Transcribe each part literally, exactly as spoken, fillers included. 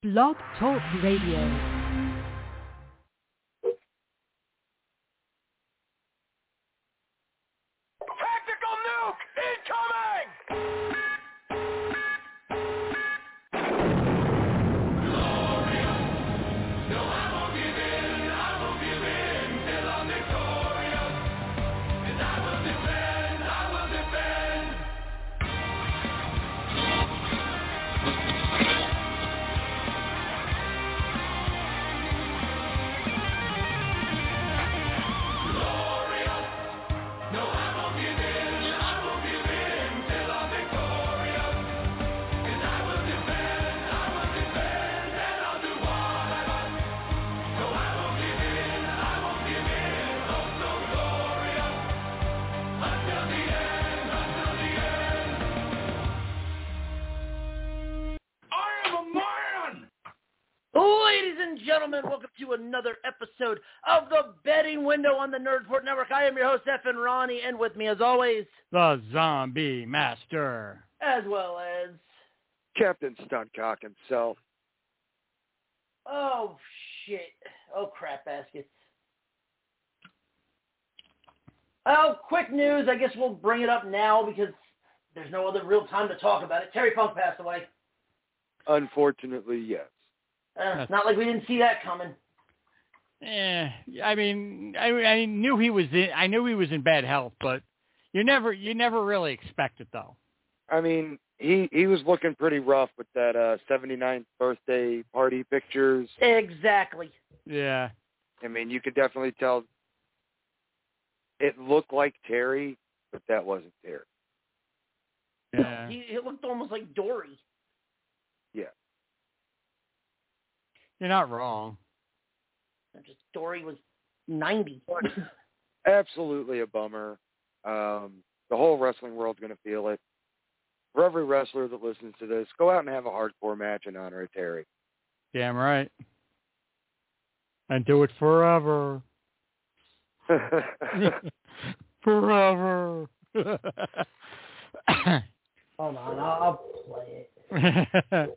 Blog Talk Radio. Gentlemen, welcome to another episode of the Betting Window on the Nerdport Network. I am your host, F N Ronnie, and with me, as always, the Zombie Master, as well as Captain Stuncock himself. Oh shit! Oh crap baskets! Oh, quick news. I guess we'll bring it up now because there's no other real time to talk about it. Terry Funk passed away. Unfortunately, yes. Uh, it's not like we didn't see that coming. Eh, I mean, I, I knew he was in. I knew he was in bad health, but you never, you never really expect it, though. I mean, he he was looking pretty rough with that uh, seventy-ninth birthday party pictures. Exactly. Yeah. I mean, you could definitely tell. It looked like Terry, but that wasn't Terry. Yeah. He, he looked almost like Dory. Yeah. You're not wrong. Just Dory was ninety. Absolutely a bummer. Um, the whole wrestling world's going to feel it. For every wrestler that listens to this, go out and have a hardcore match in honor of Terry. Damn right. And do it forever. Forever. Hold on, I'll, I'll play it.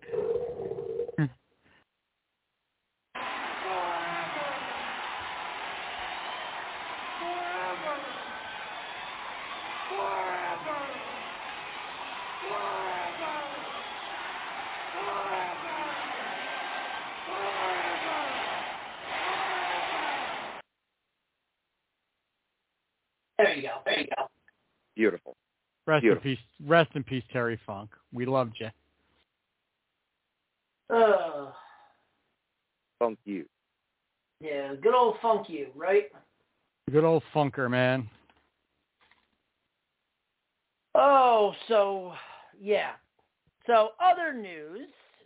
There you go. There you go. Beautiful. Rest Beautiful. in peace. Rest in peace, Terry Funk. We loved you. Uh, Funk you. Yeah, good old Funk you, right? Good old Funker, man. Oh, so, yeah. So, other news.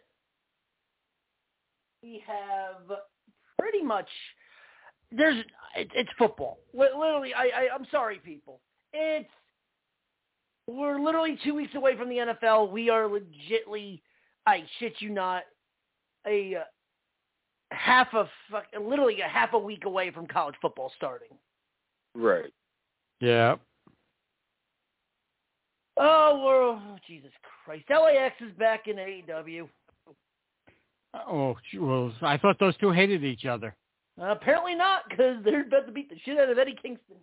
We have pretty much, there's, it, it's football. Literally, I, I, I'm sorry, people. It's, we're literally two weeks away from the N F L. We are legitly, I shit you not, a uh, half a, literally a half a week away from college football starting. Right. Yeah. Oh, we're, oh, Jesus Christ. L A X is back in A E W. Oh, well, I thought those two hated each other. Uh, apparently not, because they're about to beat the shit out of Eddie Kingston.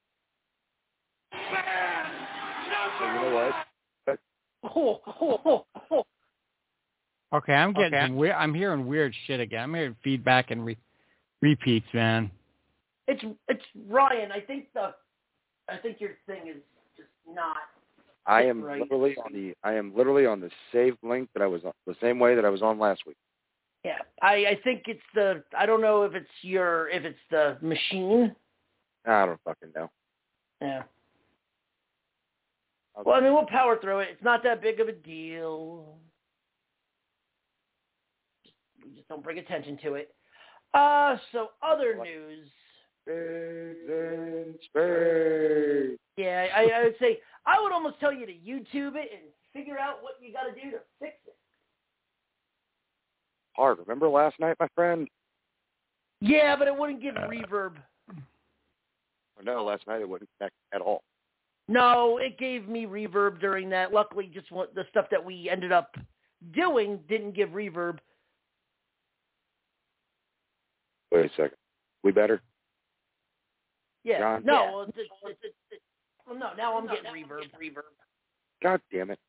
So you know what? Oh, oh, oh, oh. Okay, I'm getting Okay. some weird. I'm hearing weird shit again. I'm hearing feedback and re- repeats, man. It's it's Ryan. I think the I think your thing is just not. I am right. literally on the I am literally on the saved link that I was on, the same way that I was on last week. Yeah, I, I think it's the I don't know if it's your if it's the machine. I don't fucking know. Yeah. Okay. Well, I mean, we'll power through it. It's not that big of a deal. We just don't bring attention to it. Uh, so other news. Spades and spades. Yeah, I, I would say I would almost tell you to YouTube it and figure out what you got to do to fix it. Hard. Remember last night, my friend? Yeah, but it wouldn't give reverb. No, last night it wouldn't connect at all. No, it gave me reverb during that. Luckily, just what, the stuff that we ended up doing didn't give reverb. Wait a second. We better? Yeah. John? No. Yeah. Well, it's, it's, it's, it's, well, no. Now I'm getting reverb. Reverb. God damn it.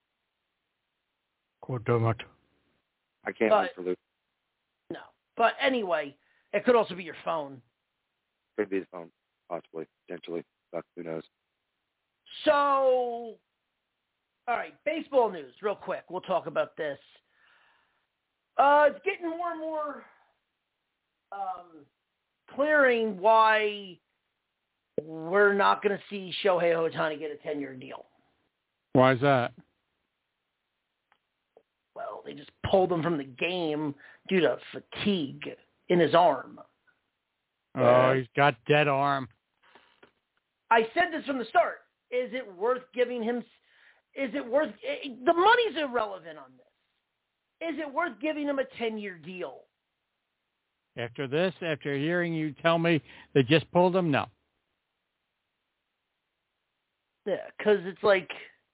God damn it. I can't But- wait for Luke. No. But anyway, it could also be your phone. Could be his phone, possibly, potentially. Fuck, who knows? So, all right, baseball news, real quick. We'll talk about this. Uh, it's getting more and more um, clearing why we're not going to see Shohei Ohtani get a ten-year deal. Why is that? Well, they just pulled him from the game due to fatigue in his arm. Oh, he's got dead arm. I said this from the start. Is it worth giving him? Is it worth? The money's irrelevant on this. Is it worth giving him a ten-year deal? After this, after hearing you tell me they just pulled him, no. Yeah, because it's like,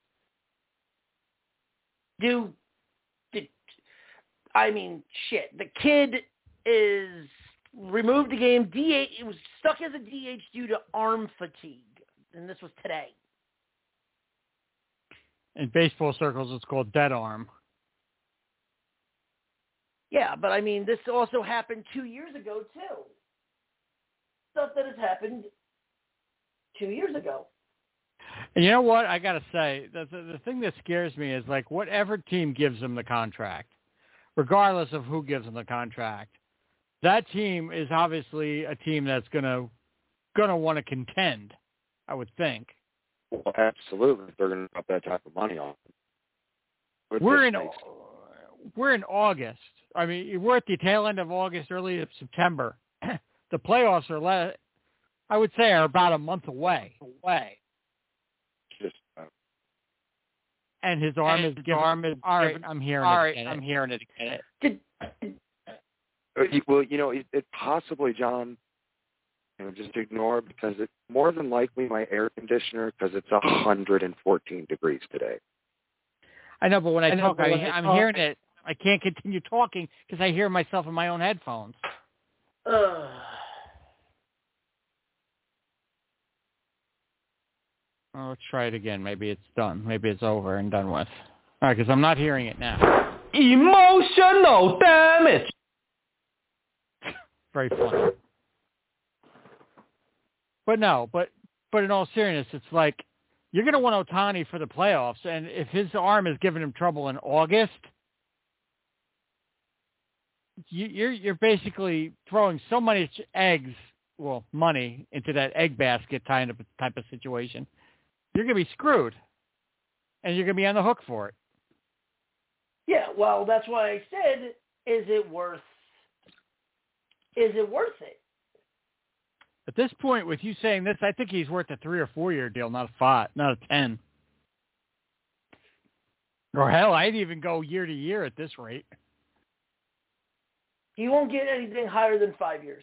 do, do, I mean, shit. The kid is removed the game. D H, it was stuck as a D H due to arm fatigue, and this was today. In baseball circles, it's called dead arm. Yeah, but I mean, this also happened two years ago, too. Stuff that has happened two years ago. And you know what? I got to say, the, the, the thing that scares me is, like, whatever team gives him the contract, regardless of who gives him the contract, that team is obviously a team that's going to going to want to contend, I would think. Well, absolutely. They're going to drop that type of money on them. We're in, we're in August. I mean, we're at the tail end of August, early of September. The playoffs are, le- I would say, are about a month away. Away. Just, uh, and his arm and is his given. arm is all right, given- I'm hearing All it. right, I'm hearing it again. Did, uh, well, you know, it, it possibly, John, you know, just ignore it because it's more than likely my air conditioner because it's one hundred fourteen degrees today. I know, but when I, I know, talk, but I, when I I'm talk- hearing it. I can't continue talking because I hear myself in my own headphones. uh, Oh, let's try it again. Maybe it's done. Maybe it's over and done with. All right, because I'm not hearing it now. Emotional damage. Very funny. But no, but but in all seriousness, it's like you're going to want Ohtani for the playoffs, and if his arm is giving him trouble in August, you, you're you're basically throwing so many eggs, well, money into that egg basket kind of type of situation. You're going to be screwed, and you're going to be on the hook for it. yeah, well, that's why I said, is it worth? Is it worth it? At this point, with you saying this, I think he's worth a three or four year deal, not a five, not a ten. Or hell, I'd even go year to year at this rate. He won't get anything higher than five years.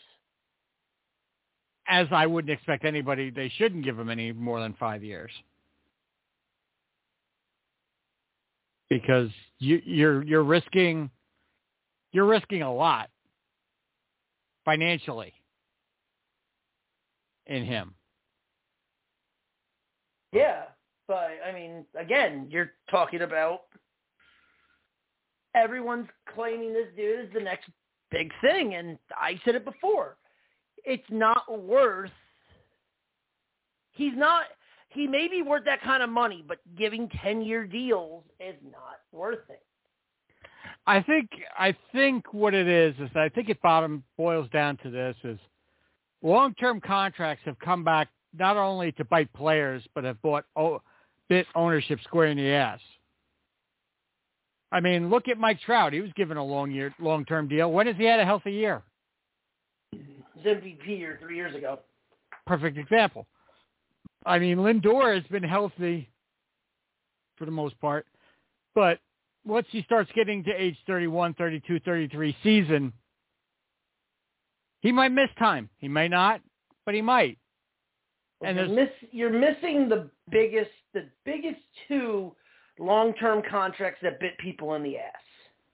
As I wouldn't expect anybody, they shouldn't give him any more than five years. Because you, you're you're risking you're risking a lot financially in him. Yeah, but I mean, again, you're talking about everyone's claiming this dude is the next big thing, and I said it before. It's not worth. He's not. He may be worth that kind of money, but giving ten-year deals is not worth it. I think I think what it is is I think it bottom boils down to this is long-term contracts have come back not only to bite players but have bought oh, bit ownership square in the ass. I mean, look at Mike Trout. He was given a long year long-term deal. When has he had a healthy year? His M V P year three years ago. Perfect example. I mean, Lindor has been healthy for the most part, but once he starts getting to age thirty-one, thirty-two, thirty-three season, he might miss time. He may not, but he might. And you're, miss, you're missing the biggest, the biggest two long-term contracts that bit people in the ass.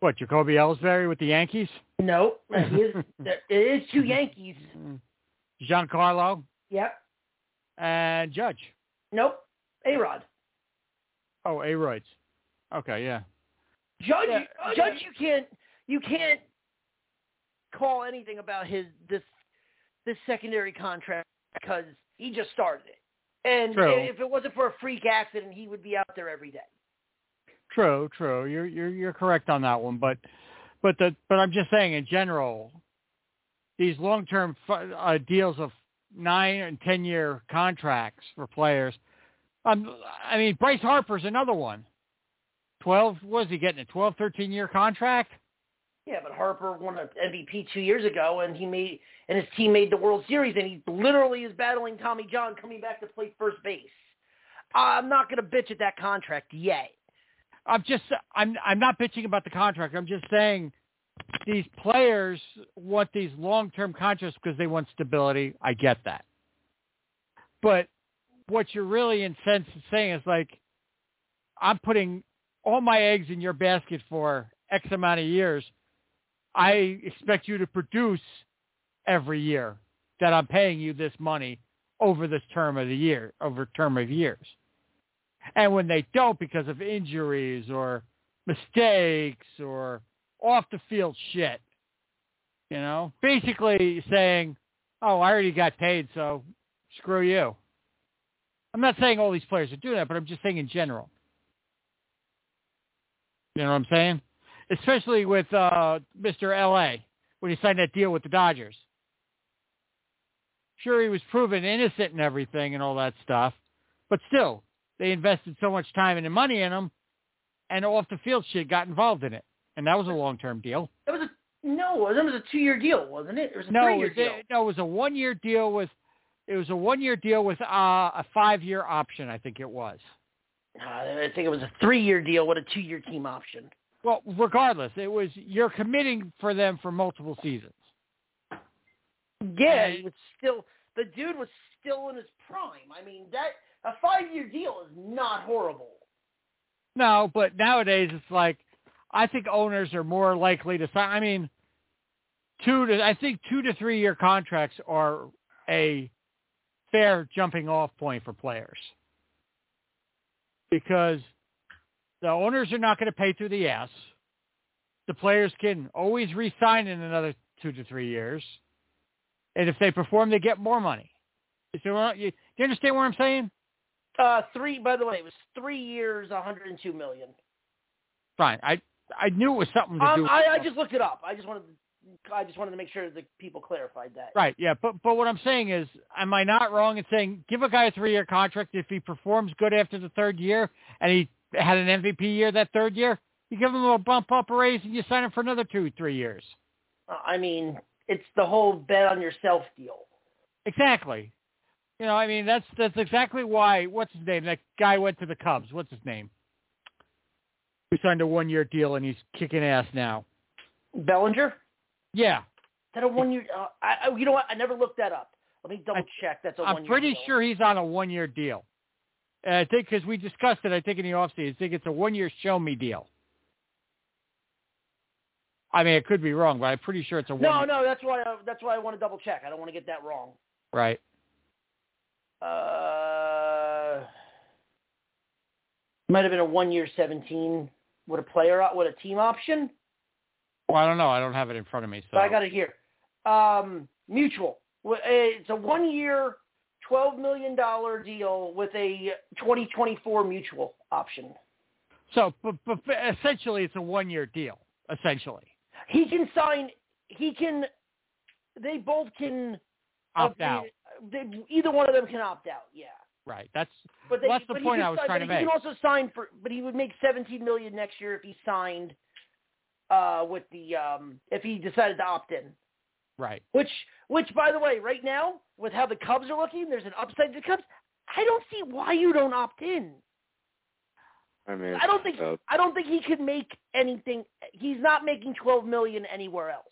What, Jacoby Ellsbury with the Yankees? No, he is, it is two Yankees. Giancarlo Yep. and Judge. Nope. A-Rod. Oh, A-Roids. Okay, yeah. Judge, Yeah, Judge, you can't, you can't call anything about his this this secondary contract because he just started it. And True. if it wasn't for a freak accident, he would be out there every day. True, true. You're you're you're correct on that one, but but the but I'm just saying in general, these long-term uh, deals of nine and ten year contracts for players. Um, I mean, Bryce Harper's another one. Twelve, what is he getting? A twelve, thirteen year contract? Yeah, but Harper won an M V P two years ago, and he made and his team made the World Series, and he literally is battling Tommy John coming back to play first base. I'm not going to bitch at that contract yet. I'm just, I'm, I'm not bitching about the contract. I'm just saying these players want these long-term contracts because they want stability. I get that. But what you're really in sense saying is like, I'm putting all my eggs in your basket for X amount of years. I expect you to produce every year that I'm paying you this money over this term of the year, over term of years. And when they don't because of injuries or mistakes or off the field shit, you know, basically saying, oh, I already got paid, so screw you. I'm not saying all these players are doing that, but I'm just saying in general. You know what I'm saying? Especially with uh, Mister L A when he signed that deal with the Dodgers. Sure, he was proven innocent and everything and all that stuff, but still, they invested so much time and money in him, and off-the-field shit got involved in it. And that was a long-term deal. It was a, no, it was a two-year deal, wasn't it? It was a no, three-year it, deal. No, it was a one-year deal with, it was a one-year deal with uh, a five-year option, I think it was. Uh, I think it was a three-year deal with a two-year team option. Well, regardless, it was, you're committing for them for multiple seasons. Yeah, he was still, the dude was still in his prime. I mean, that, a five-year deal is not horrible. No, but nowadays it's like, I think owners are more likely to sign. I mean, two to, I think two to three year contracts are a fair jumping off point for players because the owners are not going to pay through the ass. The players can always re-sign in another two to three years. And if they perform, they get more money. So you, you understand what I'm saying? Uh, three, by the way, it was three years, one hundred two million dollars. Fine. I I knew it was something to um, do with I, I just looked it up. I just wanted to, I just wanted to make sure that people clarified that. Right, yeah. But but what I'm saying is, am I not wrong in saying give a guy a three-year contract if he performs good after the third year and he had an M V P year that third year, you give him a bump up a raise and you sign him for another two, three years. Uh, I mean, it's the whole bet on yourself deal. Exactly. You know, I mean, that's that's exactly why, what's his name? That guy went to the Cubs. What's his name? He signed a one-year deal, and he's kicking ass now. Bellinger? Yeah. Is that a one-year? Uh, I, I, you know what? I never looked that up. Let me double-check. That's a I'm one-year pretty deal. sure he's on a one-year deal. And I think because we discussed it, I think in the offseason, I think it's a one-year show-me deal. I mean, it could be wrong, but I'm pretty sure it's a one. No, no, that's why. I, that's why I want to double-check. I don't want to get that wrong. Right. Uh, might have been a one-year seventeen with a player with a team option. Well, I don't know. I don't have it in front of me. So But I got it here. Um, mutual. It's a one-year, twelve million dollars deal with a twenty twenty-four mutual option. So, but, but essentially, it's a one-year deal. Essentially, he can sign. He can. They both can opt uh, out. They, either one of them can opt out. Yeah. Right. That's but they, well, that's the but point I was sign, trying to he make. He can also sign for, but he would make seventeen million dollars next year if he signed uh, with the um, if he decided to opt in. Right. Which, which, by the way, right now with how the Cubs are looking, there's an upside to the Cubs. I don't see why you don't opt in. I mean, I don't think uh, I don't think he could make anything. He's not making twelve million dollars anywhere else.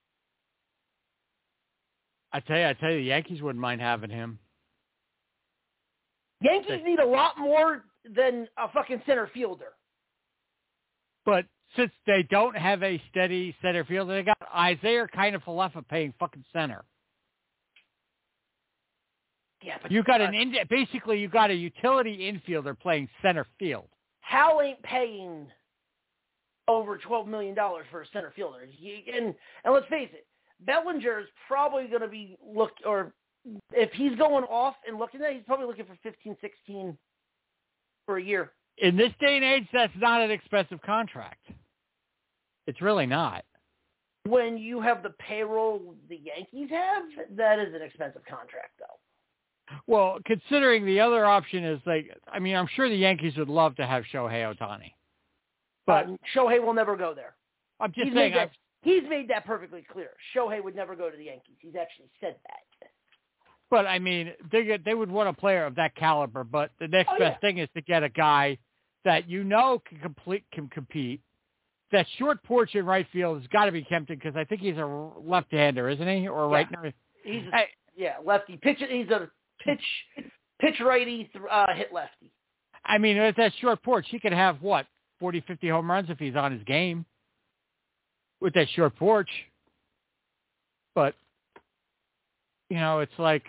I tell you, I tell you, the Yankees wouldn't mind having him. Yankees need a lot more than a fucking center fielder. But since they don't have a steady center fielder, they got Isaiah Kiner-Falefa paying fucking center. Yeah, but You got uh, an in, basically you got a utility infielder playing center field. Hal ain't paying over twelve million dollars for a center fielder. He, and and let's face it, Bellinger is probably going to be look or if he's going off and looking at it, he's probably looking for fifteen, sixteen for a year. In this day and age, that's not an expensive contract. It's really not. When you have the payroll the Yankees have, that is an expensive contract, though. Well, considering the other option is like, I mean, I'm sure the Yankees would love to have Shohei Ohtani. But uh, Shohei will never go there. I'm just he's saying. Made that, he's made that perfectly clear. Shohei would never go to the Yankees. He's actually said that. But, I mean, they get, they would want a player of that caliber. But the next Oh, best yeah. thing is to get a guy that you know can complete can compete. That short porch in right field has got to be Kempton because I think he's a left-hander, isn't he? Or right Yeah. now? He's a, Hey, yeah, lefty. Pitch. He's a pitch pitch righty, uh, hit lefty. I mean, with that short porch, he could have, what, forty, fifty home runs if he's on his game with that short porch. But, you know, it's like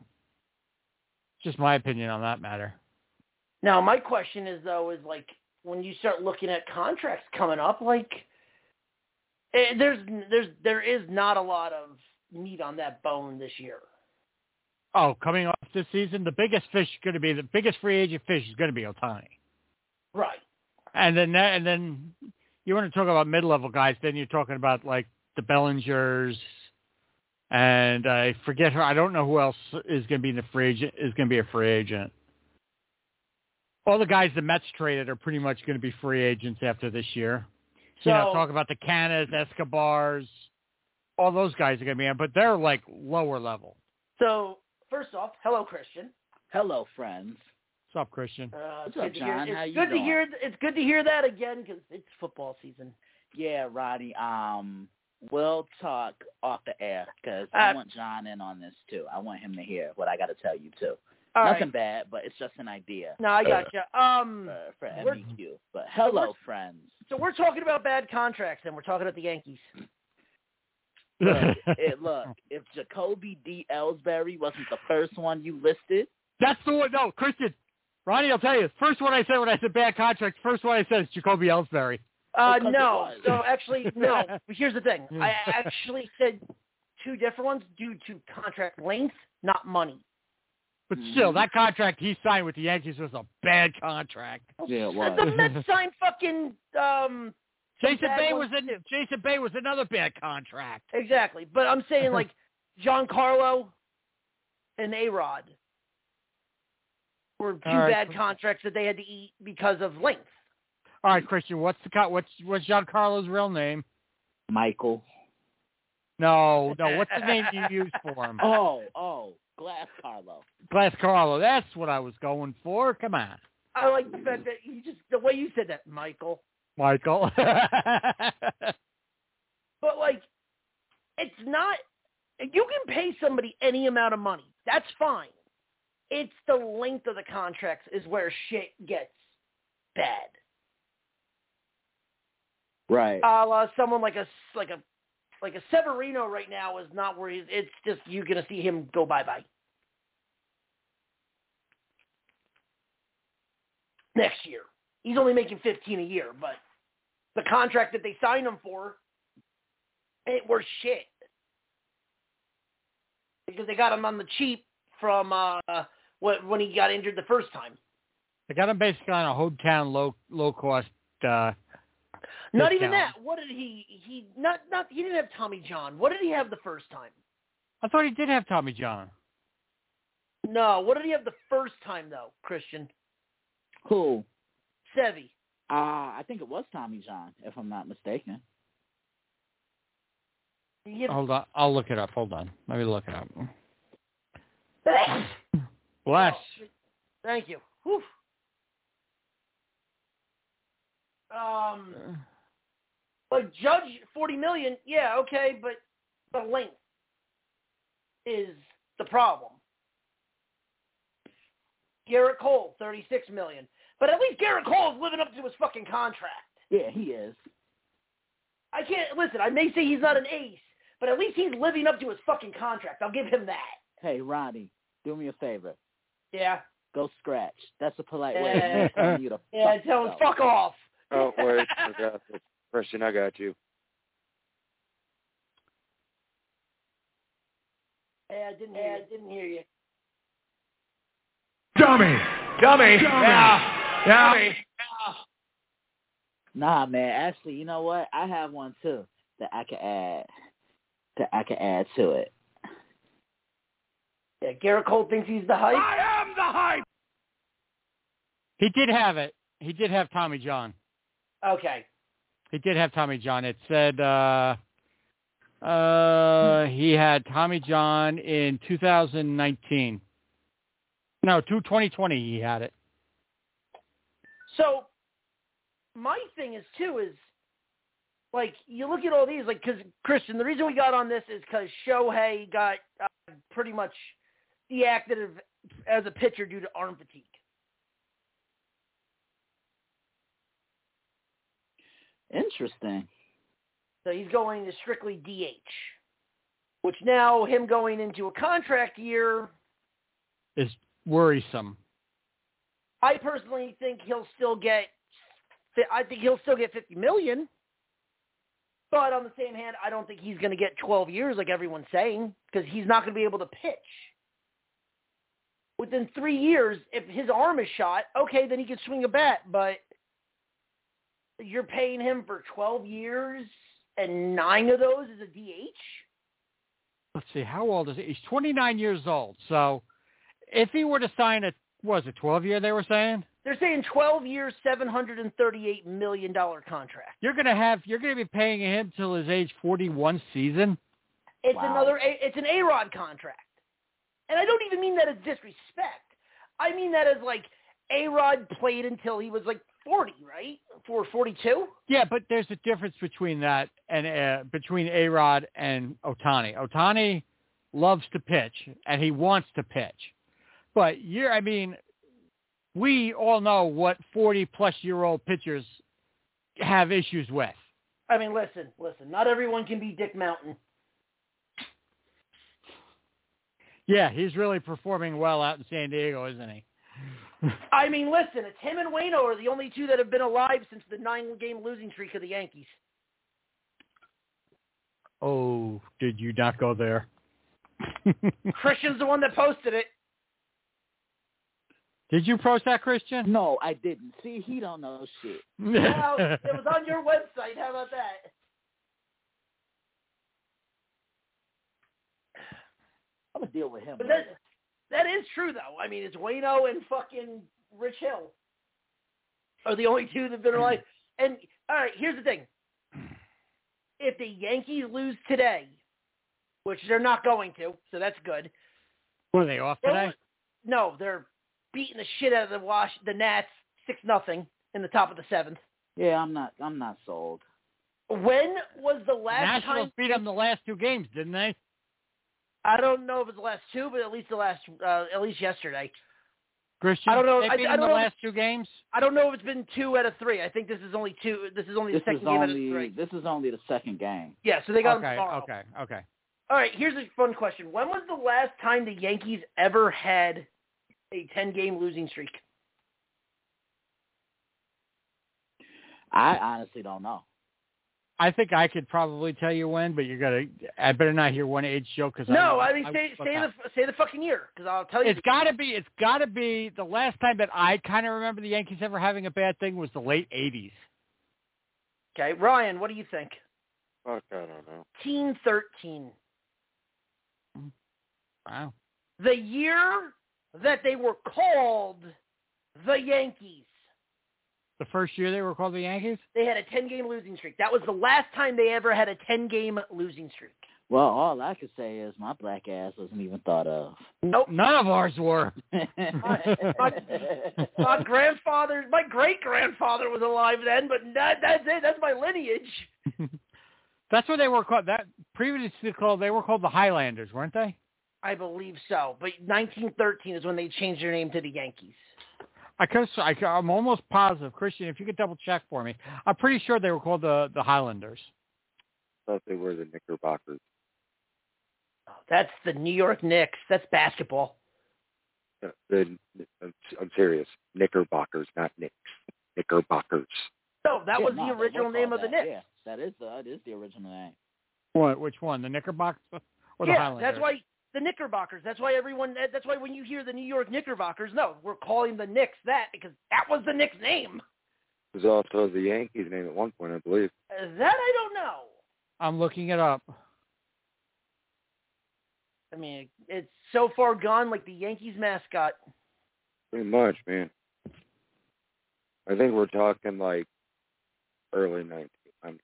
just my opinion on that matter. Now, my question is, though, is like when you start looking at contracts coming up, like eh, there's there's there is not a lot of meat on that bone this year. Oh, coming off this season, the biggest fish is going to be the biggest free agent fish is going to be Ohtani. Right. And then that, and then you want to talk about mid-level guys, then you're talking about like the Bellingers, and I forget her. I don't know who else is going to be in the free agent. Is going to be a free agent. All the guys the Mets traded are pretty much going to be free agents after this year. So, you know, talk about the Canas, Escobars, all those guys are going to be in, but they're like lower level. So first off, hello, Christian. Hello, friends. What's up, Christian? Uh, it's What's up, good to hear- John? It's How you good to doing? hear. It's good to hear that again because it's football season. Yeah, Roddy. Um, we'll talk off the air because Uh, I want John in on this too. I want him to hear what I got to tell you too. All Nothing right. bad, but it's just an idea No, I got you. Um, for, for we're- M E Q. But hello, we're- friends. so we're talking about bad contracts, and we're talking about the Yankees. Look, it, look, if Jacoby D. Ellsbury wasn't the first one you listed, That's the one. No, Christian. Ronnie, I'll tell you. First one I said when I said bad contract, first one I said is Jacoby Ellsbury. Uh, Because it no. was. So actually, no. But here's the thing. I actually said two different ones due to contract length, not money. But still, that contract he signed with the Yankees was a bad contract. yeah, it The Mets signed fucking um. Jason bad Bay ones was in, Jason Bay was another bad contract. Exactly, but I'm saying like Giancarlo and A-Rod were two All right. bad contracts that they had to eat because of length. All right, Christian, what's the co- what's what's Giancarlo's real name? Michael. No, no, what's the name you use for him? Oh, oh, Glass Carlo. Glass Carlo. That's what I was going for. Come on, I like the fact that you just the way you said that, Michael. Michael. But like, it's not. You can pay somebody any amount of money. That's fine. It's the length of the contracts is where shit gets bad. Right. A la someone like a like a like a Severino right now is not where he's. It's just you're gonna see him go bye bye next year. He's only making fifteen a year, but the contract that they signed him for ain't worth shit because they got him on the cheap from uh, what when he got injured the first time. I got him basically on a hometown low low cost. Uh, Not even discount. that. What did he? He not not. He didn't have Tommy John. What did he have the first time? I thought he did have Tommy John. No. What did he have the first time though, Christian? Who? Sevy. Uh, I think it was Tommy John, if I'm not mistaken. He had- Hold on, I'll look it up. Hold on, let me look it up. Bless. Oh, thank you. Whew. Um, like Judge forty million, yeah, okay, but the length is the problem. Garrett Cole, thirty-six million, but at least Garrett Cole is living up to his fucking contract. Yeah, he is. I can't listen. I may say he's not an ace, but at least he's living up to his fucking contract. I'll give him that. Hey, Ronnie, do me a favor. Yeah. Go scratch. That's a polite Yeah. way of telling you to Yeah, fuck tell him yourself. fuck off. Oh, wait, I got it. Christian, I got you. Hey, I didn't. Hey, I didn't hear you. Dummy. Dummy. Yeah. Yeah. Nah, man. Actually, you know what? I have one too that I can add. That I can add to it. Yeah, Garrett Cole thinks he's the hype. I am the hype. He did have it. He did have Tommy John. Okay. He did have Tommy John. It said uh, uh, he had Tommy John in two thousand nineteen. No, two twenty twenty he had it. So, my thing is, too, is, like, you look at all these, like, because, Christian, the reason we got on this is because Shohei got uh, pretty much deactivated as a pitcher due to arm fatigue. Interesting. So he's going to strictly D H, which now him going into a contract year, Is worrisome. I personally think he'll still get, I think he'll still get fifty million dollars. But on the same hand, I don't think he's going to get twelve years like everyone's saying, because he's not going to be able to pitch. Within three years, if his arm is shot, okay, then he can swing a bat, but you're paying him for twelve years and nine of those is a D H? Let's see, how old is he? He's twenty-nine years old. So if he were to sign a, what was it, twelve-year they were saying? They're saying twelve years, seven hundred thirty-eight million dollars contract. You're gonna have, you're gonna be paying him till his age forty-one season. It's Wow. another, it's an A-Rod contract. And I don't even mean that as disrespect. I mean that as like A-Rod played until he was like forty, right? For forty-two? Yeah, but there's a difference between that and uh, between A-Rod and Ohtani. Ohtani loves to pitch, and he wants to pitch. But you're, I mean, we all know what forty-plus-year-old pitchers have issues with. I mean, listen, listen. Not everyone can be Dick Mountain. Yeah, he's really performing well out in San Diego, isn't he? I mean, listen, it's him and Waino are the only two that have been alive since the nine-game losing streak of the Yankees. Oh, did you not go there? Christian's the one that posted it. Did you post that, Christian? No, I didn't. See, he don't know shit. Well, it was on your website. How about that? I'm gonna deal with him. But later. that, that is true, though. I mean, it's Waino and fucking Rich Hill are the only two that have been alive. And, all right, here's the thing. If the Yankees lose today, which they're not going to, so that's good. Were they off today? No, they're beating the shit out of the Wash, the Nats six nothing in the top of the seventh. Yeah, I'm not. I'm not sold. When was the last Nationals time? beat them the last two games, didn't they? I don't know if it's the last two, but at least the last, uh, at least yesterday. Christian, I don't know. They I, beat I them don't the know. last two games. I don't know if it's been two out of three. I think this is only two. This is only the This second is game out of only. three. This is only the second game. Yeah, so they got them Okay, tomorrow. okay, okay. All right, here's a fun question. When was the last time the Yankees ever had a ten-game losing streak? I honestly don't know. I think I could probably tell you when, but you're gonna. I better not hear one age show because No, I mean say I, say the say the fucking year because I'll tell you. It's got to be. It's got to be the last time that I kind of remember the Yankees ever having a bad thing was the late eighties. Okay, Ryan, what do you think? Fuck, I don't know. Team thirteen. Wow. The year that they were called the Yankees. The first year they were called the Yankees? They had a ten-game losing streak. That was the last time they ever had a ten-game losing streak. Well, all I could say is my black ass wasn't even thought of. Nope. None of ours were. my, my grandfather, my great-grandfather was alive then, but that, that's it. That's my lineage. That's what they were called. That previously called. They were called the Highlanders, weren't they? I believe so. But nineteen thirteen is when they changed their name to the Yankees. I could, I, I'm almost positive, Christian, if you could double check for me. I'm pretty sure they were called the, the Highlanders. thought they were the Knickerbockers. That's the New York Knicks. That's basketball. Uh, the, I'm, I'm serious. Knickerbockers, not Knicks. Knickerbockers. No, that Yeah, was no, the they original were name called of the that. Knicks. Yeah, that is the that is the original name. What? Which one? The Knickerbockers or the yeah, Highlanders? that's why the Knickerbockers. That's why everyone. That's why when you hear the New York Knickerbockers, no, we're calling the Knicks that because that was the Knicks' name. It was also the Yankees' name at one point, I believe. Uh, that I don't know. I'm looking it up. I mean, it's so far gone like the Yankees mascot. Pretty much, man. I think we're talking like early nineteen hundreds,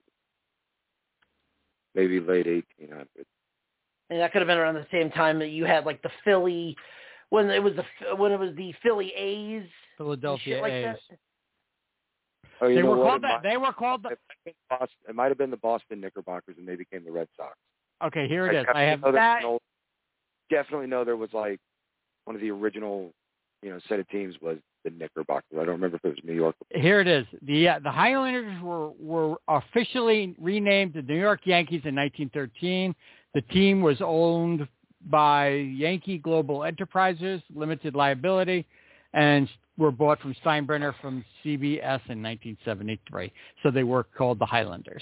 maybe late eighteen hundreds. And that could have been around the same time that you had like the Philly, when it was the when it was the Philly A's, Philadelphia like A's. that. Oh, you They know were what? called It that. might- They were called the. It might have been Boston- it might have been the Boston Knickerbockers, and they became the Red Sox. Okay, here it I is. I have definitely know there was that- an old- definitely know there was like one of the original, you know, set of teams was the Knickerbockers. I don't remember if it was New York. Here it is. The uh, the Highlanders were, were officially renamed the New York Yankees in nineteen thirteen. The team was owned by Yankee Global Enterprises, limited liability, and were bought from Steinbrenner from C B S in nineteen seventy-three. So they were called the Highlanders.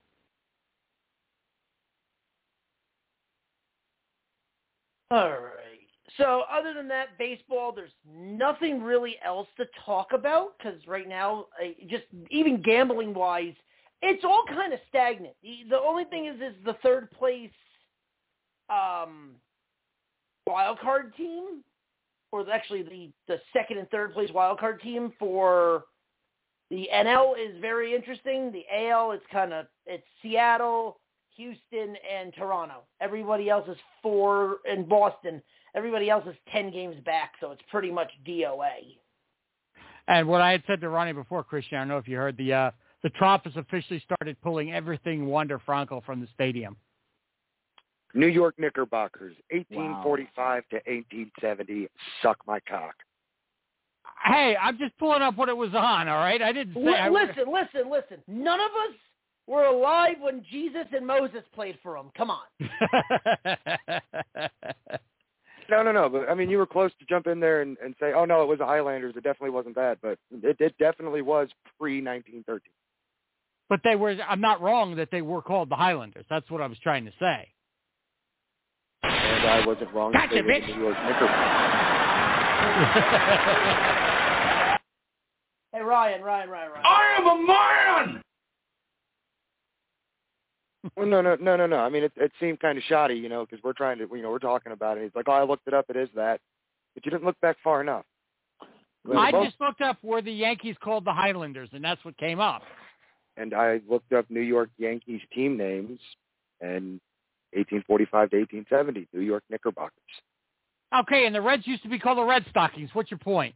All right. So other than that, baseball, there's nothing really else to talk about because right now, uh, just even gambling-wise, it's all kind of stagnant. The, the only thing is, is the third place um, wild card team, or actually the, the second and third place wild card team for the N L is very interesting. The A L, it's kind of it's Seattle, Houston, and Toronto. Everybody else is four, and Boston. Everybody else is ten games back, so it's pretty much D O A. And what I had said to Ronnie before, Christian, I don't know if you heard, the uh, the Trop has officially started pulling everything Wander Franco from the stadium. New York Knickerbockers, eighteen forty-five wow. to eighteen seventy. Suck my cock. Hey, I'm just pulling up what it was on, all right? I didn't say... L- I listen, listen, listen. None of us were alive when Jesus and Moses played for him. Come on. No, no, no. But I mean, you were close to jump in there and, and say, "Oh no, it was the Highlanders." It definitely wasn't that, but it, it definitely was pre nineteen thirteen. But they were. I'm not wrong that they were called the Highlanders. That's what I was trying to say. And I wasn't wrong. Gotcha, they were bitch. the New York Knickerbockers. Hey, Ryan, Ryan, Ryan, Ryan. I am a man! Well, no, no, no, no, no. I mean, it, it seemed kind of shoddy, you know, because we're trying to, you know, we're talking about it. He's like, "Oh, I looked it up. It is that," but you didn't look back far enough. Well, I most, just looked up were the Yankees called the Highlanders, and that's what came up. and I looked up New York Yankees team names, and eighteen forty-five to eighteen seventy, New York Knickerbockers. Okay, and the Reds used to be called the Red Stockings. What's your point?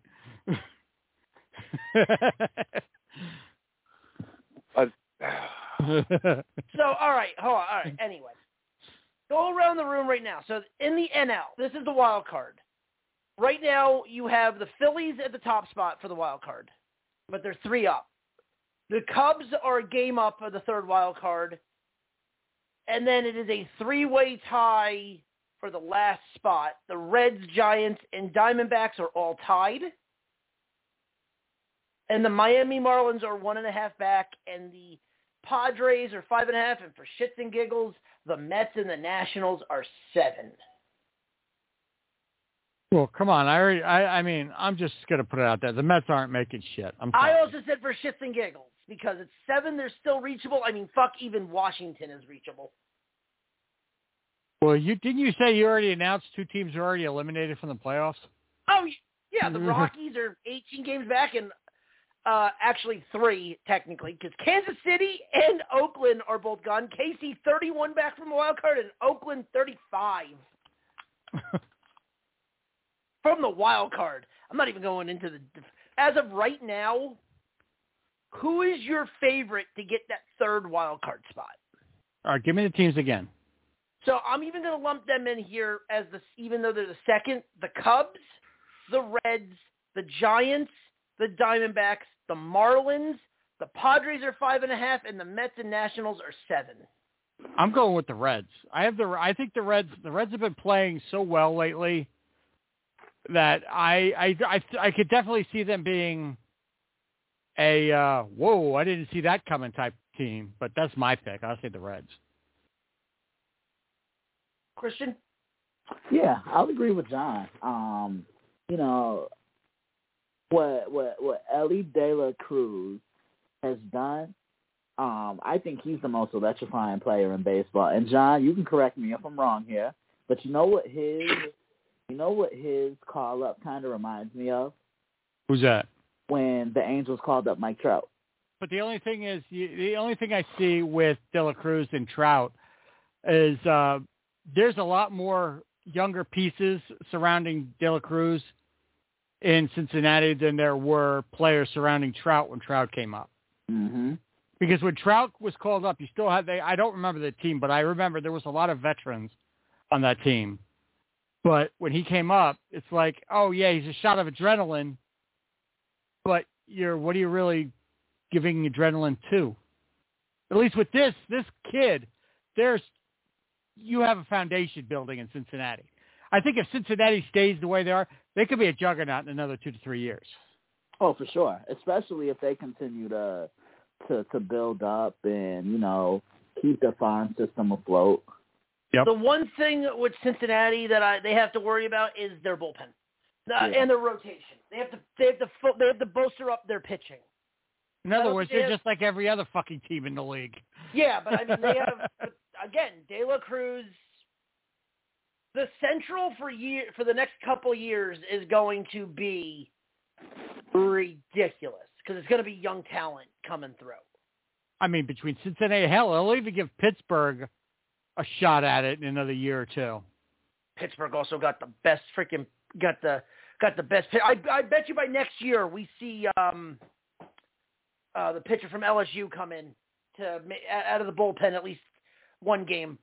uh, So, all right, hold on. All right, anyway. Go around the room right now. So, in the N L, this is the wild card. Right now, you have the Phillies at the top spot for the wild card, but they're three up. The Cubs are a game up for the third wild card, and then it is a three-way tie for the last spot. The Reds, Giants, and Diamondbacks are all tied. And the Miami Marlins are one and a half back, and the Padres are five and a half, and for shits and giggles, the Mets and the Nationals are seven. Well, come on. I already, I, I mean, I'm just going to put it out there. The Mets aren't making shit. I'm I sorry. also said for shits and giggles, because it's seven, they're still reachable. I mean, fuck, even Washington is reachable. Well, you didn't you say you already announced two teams are already eliminated from the playoffs? Oh, yeah, the Rockies are eighteen games back, and uh, actually three, technically, because Kansas City and Oakland are both gone. K C, thirty-one back from the wild card, and Oakland, thirty-five. From the wild card. I'm not even going into the... As of right now, who is your favorite to get that third wild card spot? All right, give me the teams again. So I'm even going to lump them in here as the, even though they're the second, the Cubs, the Reds, the Giants, the Diamondbacks, the Marlins, the Padres are five and a half, and the Mets and Nationals are seven. I'm going with the Reds. I have the. I think the Reds. The Reds have been playing so well lately that I I I, I could definitely see them being a uh, whoa, I didn't see that coming type team. But that's my pick. I'll say the Reds. Christian? Yeah, I'll agree with John. Um, you know, what what what Elly De La Cruz has done, um, I think he's the most electrifying player in baseball. And John, you can correct me if I'm wrong here, but you know what his you know what his call up kind of reminds me of? Who's that? When the Angels called up Mike Trout. But the only thing is, the only thing I see with De La Cruz and Trout is uh, there's a lot more younger pieces surrounding De La Cruz in Cincinnati than there were players surrounding Trout when Trout came up. Mm-hmm. Because when Trout was called up, you still had they. I don't remember the team, but I remember there was a lot of veterans on that team. But when he came up, it's like, oh yeah, he's a shot of adrenaline. But you're what are you really giving adrenaline to? At least with this this kid, there's you have a foundation building in Cincinnati. I think if Cincinnati stays the way they are, they could be a juggernaut in another two to three years. Oh, for sure. Especially if they continue to to to build up and, you know, keep the farm system afloat. Yep. The one thing with Cincinnati that I they have to worry about is their bullpen uh, yeah. and their rotation. They have to they have to they have to bolster up their pitching. In other words, they're just like every other fucking team in the league. Yeah, but I mean they have again De La Cruz. The Central for year for the next couple years is going to be ridiculous because it's going to be young talent coming through. I mean, between Cincinnati, hell, they'll even give Pittsburgh a shot at it in another year or two. Pittsburgh also got the best freaking got the got the best. I I bet you by next year we see um uh, the pitcher from L S U come in to out of the bullpen at least one game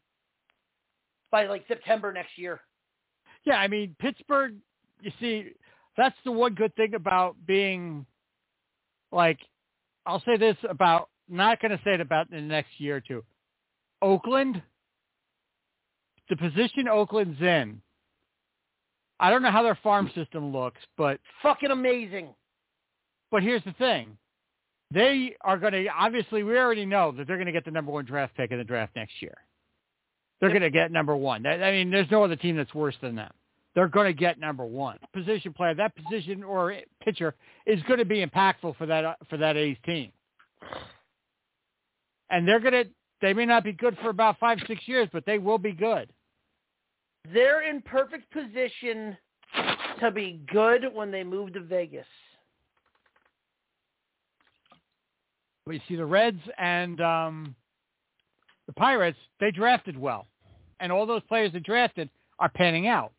by like September next year. Yeah, I mean Pittsburgh. You see, that's the one good thing about being like. I'll say this about. Not going to say it about in the next year or two. Oakland. The position Oakland's in, I don't know how their farm system looks, but fucking amazing. But here's the thing. They are going to, obviously, we already know that they're going to get the number one draft pick in the draft next year. They're going to get number one. I mean, there's no other team that's worse than them. They're going to get number one. Position player, that position or pitcher is going to be impactful for that, for that A's team. And they're going to, they may not be good for about five, six years, but they will be good. They're in perfect position to be good when they move to Vegas. We see the Reds and um, the Pirates, they drafted well. And all those players they drafted are panning out.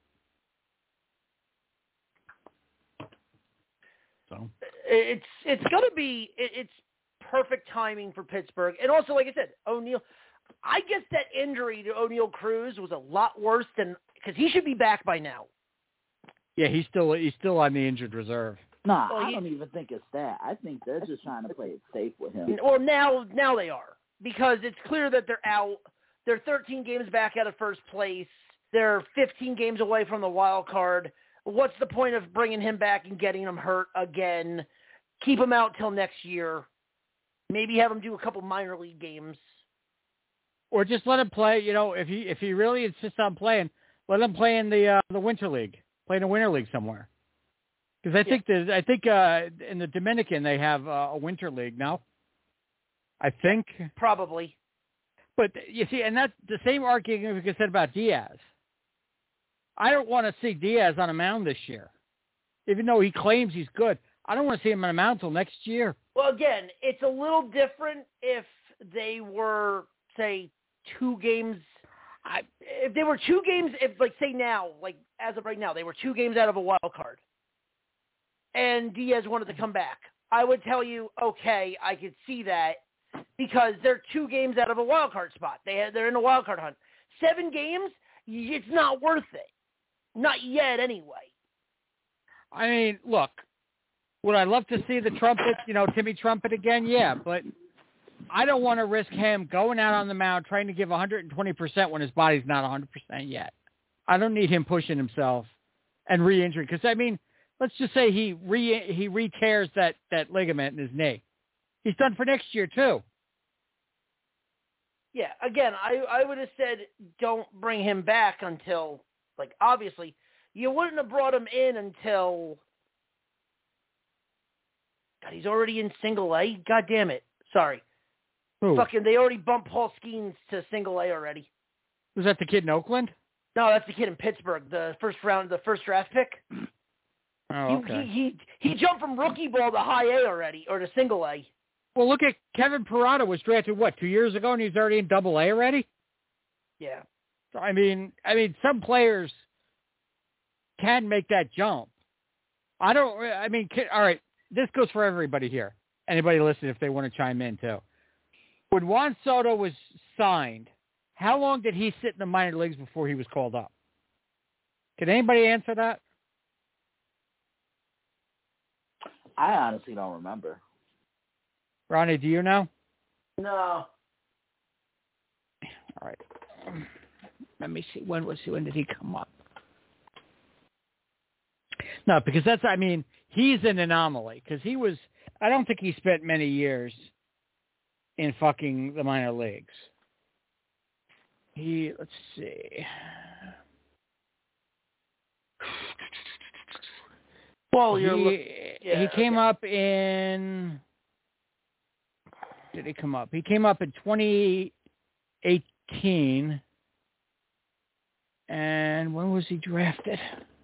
So It's it's going to be, it, it's perfect timing for Pittsburgh. And also, like I said, O'Neill, I guess that injury to O'Neill Cruz was a lot worse than, because he should be back by now. Yeah, he's still he's still on the injured reserve. Nah, well, I he, don't even think it's that. I think they're just trying to play it safe with him. Well, now now they are, because it's clear that they're out. They're thirteen games back out of first place. They're fifteen games away from the wild card. What's the point of bringing him back and getting him hurt again? Keep him out till next year. Maybe have him do a couple minor league games. Or just let him play, you know, if he if he really insists on playing, let him play in the uh, the Winter League. Play in the Winter League somewhere. Because I yeah. think that I think uh, in the Dominican they have uh, a Winter League now. I think. Probably. But you see, and that's the same argument we could said about Diaz. I don't want to see Diaz on a mound this year. Even though he claims he's good. I don't want to see him on a mound until next year. Well, again, it's a little different if they were, say, two games. I, if they were two games, if like say now, like as of right now, they were two games out of a wild card, and Diaz wanted to come back, I would tell you, okay, I could see that because they're two games out of a wild card spot. They they're in a wild card hunt. Seven games, it's not worth it. Not yet, anyway. I mean, look. Would I love to see the trumpet, you know, Timmy Trumpet again? Yeah, but I don't want to risk him going out on the mound trying to give one hundred twenty percent when his body's not one hundred percent yet. I don't need him pushing himself and re-injuring. Because, I mean, let's just say he re he re-tears that, that ligament in his knee. He's done for next year, too. Yeah, again, I, I would have said don't bring him back until, like, obviously, you wouldn't have brought him in until, God, he's already in single A? God damn it. Sorry. Who? Fucking, they already bumped Paul Skeens to single A already. Was that the kid in Oakland? No, that's the kid in Pittsburgh, the first round, the first draft pick. Oh, okay. He, he, he, he jumped from rookie ball to high A already, or to single A. Well, look at Kevin Parada was drafted, what, two years ago, and he's already in double A already? Yeah. So, I mean, I mean, some players can make that jump. I don't, I mean, can, all right, this goes for everybody here. Anybody listening if they want to chime in, too. When Juan Soto was signed, how long did he sit in the minor leagues before he was called up? Can anybody answer that? I honestly don't remember. Ronnie, do you know? No. All right. Let me see. When was he? When did he come up? No, because that's, I mean, he's an anomaly because he was, I don't think he spent many years in fucking the minor leagues. He, let's see. Well, you're he, look, yeah, he came okay. up in, did he come up? He came up in twenty eighteen. And when was he drafted?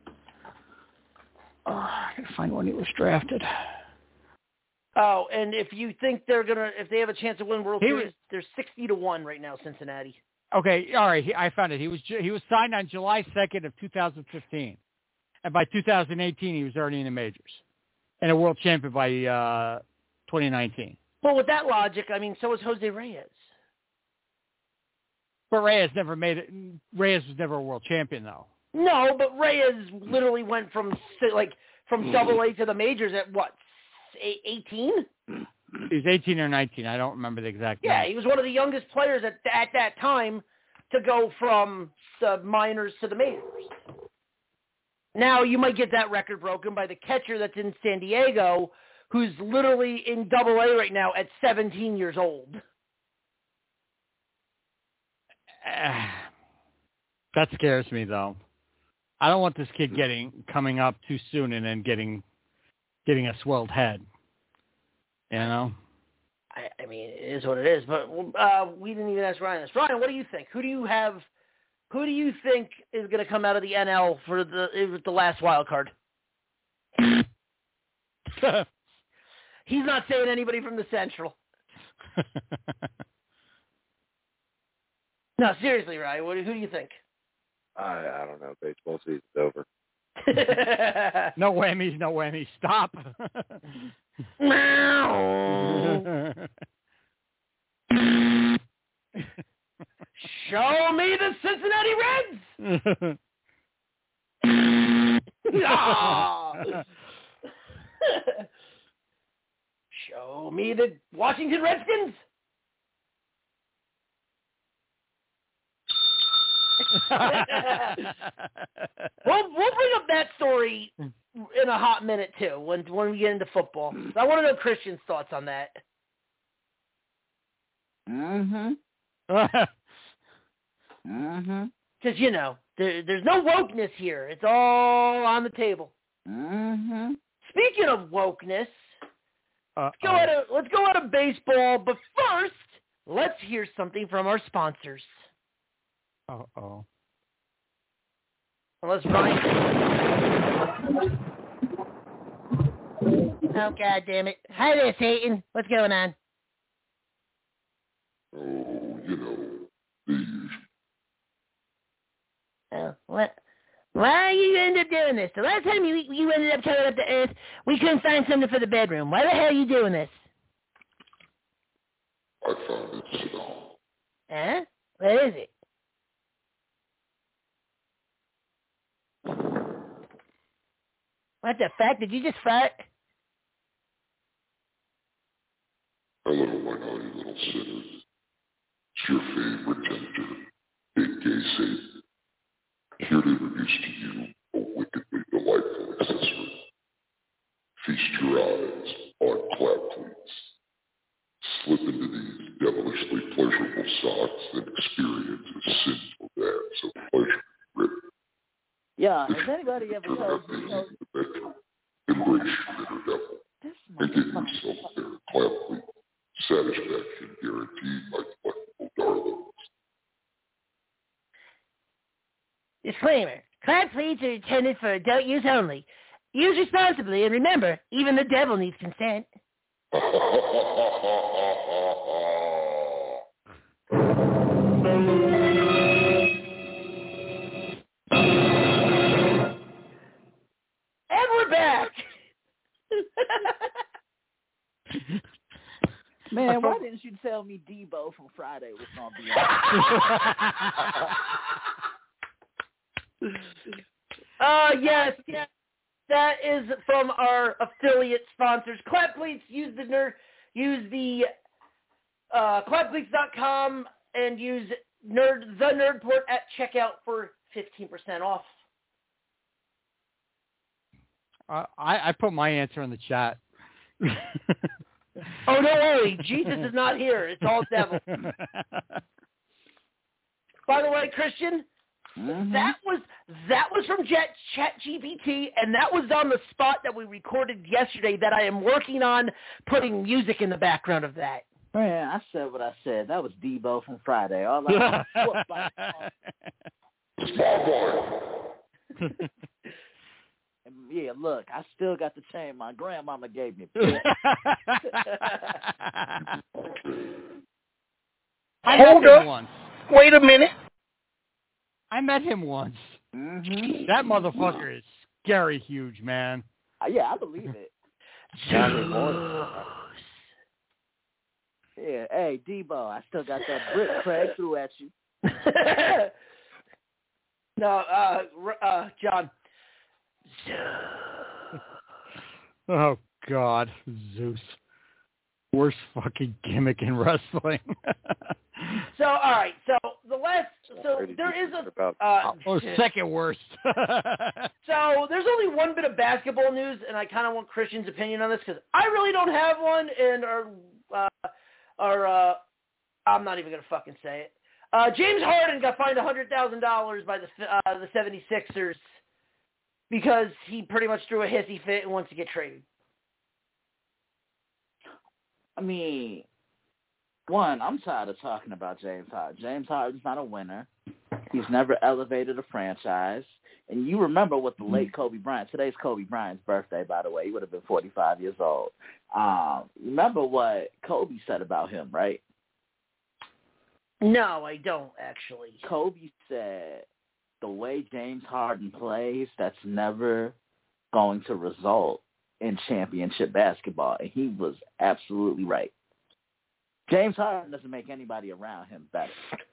Oh, I gotta find when he was drafted. Oh, and if you think they're gonna, if they have a chance to win World He Series, was, they're sixty to one right now, Cincinnati. Okay, all right, he, I found it. He was he was signed on July second of two thousand fifteen, and by two thousand eighteen he was already in the majors, and a world champion by uh, twenty nineteen. Well, with that logic, I mean, so is Jose Reyes. But Reyes never made it. Reyes was never a world champion, though. No, but Reyes literally went from like from Double A to the majors at what, eighteen? He was eighteen or nineteen. I don't remember the exact. Yeah, name. he was one of the youngest players at at that time to go from the minors to the majors. Now you might get that record broken by the catcher that's in San Diego, who's literally in Double A right now at seventeen years old. Uh, that scares me, though. I don't want this kid getting coming up too soon and then getting getting a swelled head. You know? I, I mean, it is what it is. But uh, we didn't even ask Ryan this. Ryan, what do you think? Who do you have? Who do you think is going to come out of the N L for the the last wild card? He's not saying anybody from the Central. No, seriously, Ryan. What, who do you think? I I don't know. Baseball season's over. No whammies, no whammies. Stop. Show me the Cincinnati Reds. Oh. Show me the Washington Redskins. we'll we'll bring up that story in a hot minute too when when we get into football. I want to know Christian's thoughts on that. Mm-hmm. mm-hmm. Because you know there, there's no wokeness here. It's all on the table. Mm-hmm. Speaking of wokeness, Uh-oh. let's go out of let's go out of baseball. But first, let's hear something from our sponsors. Uh-oh. Unless Ryan. Oh, God damn it. Hi there, Satan. What's going on? Oh, you know, these. Oh, what? Why you end up doing this? The last time you you ended up coming up to Earth, we couldn't find something for the bedroom. Why the hell are you doing this? I found it, Saddam. Huh? What is it? What the fuck? Did you just fart? A little minority little considered. It's your favorite tender, Big Gay Satan, here to introduce to you a wickedly delightful accessory. Feast your eyes on clap pleats. Slip into these devilishly pleasurable socks and experience a sinful dance of pleasure rip. Yeah, has anybody ever told you? The bedroom, embrace your inner devil, and give yourself their clap pleat satisfaction guaranteed by collectible darlings. Disclaimer. Clap pleats are intended for adult use only. Use responsibly, and remember, even the devil needs consent. And we're back! Man, why didn't you tell me Debo from Friday was going to be on? Uh, yes, yes. That is from our affiliate sponsors. Clap Pleats, use the nerd, use the uh, clap pleats dot com and use nerd the Nerdport at checkout for fifteen percent off. Uh, I, I put my answer in the chat. Oh, don't worry. Jesus is not here. It's all devil. By the way, Christian, mm-hmm. that was that was from Jet, Chat G P T, and that was on the spot that we recorded yesterday that I am working on putting music in the background of that. Man, I said what I said. That was Debo from Friday. All I Yeah, look, I still got the chain my grandmama gave me. I Hold met him up. once. Wait a minute. I met him once. Mm-hmm. That motherfucker is scary huge, man. Uh, yeah, I believe it. Yeah, hey, Debo, I still got that brick Craig threw at you. No, uh, uh, John. Oh, God, Zeus. Worst fucking gimmick in wrestling. So, all right. So, the last, so there is a, uh, oh, second worst. So, there's only one bit of basketball news, and I kind of want Christian's opinion on this, because I really don't have one, and, or, uh, or, uh, I'm not even going to fucking say it. Uh, James Harden got fined one hundred thousand dollars by the, uh, the seventy-sixers because he pretty much threw a hissy fit and wants to get traded. I mean, one, I'm tired of talking about James Harden. James Harden's not a winner. He's never elevated a franchise. And you remember what the late Kobe Bryant, today's Kobe Bryant's birthday, by the way. He would have been forty-five years old. Um, remember what Kobe said about him, right? No, I don't, actually. Kobe said, the way James Harden plays, that's never going to result in championship basketball. And he was absolutely right. James Harden doesn't make anybody around him better.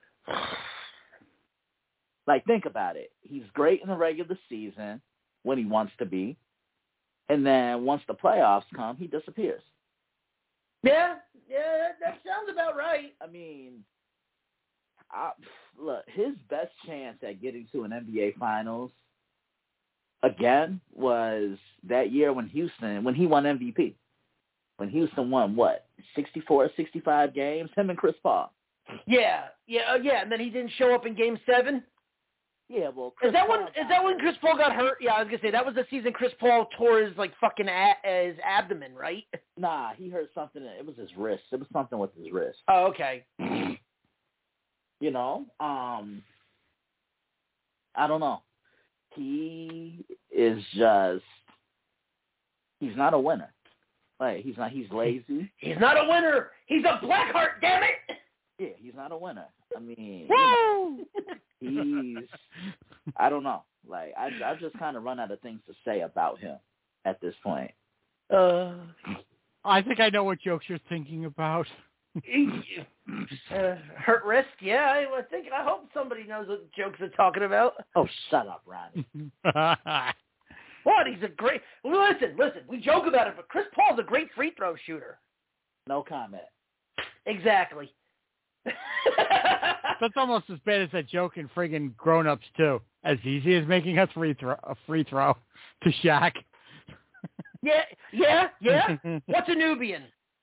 Like, think about it. He's great in the regular season when he wants to be. And then once the playoffs come, he disappears. Yeah, yeah, that, that sounds about right. I mean, I, look, his best chance at getting to an N B A Finals again was that year when Houston, when he won M V P. When Houston won, what, sixty-four, sixty-five games? Him and Chris Paul. Yeah, yeah, uh, yeah, and then he didn't show up in Game Seven. Yeah, well, Chris is that Paul when is that when Chris Paul got hurt? Yeah, I was gonna say that was the season Chris Paul tore his like fucking a- his abdomen, right? Nah, he hurt something. It was his wrist. It was something with his wrist. Oh, okay. You know, um, I don't know. He is just, he's not a winner. Like, he's not, he's lazy. He's not a winner. He's a Blackheart, damn it. Yeah, he's not a winner. I mean, Woo! You know, he's, I don't know. Like, I, I just kind of run out of things to say about him at this point. Uh, I think I know what jokes you're thinking about. uh, hurt wrist? Yeah, I, I think. I hope somebody knows what jokes they're talking about. Oh, shut up, Ronnie. What? He's a great. Listen, listen. We joke about it, but Chris Paul's a great free throw shooter. No comment. exactly. That's almost as bad as that joke in friggin' Grown Ups too. As easy as making a free throw, a free throw to Shaq. Yeah, yeah, yeah. What's a Nubian?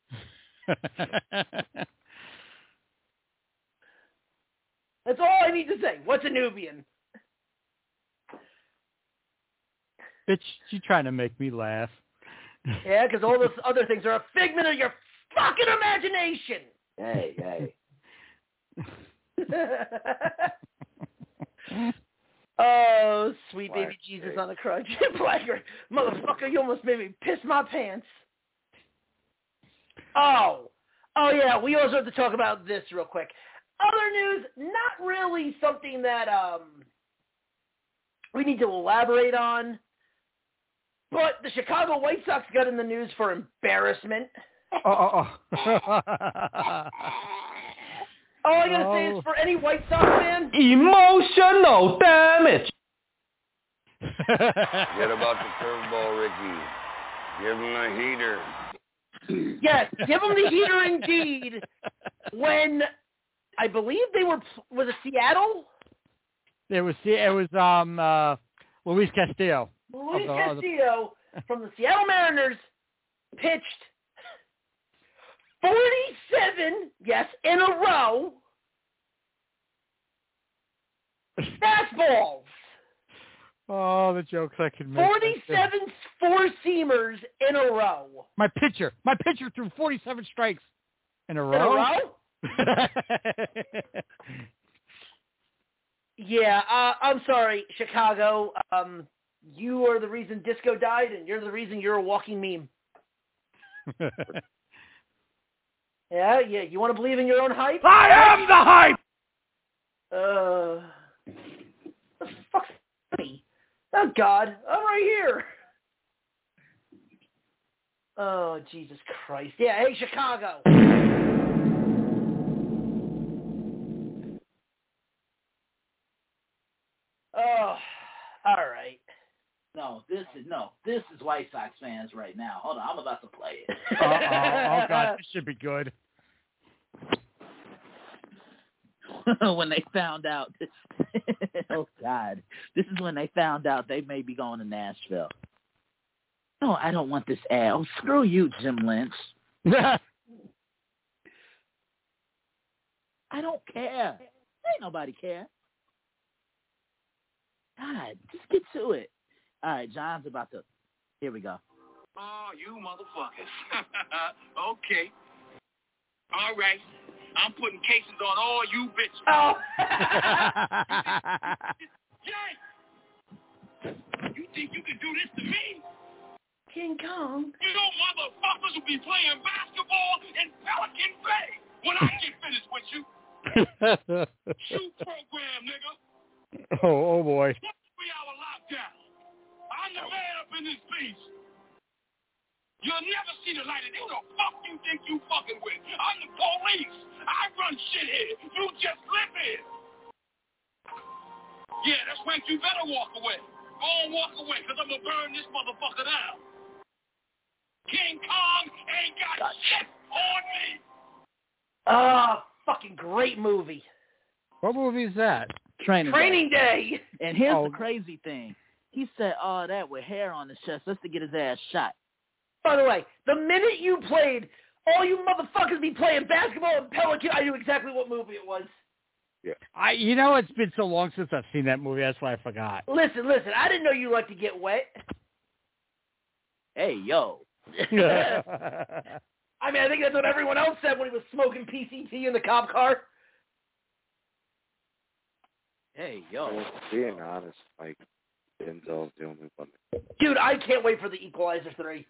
That's all I need to say. What's a Nubian? Bitch, you trying to make me laugh. Yeah, because all those other things are a figment of your fucking imagination. Hey, hey. Oh, sweet Black baby Jesus Greg. on a crutch. Black Greg. Motherfucker, you almost made me piss my pants. Oh. Oh, yeah, we also have to talk about this real quick. Other news, not really something that um we need to elaborate on, but the Chicago White Sox got in the news for embarrassment. Oh, oh, oh. All I gotta Oh. say is, for any White Sox fan, Emotional damage. Forget about the curveball, Ricky. Give him a heater. yes, give them the heater indeed. When I believe they were, was it Seattle? It was it was um uh, Luis Castillo. Luis Of the- of the- Castillo from the Seattle Mariners pitched forty-seven, yes, in a row, fastballs. Oh, the jokes I can make. forty-seven four-seamers in a row. My pitcher, my pitcher threw forty-seven strikes in a In a row. row? Yeah, uh, I'm sorry, Chicago. Um, you are the reason disco died, and you're the reason you're a walking meme. Yeah, yeah. You want to believe in your own hype? I am the hype. Uh, the fuck's funny? Oh God, I'm right here. Oh Jesus Christ! Yeah, hey Chicago. Oh, all right. No, this is no. This is White Sox fans right now. Hold on, I'm about to play it. oh, oh, oh God, this should be good. When they found out, oh God, this is when they found out they may be going to Nashville. No, I don't want this ad. Oh, screw you, Jim Lynch. I don't care. Ain't nobody care. God, just get to it. All right, John's about to. Here we go. Oh, you motherfuckers. Okay. All right. I'm putting cases on all you bitches. Oh. Jay! You think you can do this to me? King Kong. You motherfuckers will be playing basketball in Pelican Bay when I get finished with you. Shoot program, nigga. oh, oh boy. Three-hour lockdown. I'm the man up in this piece. You'll never see the light of who the fuck you think you fucking with. I'm the police. I run shit here. You just live here. Yeah, that's right. You better walk away. Go on, walk away, because I'm going to burn this motherfucker down. King Kong ain't got God. shit on me. Ah, fucking great movie. What movie is that? Training, Training Day. Day. And here's Oh. the crazy thing. He said all that with hair on his chest just to get his ass shot. By the way, the minute you played, all you motherfuckers be playing basketball and Pelican, I knew exactly what movie it was. Yeah. I, you know, it's been so long since I've seen that movie. That's why I forgot. Listen, listen, I didn't know you liked to get wet. Hey, yo. I mean, I think that's what everyone else said when he was smoking P C T in the cop car. Hey, yo. Well, being honest, like, Denzel's the only one. Dude, I can't wait for the Equalizer three.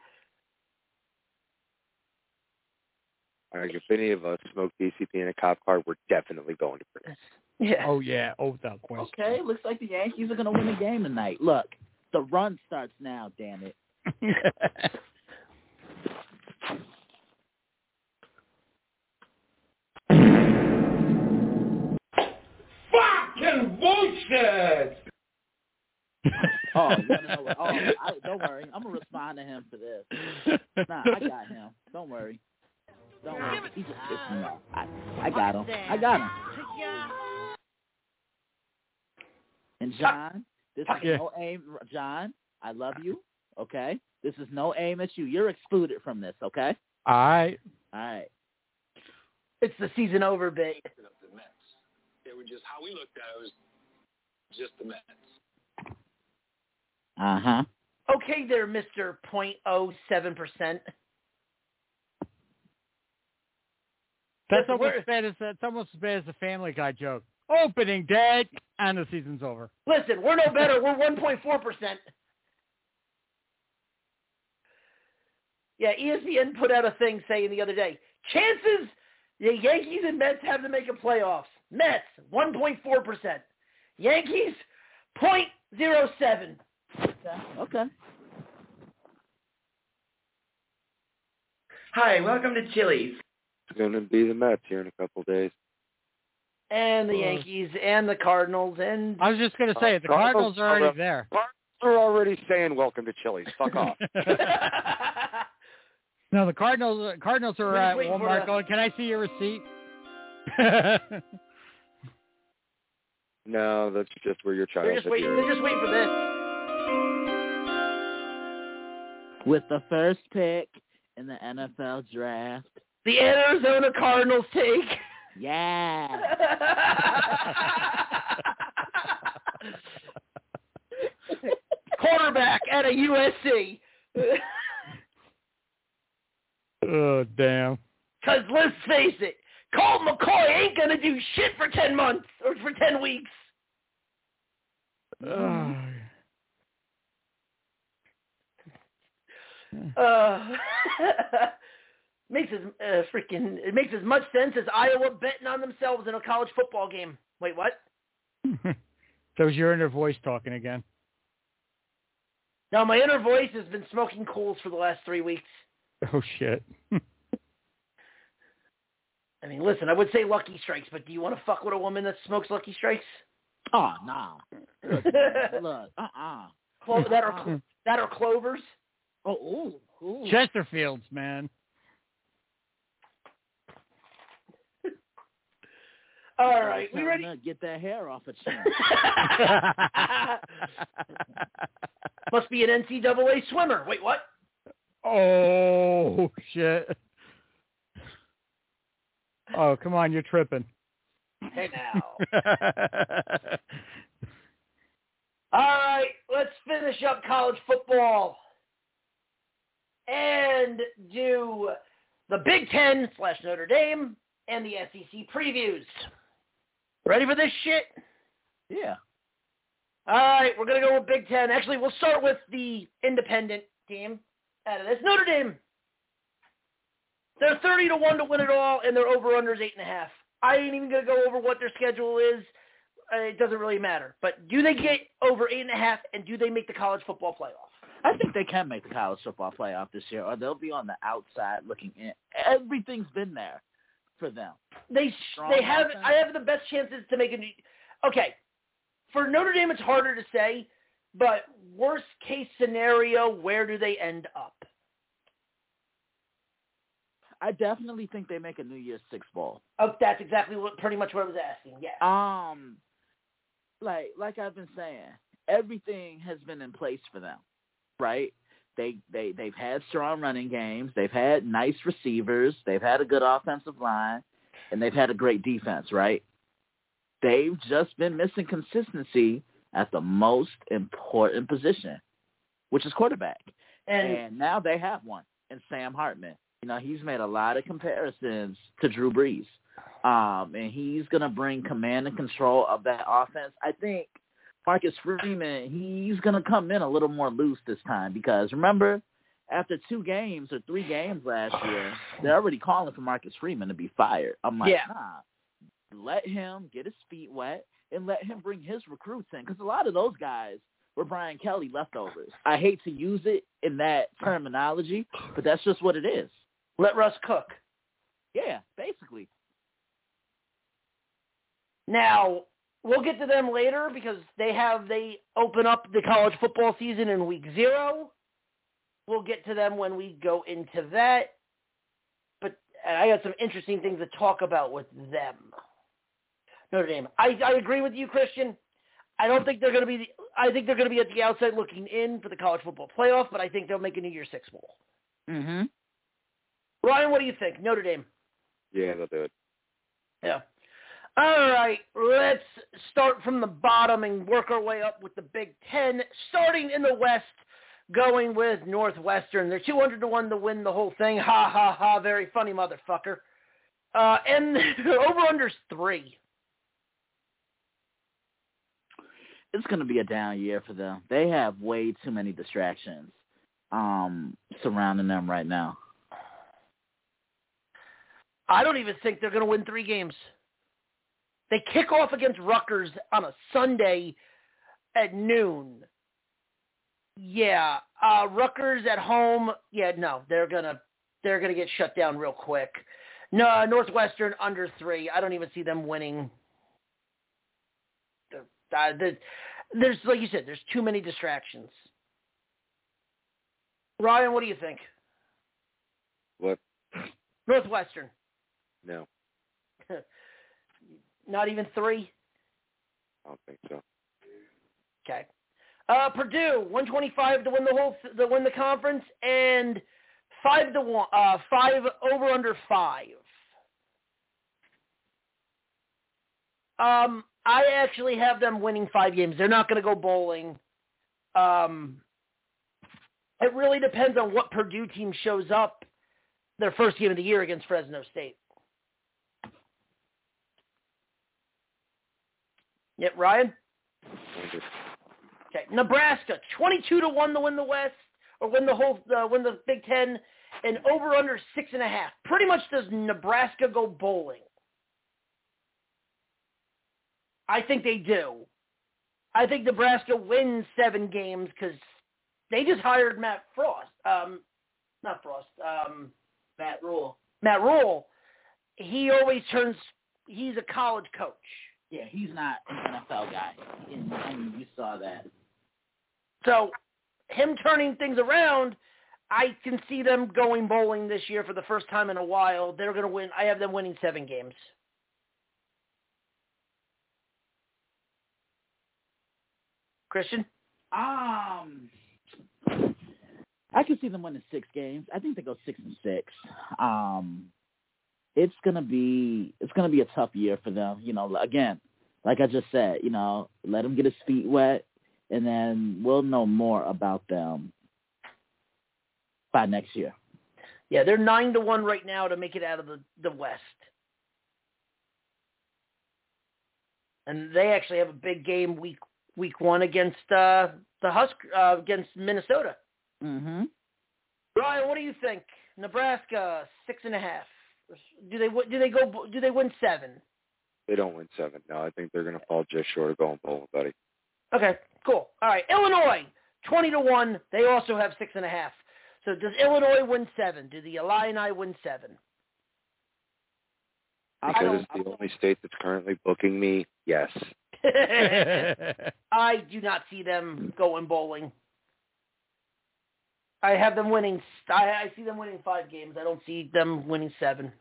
Like, if any of us smoke P C P in a cop car, we're definitely going to prison. Yeah. Oh, yeah. Oh, without question. Okay, looks like the Yankees are going to win the game tonight. Look, the run starts now, damn it. Fucking bullshit. Oh, you wanna know what? Oh, I, don't worry. I'm going to respond to him for this. Nah, I got him. Don't worry. Don't worry. He just pissed me off. I, I got him. I got him. And John, this is Yeah. no aim. John, I love you. Okay, this is no aim at you. You're excluded from this. Okay. All right. All right. It's the season over bit. The Mets. They were just how we looked at it was just the Mets. Uh huh. Okay, there, Mister zero point zero seven percent. That's Listen, almost we're- as bad as that's almost as bad as the Family Guy joke. Opening day and the season's over. Listen, we're no better. We're one point four percent. Yeah, E S P N put out a thing saying the other day, chances the Yankees and Mets have to make a playoffs. Mets, one point four percent. Yankees, zero point zero seven. Okay. Okay. Hi, welcome to Chili's. It's going to be the Mets here in a couple of days. And the Yankees and the Cardinals and... I was just going to say, Uh, the Cardinals Cardinals are already are- there. They're already saying welcome to Chili's. Fuck off. No, the Cardinals Cardinals are We're just at waiting for Walmart the- going, can I see your receipt? No, that's just where your child they're just is waiting. here. They're just waiting for this. With the first pick in the N F L draft. The Arizona Cardinals take. Yeah. Quarterback at a U S C. Oh, damn. Because let's face it, Colt McCoy ain't going to do shit for ten months or for ten weeks. Oh. Uh, makes as uh, freaking it makes as much sense as Iowa betting on themselves in a college football game. Wait, what? That was your inner voice talking again. No, my inner voice has been smoking cools for the last three weeks. Oh, shit. I mean, listen, I would say Lucky Strikes, but do you want to fuck with a woman that smokes Lucky Strikes? Oh, no. Look, look, uh-uh. Clo- that are cl- that are clovers. Oh, ooh, ooh. Chesterfields, man. All right, we Tell ready? him to Get that hair off a chin. Must be an N C double A swimmer. Wait, what? Oh, shit. Oh, come on, you're tripping. Hey, now. All right, let's finish up college football and do the Big Ten slash Notre Dame and the S E C previews. Ready for this shit? Yeah. All right, we're going to go with Big Ten. Actually, we'll start with the independent team out of this. Notre Dame. They're thirty to one to win it all, and their over-under is eight and a half. I ain't even going to go over what their schedule is. Uh, it doesn't really matter. But do they get over eight and a half, and do they make the college football playoff? I think they can make the college football playoff this year, or they'll be on the outside looking in. Everything's been there for them. They Strong they have offense. I have the best chances to make a new. Okay, for Notre Dame it's harder to say, but worst case scenario, where do they end up? I definitely think they make a New Year's Six bowl. Oh, that's exactly what pretty much what I was asking. Yeah. Um, like like I've been saying, everything has been in place for them, right? They they they've had strong running games, they've had nice receivers, they've had a good offensive line, and they've had a great defense, right? They've just been missing consistency at the most important position, which is quarterback. And, And now they have one in Sam Hartman. You know, he's made a lot of comparisons to Drew Brees. Um, and he's going to bring command and control of that offense. I think Marcus Freeman, he's going to come in a little more loose this time because, remember, after two games or three games last year, they're already calling for Marcus Freeman to be fired. I'm like, Yeah. nah, let him get his feet wet and let him bring his recruits in because a lot of those guys were Brian Kelly leftovers. I hate to use it in that terminology, but that's just what it is. let Russ cook. Yeah, basically. Now, we'll get to them later because they have they open up the college football season in week zero. We'll get to them when we go into that. But and I got some interesting things to talk about with them. Notre Dame. I, I agree with you, Christian. I don't think they're going to be. The, I think they're going to be at the outside looking in for the college football playoff, but I think they'll make a New Year's Six bowl. Mm-hmm. Ryan, what do you think? Notre Dame. Yeah, they'll do it. Yeah. All right, let's start from the bottom and work our way up with the Big Ten. Starting in the West, going with Northwestern. They're two hundred to one to win the whole thing. Ha, ha, ha. Very funny, motherfucker. Uh, and over-under's three. It's going to be a down year for them. They have way too many distractions um, surrounding them right now. I don't even think they're going to win three games. They kick off against Rutgers on a Sunday at noon. Yeah, uh, Rutgers at home. Yeah, no, they're gonna they're gonna get shut down real quick. No, Northwestern under three. I don't even see them winning. Uh, the, there's like you said, there's too many distractions. Ryan, what do you think? What? Northwestern. No. Not even three? I don't think so. Okay. Uh, Purdue, one twenty-five to win the whole, to win the conference, and five to one, uh, five over under five. Um, I actually have them winning five games. They're not going to go bowling. Um, it really depends on what Purdue team shows up their first game of the year against Fresno State. Yep, Ryan? Okay, Nebraska, twenty-two to one to win the West, or win the whole, uh, win the Big Ten, and over under six and a half. Pretty much does Nebraska go bowling? I think they do. I think Nebraska wins seven games because they just hired Matt Frost. Um, not Frost. Um, Matt Rule. Matt Rule. He always turns. He's a college coach. Yeah, he's not an N F L guy. And, I mean, you saw that. So, him turning things around, I can see them going bowling this year for the first time in a while. They're going to win. I have them winning seven games. Christian? Um, I can see them winning six games. I think they go six and six. Um, it's gonna be it's gonna be a tough year for them. You know, again, like I just said, you know, let him get his feet wet, and then we'll know more about them by next year. Yeah, they're nine to one right now to make it out of the, the West. And they actually have a big game week week one against uh, the Husk uh, against Minnesota. Mm-hmm. Ryan, what do you think? Nebraska six and a half. Do they do they go do they win seven? They don't win seven. No, I think they're going to fall just short of going bowling, buddy. Okay, cool. All right, Illinois twenty to one. They also have six and a half. So does Illinois win seven? Do the Illini win seven? Because it's the only state that's currently booking me, yes. I do not see them going bowling. I have them winning. I, I see them winning five games. I don't see them winning seven.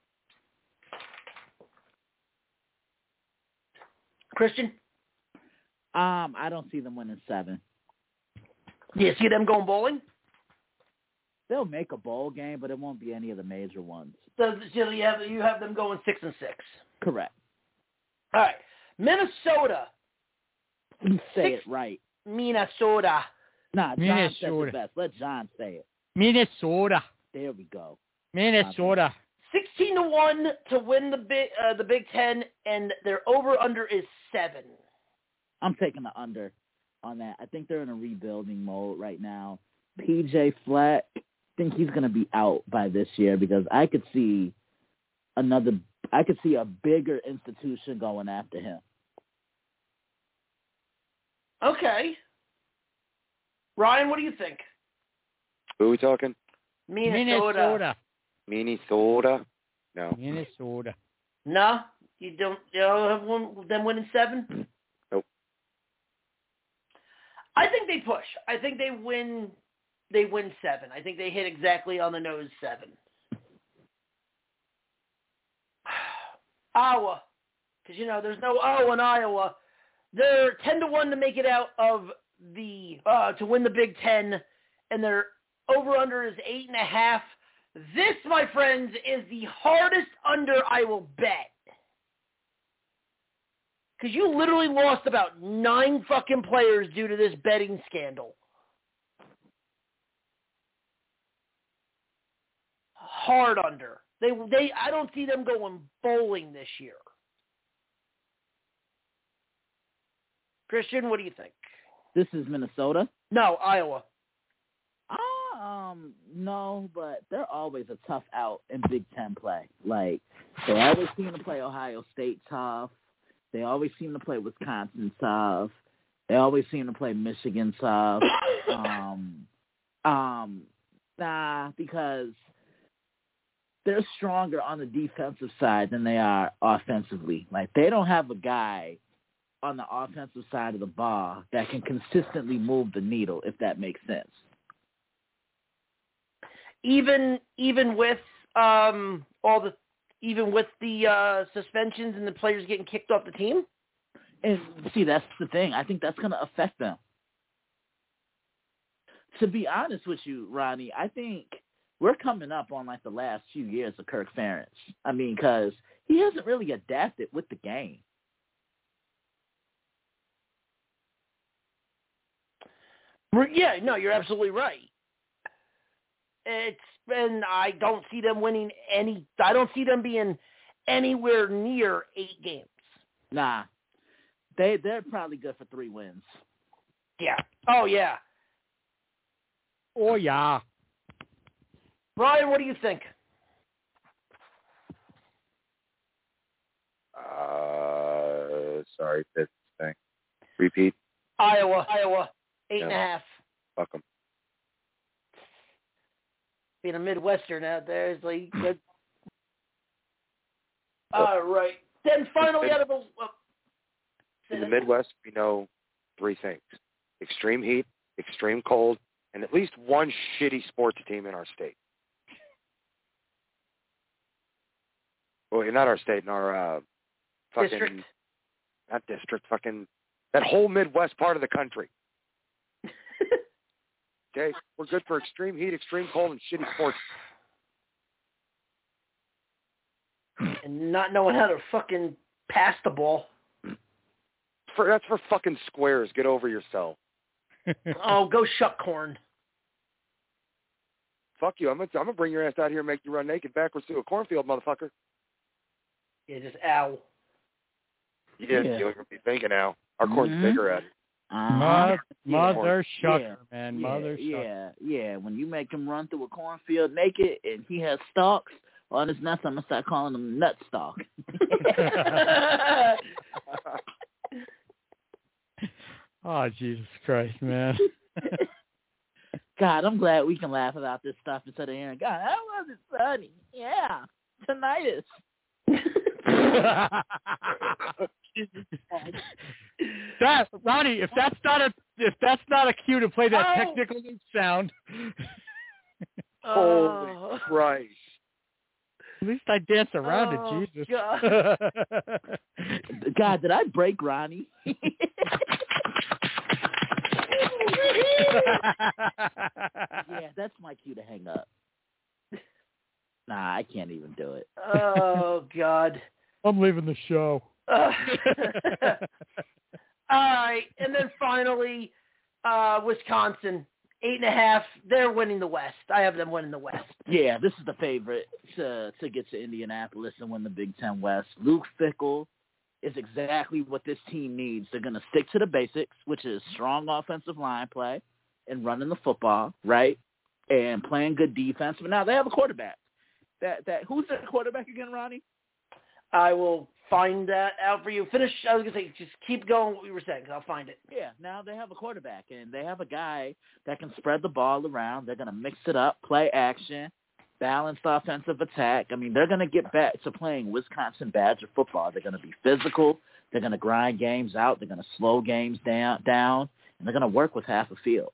Christian? Um, I don't see them winning seven. Do you see them going bowling? They'll make a bowl game, but it won't be any of the major ones. So, so you have you have them going six and six. Correct. All right, Minnesota. You say six, it right. Minnesota. Nah, John Minnesota. said it best. Let John say it. Minnesota. There we go. Minnesota. Sixteen to one to win the big uh, the Big Ten, and their over under is seven. I'm taking the under on that. I think they're in a rebuilding mode right now. P J Flack, I think he's going to be out by this year because I could see another. I could see a bigger institution going after him. Okay. Ryan, what do you think? Who are we talking? Minnesota. Minnesota. Minnesota? No. Minnesota. No? You don't, you don't have one, them winning seven? Nope. I think they push. I think they win They win seven. I think they hit exactly on the nose seven. Iowa, because, you know, there's no O in Iowa. They're ten to one to make it out of the, uh, to win the Big Ten, and their over-under is eight and a half. This, my friends, is the hardest under I will bet. Because you literally lost about nine fucking players due to this betting scandal. Hard under. They, they, I don't see them going bowling this year. Christian, what do you think? This is Minnesota? No, Iowa. Um, no, but they're always a tough out in Big Ten play. Like, they always seem to play Ohio State tough. They always seem to play Wisconsin tough. They always seem to play Michigan tough. um, um, nah, because they're stronger on the defensive side than they are offensively. Like, they don't have a guy on the offensive side of the ball that can consistently move the needle, if that makes sense. Even even with um, all the even with the uh, suspensions and the players getting kicked off the team? And see, that's the thing. I think that's going to affect them. To be honest with you, Ronnie, I think we're coming up on like the last few years of Kirk Ferentz. I mean, because he hasn't really adapted with the game. Yeah, no, you're absolutely right. It's and I don't see them winning any. I don't see them being anywhere near eight games. Nah, they they're probably good for three wins. Yeah. Oh yeah. Oh yeah. Ryan, what do you think? Uh, sorry, fifth thing. Repeat. Iowa. Iowa. Eight no. and a half. Fuck them. Being a Midwestern out there is like good. All right. Then finally, out of a, well, in the Midwest, we know three things: extreme heat, extreme cold, and at least one shitty sports team in our state. Well, not our state, in our uh, fucking district. Not district. Fucking that whole Midwest part of the country. Okay, we're good for extreme heat, extreme cold, and shitty sports. And not knowing how to fucking pass the ball. For, that's for fucking squares. Get over yourself. Oh, go shuck corn. Fuck you. I'm gonna, I'm gonna bring your ass out here and make you run naked backwards through a cornfield, motherfucker. Yeah, just ow. Yeah, Yeah. you'll be thinking now. Our corn's Mm-hmm. bigger at it. Uh-huh. Mother, Yeah. mother shucker, Yeah. man. Yeah, Mother shucker. yeah, yeah. When you make him run through a cornfield naked and he has stalks on his nuts, I'm going to start calling him nut stalk. Oh, Jesus Christ, man. God, I'm glad we can laugh about this stuff instead of hearing, God, how was it sunny? Yeah, tinnitus. That Ronnie, if that's not a if that's not a cue to play that Oh. technical sound, Holy Oh. Christ. at least I dance around Oh, it, Jesus. God. God, did I break Ronnie? Yeah, that's my cue to hang up. Nah, I can't even do it. Oh, God. I'm leaving the show. Uh, all right, and then finally, uh, Wisconsin, eight and a half. They're winning the West. I have them winning the West. Yeah, this is the favorite to to get to Indianapolis and win the Big Ten West. Luke Fickell is exactly what this team needs. They're going to stick to the basics, which is strong offensive line play and running the football, right, and playing good defense. But now they have a quarterback. That that who's their quarterback again, Ronnie? I will find that out for you. Finish. I was going to say, just keep going what we were saying, 'cause I'll find it. Yeah, now they have a quarterback, and they have a guy that can spread the ball around. They're going to mix it up, play action, balanced offensive attack. I mean, they're going to get back to playing Wisconsin Badger football. They're going to be physical. They're going to grind games out. They're going to slow games down, down, and they're going to work with half a field.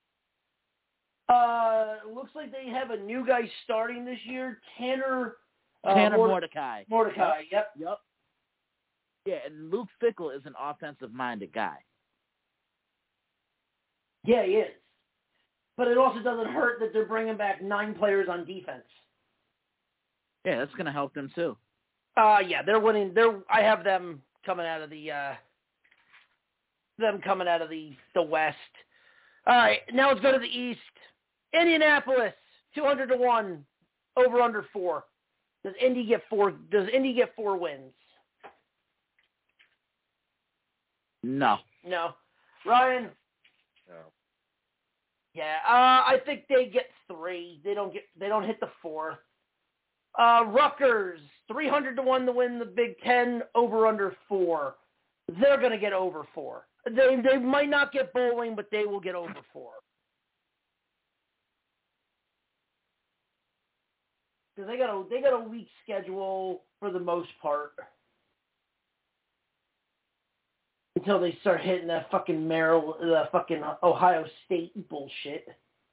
Uh, looks like they have a new guy starting this year, Tanner Uh, Tanner Morde- Mordecai. Mordecai, yep. Yep. Yeah, and Luke Fickell is an offensive-minded guy. Yeah, he is. But it also doesn't hurt that they're bringing back nine players on defense. Yeah, that's going to help them too. Uh, yeah, they're winning. They're. I have them coming out of the. Uh, them coming out of the the West. All right, now let's go to the East. Indianapolis, two hundred to one, over under four. Does Indy get four? Does Indy get four wins? No. No. Ryan. No. Yeah, uh, I think they get three. They don't get. They don't hit the fourth. Uh, Rutgers, three hundred to one to win the Big Ten, over under four. They're going to get over four. They they might not get bowling, but they will get over four. Because they got a they got a weak schedule for the most part until they start hitting that fucking Maryland, the fucking Ohio State bullshit.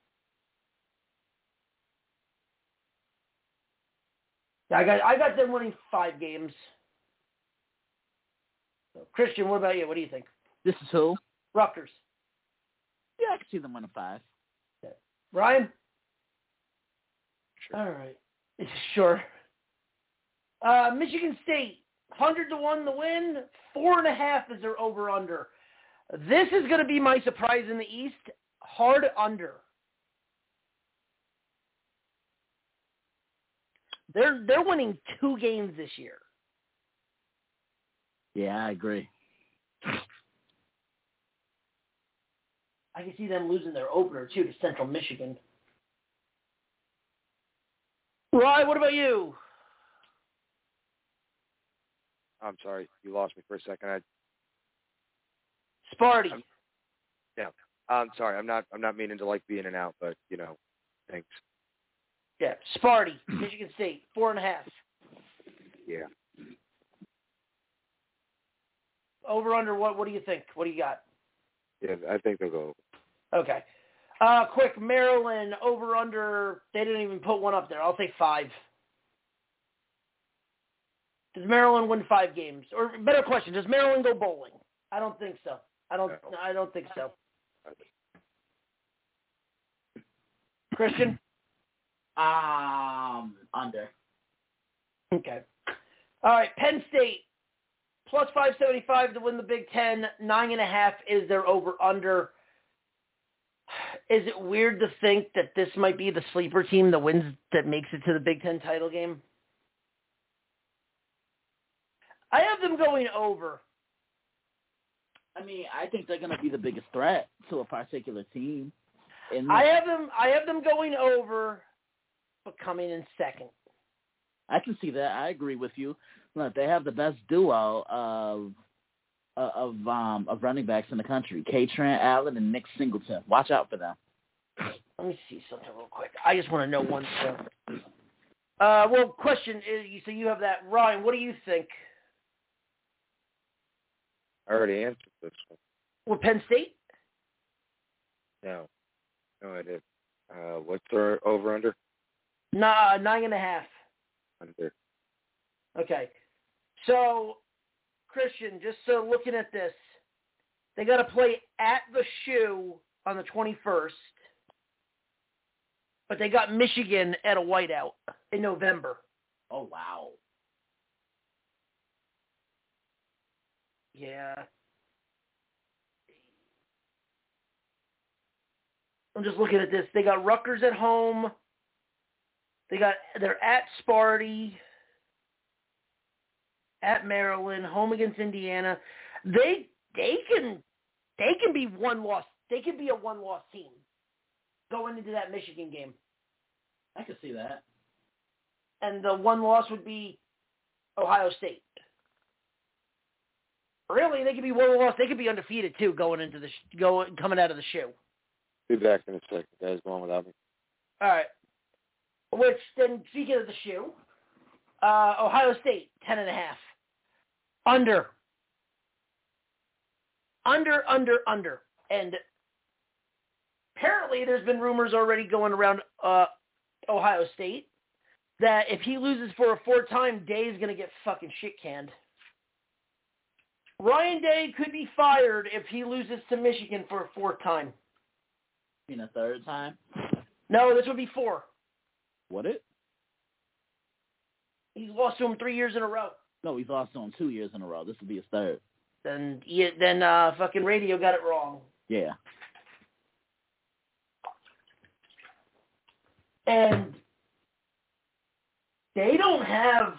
I got I got them winning five games. So, Christian, what about you? What do you think? This is who? Rutgers. Yeah, I can see them winning five. Okay. Ryan? Sure. All right. Sure. Uh, Michigan State, one hundred to one to win, four and a half is their over-under. This is going to be my surprise in the East, hard under. They're they're winning two games this year. Yeah, I agree. I can see them losing their opener, too, to Central Michigan. Ryan, what about you? I'm sorry, you lost me for a second. I, Sparty. I'm, yeah, I'm sorry. I'm not. I'm not meaning to like be in and out, but you know, thanks. Yeah, Sparty, Michigan State, four and a half. Yeah. Over under, what? What do you think? What do you got? Yeah, I think they'll go. Okay. Uh, quick, Maryland, over under. They didn't even put one up there. I'll say five. Does Maryland win five games? Or better question, does Maryland go bowling? I don't think so. I don't. No. I don't think so. Christian? Um, under. Okay. All right, Penn State, plus five seventy-five to win the Big Ten. Nine and a half is their over-under. Is it weird to think that this might be the sleeper team that wins, that makes it to the Big Ten title game? I have them going over. I mean, I think they're going to be the biggest threat to a particular team. And I have them. I have them going over, but coming in second. I can see that. I agree with you. Look, they have the best duo of of um of running backs in the country: K. Trent Allen and Nick Singleton. Watch out for them. Let me see something real quick. I just want to know one thing. Uh, well, question is, so you have that, Ryan. What do you think? I already answered this one. With Penn State? No, no, I did. Uh, what's their over under? Nah, nine and a half. Under. Okay. So, Christian, just so looking at this, they got to play at the Shoe on the twenty-first, but they got Michigan at a whiteout in November. Oh, wow. Yeah. I'm just looking at this. They got Rutgers at home. They got they're at Sparty, at Maryland, home against Indiana. They they can they can be one loss. They can be a one loss team going into that Michigan game. I can see that. And the one loss would be Ohio State. Really, they could be one loss. They could be undefeated too, going into the sh- go coming out of the shoe. Be back in a second, guys. Going without me. All right. Which then, speaking of the shoe, uh, Ohio State ten and a half, under, under, under, under, and apparently there's been rumors already going around uh, Ohio State that if he loses for a fourth time, Day is going to get fucking shit canned. Ryan Day could be fired if he loses to Michigan for a fourth time. You mean a third time? No, this would be four. Would it? He's lost to him three years in a row. No, he's lost to him two years in a row. This would be his third. Then, yeah, then uh, fucking radio got it wrong. Yeah. And they don't have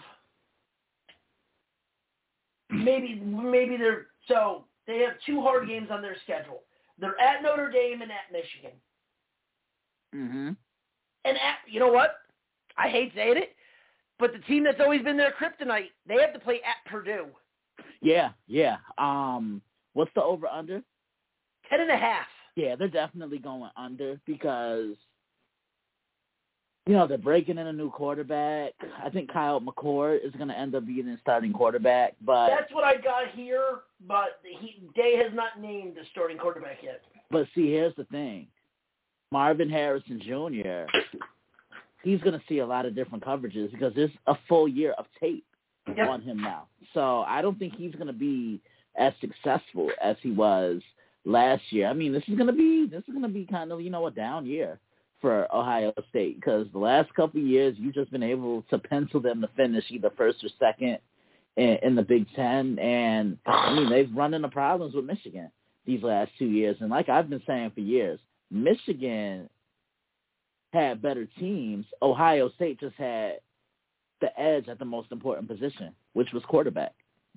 maybe maybe they're so they have two hard games on their schedule. They're at Notre Dame and at Michigan. Mm-hmm. And at, you know what? I hate saying it, but the team that's always been their kryptonite, they have to play at Purdue. Yeah, yeah. Um, what's the over under? Ten and a half. Yeah, they're definitely going under because, you know, they're breaking in a new quarterback. I think Kyle McCord is going to end up being the starting quarterback. But that's what I got here, but he, Day has not named the starting quarterback yet. But see, here's the thing. Marvin Harrison Junior, he's going to see a lot of different coverages because there's a full year of tape yep. on him now. So I don't think he's going to be as successful as he was last year. I mean, this is going to be this is going to be kind of, you know, a down year for Ohio State because the last couple of years you've just been able to pencil them to finish either first or second in, in the Big Ten. And, I mean, they've run into problems with Michigan these last two years. And like I've been saying for years, Michigan had better teams. Ohio State just had the edge at the most important position, which was quarterback.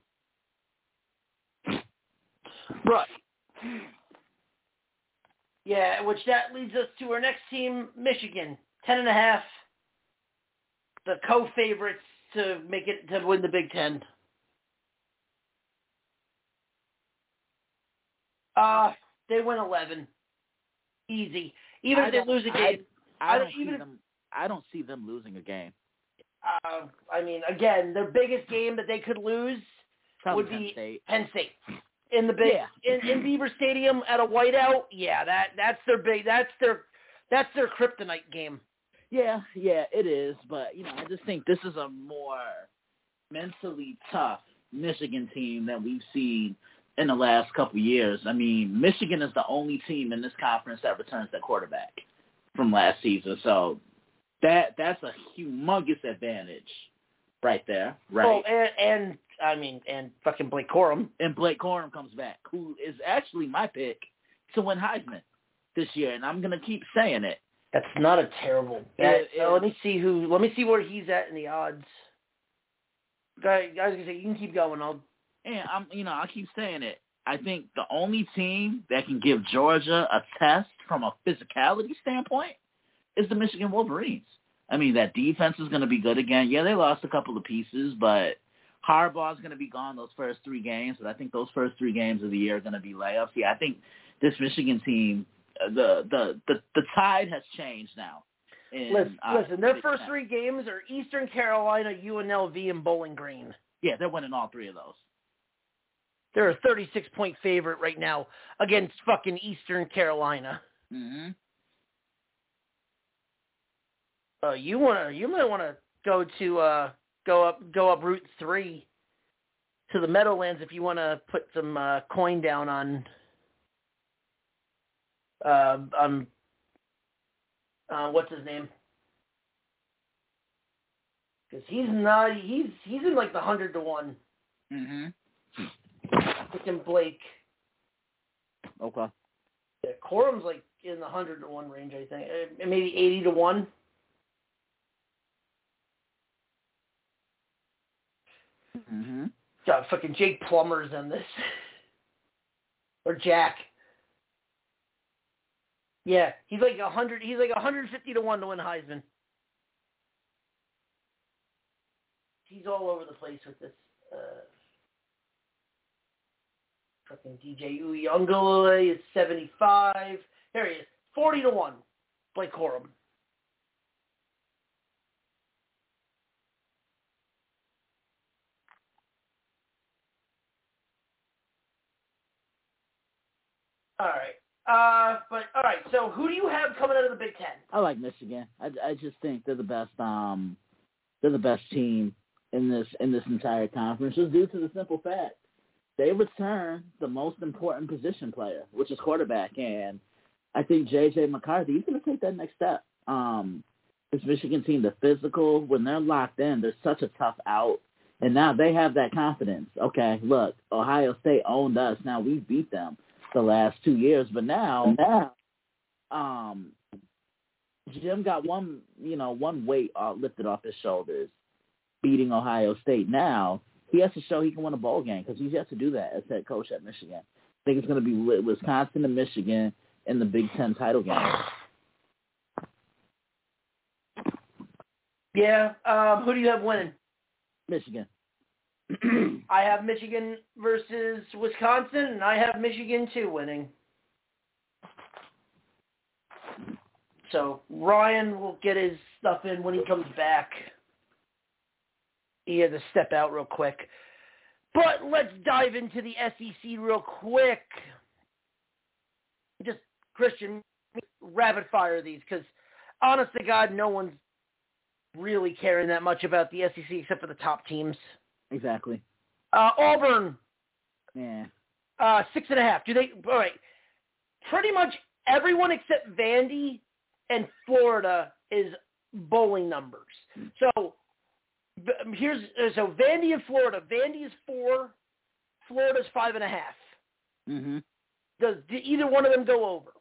Right. Yeah, which that leads us to our next team, Michigan. Ten and a half. The co-favorites to make it to win the Big Ten. Uh, they win eleven. Easy. Even if they lose a game. I, I, don't even see if, them. I don't see them losing a game. Uh, I mean, again, their biggest game that they could lose Probably would Penn be State. Penn State. In the big yeah. in, in Beaver Stadium at a whiteout, yeah, that that's their big that's their that's their kryptonite game. Yeah, yeah, it is. But you know, I just think this is a more mentally tough Michigan team than we've seen in the last couple of years. I mean, Michigan is the only team in this conference that returns their quarterback from last season, so that that's a humongous advantage right there. Right. Oh, and, and I mean, and fucking Blake Corum. And Blake Corum comes back, who is actually my pick to win Heisman this year, and I'm gonna keep saying it. That's not a terrible bet. It, it, uh, let me see who. Let me see where he's at in the odds. Guys, guys, gonna say you can keep going. I'll. And I'm, you know, I keep saying it. I think the only team that can give Georgia a test from a physicality standpoint is the Michigan Wolverines. I mean, that defense is going to be good again. Yeah, they lost a couple of pieces, but Harbaugh's going to be gone those first three games. But I think those first three games of the year are going to be layups. Yeah, I think this Michigan team, the the the, the tide has changed now. In, listen, uh, listen, their first three games are Eastern Carolina, U N L V, and Bowling Green. Yeah, they're winning all three of those. They're a thirty-six point favorite right now against fucking Eastern Carolina. Mm-hmm. Uh, you wanna, you might want to go to uh, go up, go up Route Three to the Meadowlands if you want to put some uh, coin down on, uh, um, uh, what's his name? Because he's not, he's he's in like the hundred to one. Mm-hmm. Freaking Blake. Okay. Yeah, Corum's like in the hundred to one range, I think. Uh, maybe eighty to one. Mm-hmm. God, fucking Jake Plummer's in this. Or Jack. Yeah, he's like a hundred. He's like a hundred fifty to one to win Heisman. He's all over the place with this. Uh, fucking D J Uyunglele is seventy-five. There he is, forty to one. Blake Corum. All right. Uh, but all right. So who do you have coming out of the Big Ten? I like Michigan. I, I just think they're the best. Um, they're the best team in this in this entire conference, is due to the simple fact they return the most important position player, which is quarterback. And I think J J McCarthy, he's going to take that next step. Um, this Michigan team, the physical, when they're locked in, they're such a tough out. And now they have that confidence. Okay, look, Ohio State owned us. Now we beat them the last two years. But now, now um, Jim got one, you know, one weight uh, lifted off his shoulders, beating Ohio State. Now he has to show he can win a bowl game because he's yet to do that as head coach at Michigan. I think it's going to be Wisconsin and Michigan in the Big Ten title game. Yeah. Um, who do you have winning? Michigan. I have Michigan versus Wisconsin, and I have Michigan too winning. So Ryan will get his stuff in when he comes back. He had to step out real quick. But let's dive into the S E C real quick. Just, Christian, rapid fire these, because honest to God, no one's really caring that much about the S E C except for the top teams. Exactly. Uh, Auburn. Yeah. Uh, six and a half. Do they? All right. Pretty much everyone except Vandy and Florida is bowling numbers. So here's so Vandy and Florida. Vandy is four. Florida's five and a half. Mm-hmm. Does either one of them go over?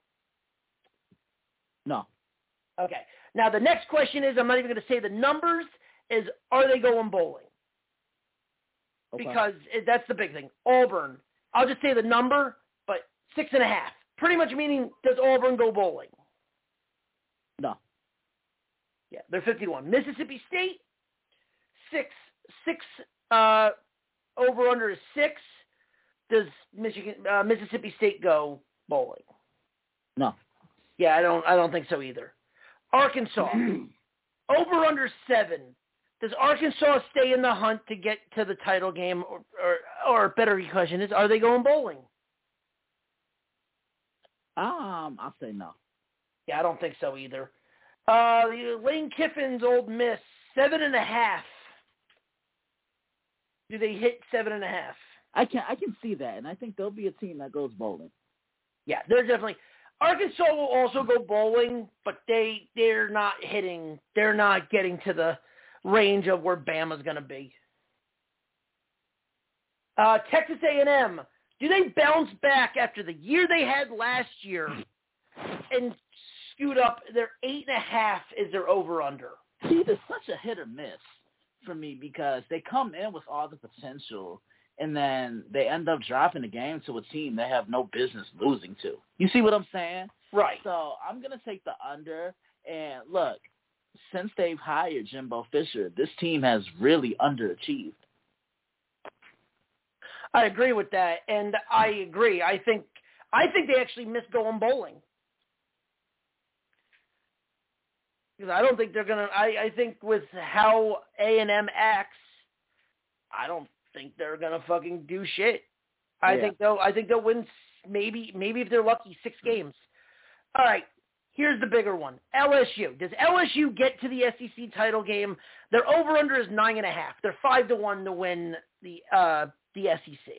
No. Okay. Now the next question is, I'm not even going to say the numbers, is are they going bowling? Okay. Because that's the big thing. Auburn. I'll just say the number, but six and a half. Pretty much meaning, does Auburn go bowling? No. Yeah, they're fifty-one. Mississippi State, six, six, uh, over under is six. Does Michigan, uh, Mississippi State go bowling? No. Yeah, I don't, I don't think so either. Arkansas, over under seven. Does Arkansas stay in the hunt to get to the title game, or, or, or a better question is, are they going bowling? Um, I'll say no. Yeah, I don't think so either. Uh, Lane Kiffin's Ole Miss, seven and a half. Do they hit seven and a half? I can I can see that, and I think there'll be a team that goes bowling. Yeah, they're definitely. Arkansas will also go bowling, but they they're not hitting. They're not getting to the range of where Bama's going to be. Uh, Texas A and M. Do they bounce back after the year they had last year and scoot up? Their eight and a half is their over-under. See, there's such a hit or miss for me because they come in with all the potential, and then they end up dropping the game to a team they have no business losing to. You see what I'm saying? Right. So I'm going to take the under. And look, since they've hired Jimbo Fisher, this team has really underachieved. I agree with that, and I agree. I think I think they actually missed going bowling. Because I don't think they're going to – I think with how A and M acts, I don't think they're going to fucking do shit. I yeah. think they'll I think they'll win maybe maybe if they're lucky six games. All right. Here's the bigger one. L S U. Does L S U get to the S E C title game? Their over-under is nine and a half. They're five to one to win the uh, the S E C.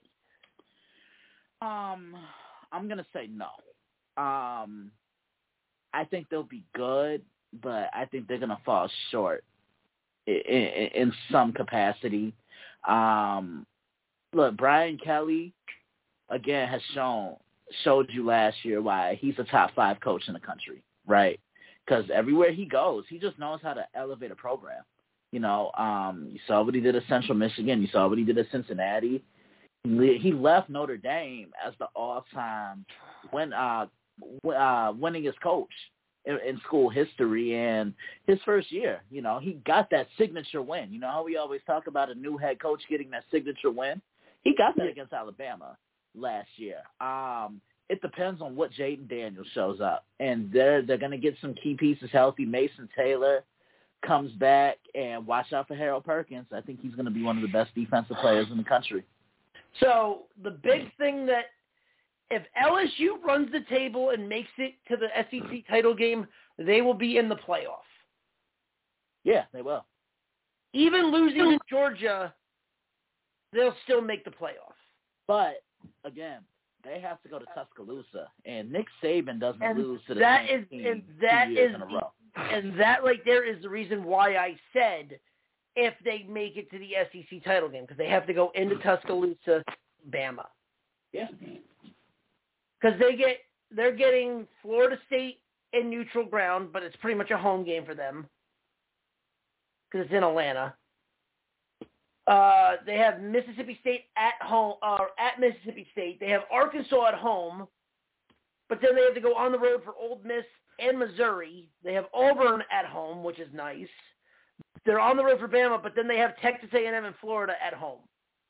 Um, I'm gonna say no. Um, I think they'll be good, but I think they're gonna fall short in, in, in some capacity. Um, look, Brian Kelly again has shown showed you last year why he's a top five coach in the country. Right, because everywhere he goes, he just knows how to elevate a program. You know, um, you saw what he did at Central Michigan. You saw what he did at Cincinnati. He left Notre Dame as the all-time win, uh, uh, winningest coach in, in school history. And his first year, you know, he got that signature win. You know how we always talk about a new head coach getting that signature win? He got that against Alabama last year. Um, It depends on what Jaden Daniels shows up. And they're, they're going to get some key pieces healthy. Mason Taylor comes back, and watch out for Harold Perkins. I think he's going to be one of the best defensive players in the country. So the big thing that if L S U runs the table and makes it to the S E C title game, they will be in the playoff. Yeah, they will. even losing to Georgia, they'll still make the playoffs. But, again, they have to go to Tuscaloosa, and Nick Saban doesn't and lose to the that same is, team and that two years is in a the, row. And that right there is the reason why I said if they make it to the S E C title game, because they have to go into Tuscaloosa, Bama. Yeah. Because they get, they're getting Florida State in neutral ground, but it's pretty much a home game for them because it's in Atlanta. Uh, they have Mississippi State at home, or at Mississippi State. They have Arkansas at home, but then they have to go on the road for Ole Miss and Missouri. They have Auburn at home, which is nice. They're on the road for Bama, but then they have Texas A and M and Florida at home.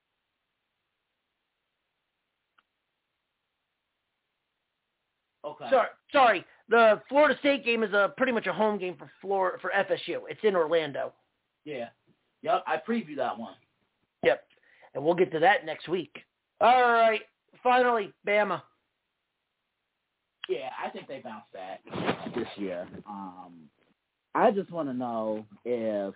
Okay. Sorry, sorry. The Florida State game is a pretty much a home game for Florida, for F S U. It's in Orlando. Yeah. Yep, I previewed that one. Yep. And we'll get to that next week. All right. Finally, Bama. Yeah, I think they bounce back this year. Um, I just want to know if,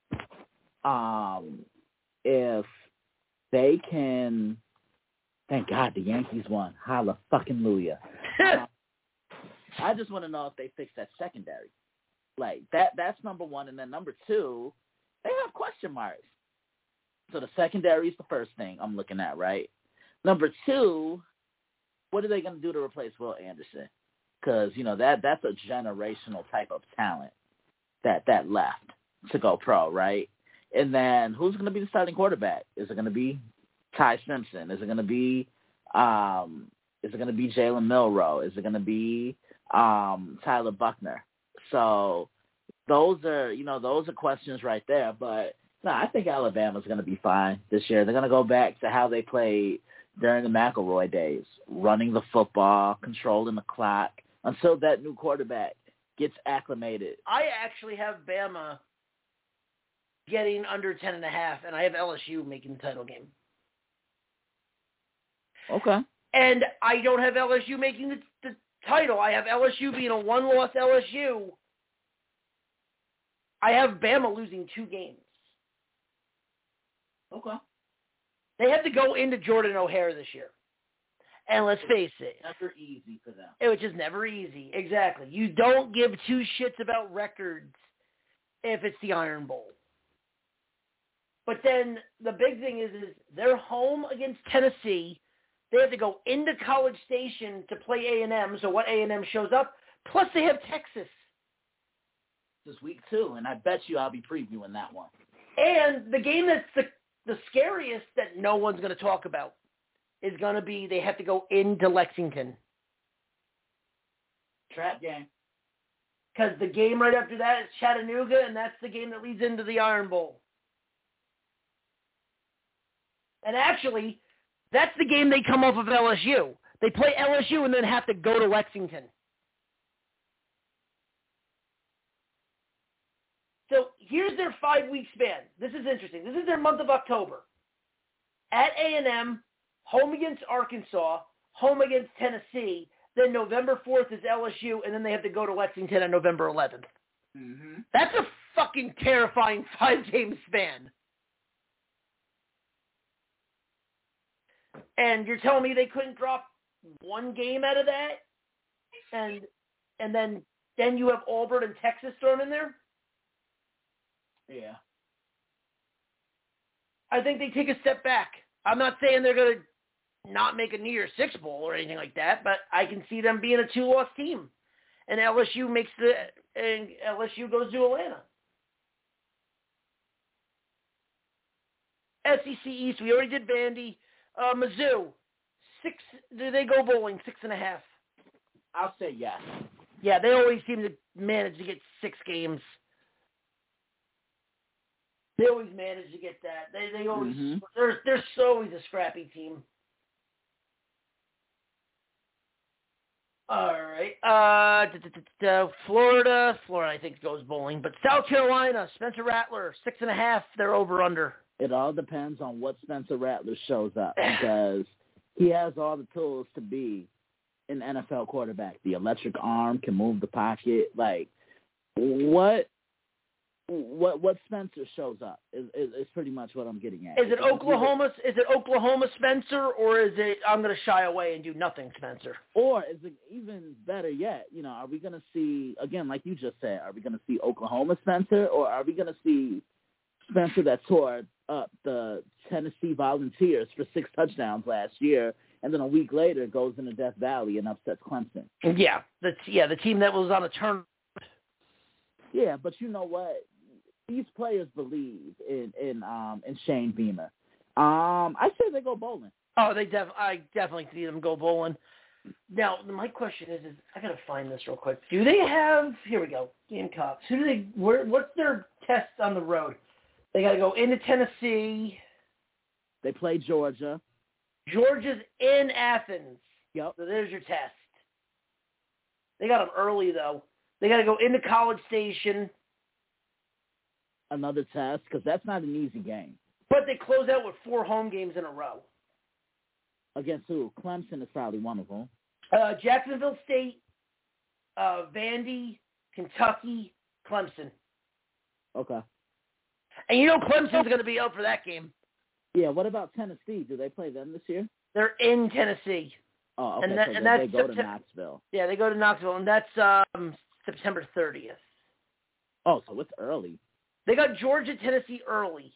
um, if they can. Thank God the Yankees won. Holla fucking Luya. um, I just want to know if they fix that secondary. Like that. That's number one, and then number two, they have question marks. So the secondary is the first thing I'm looking at, right? Number two, what are they going to do to replace Will Anderson? Because, you know, that that's a generational type of talent that, that left to go pro, right? And then who's going to be the starting quarterback? Is it going to be Ty Simpson? Is it going to be um, is it going to be Jalen Milroe? Is it going to be um, Tyler Buckner? So those are, you know, those are questions right there. But no, I think Alabama's going to be fine this year. They're going to go back to how they played during the McElroy days, running the football, controlling the clock, until that new quarterback gets acclimated. I actually have Bama getting under ten and a half, and I have L S U making the title game. Okay. And I don't have L S U making the, the title. I have L S U being a one-loss L S U. I have Bama losing two games. Okay. They have to go into Jordan O'Hare this year. And let's face it. Never easy for them. It was just never easy. Exactly. You don't give two shits about records if it's the Iron Bowl. But then the big thing is, is they're home against Tennessee. They have to go into College Station to play A and M, so what A and M shows up. Plus they have Texas. This week two, and I bet you I'll be previewing that one. And the game that's the, the scariest that no one's going to talk about is going to be they have to go into Lexington. Trap game. Because the game right after that is Chattanooga, and that's the game that leads into the Iron Bowl. And actually, that's the game they come off of L S U. They play L S U and then have to go to Lexington. So here's their five-week span. This is interesting. This is their month of October. At A and M, home against Arkansas, home against Tennessee, then November fourth is L S U, and then they have to go to Lexington on November eleventh. Mm-hmm. That's a fucking terrifying five-game span. And you're telling me they couldn't drop one game out of that? And and then then you have Auburn and Texas thrown in there? Yeah. I think they take a step back. I'm not saying they're going to not make a New Year's Six Bowl or anything like that, but I can see them being a two-loss team. And L S U makes the and L S U goes to Atlanta. S E C East, we already did Vandy. Uh, Mizzou, six. Do they go bowling? Six and a half. I'll say yes. Yeah, they always seem to manage to get six games. They always manage to get that. They they always mm-hmm. they're they're always a scrappy team. All right. Uh, d- d- d- uh, Florida, Florida, I think goes bowling, but South Carolina, Spencer Rattler, six and a half. They're over under. It all depends on what Spencer Rattler shows up because he has all the tools to be an N F L quarterback. The electric arm can move the pocket. Like, what what what Spencer shows up is, is, is pretty much what I'm getting at. Is it Oklahoma? Is it Oklahoma Spencer, or is it I'm going to shy away and do nothing Spencer? Or is it even better yet? You know, are we going to see again, like you just said? Are we going to see Oklahoma Spencer, or are we going to see Spencer that tore up the Tennessee Volunteers for six touchdowns last year, and then a week later goes into Death Valley and upsets Clemson? Yeah, the yeah the team that was on a turn. Yeah, but you know what? These players believe in in um in Shane Beamer. Um, I say they go bowling. Oh, they def I definitely see them go bowling. Now, my question is, is I gotta find this real quick. Do they have? Here we go. Gamecocks. Who do they? Where? What's their test on the road? They got to go into Tennessee. They play Georgia. Georgia's in Athens. Yep. So there's your test. They got them early though. They got to go into College Station. Another test, because that's not an easy game. But they close out with four home games in a row. Against who? Clemson is probably one of them. Uh, Jacksonville State, uh, Vandy, Kentucky, Clemson. Okay. And you know Clemson's going to be out for that game. Yeah, what about Tennessee? Do they play them this year? They're in Tennessee. Oh, okay, and, that, so and they, that's they go Septem- to Knoxville. Yeah, they go to Knoxville, and that's um, September thirtieth. Oh, so it's early. They got Georgia, Tennessee early.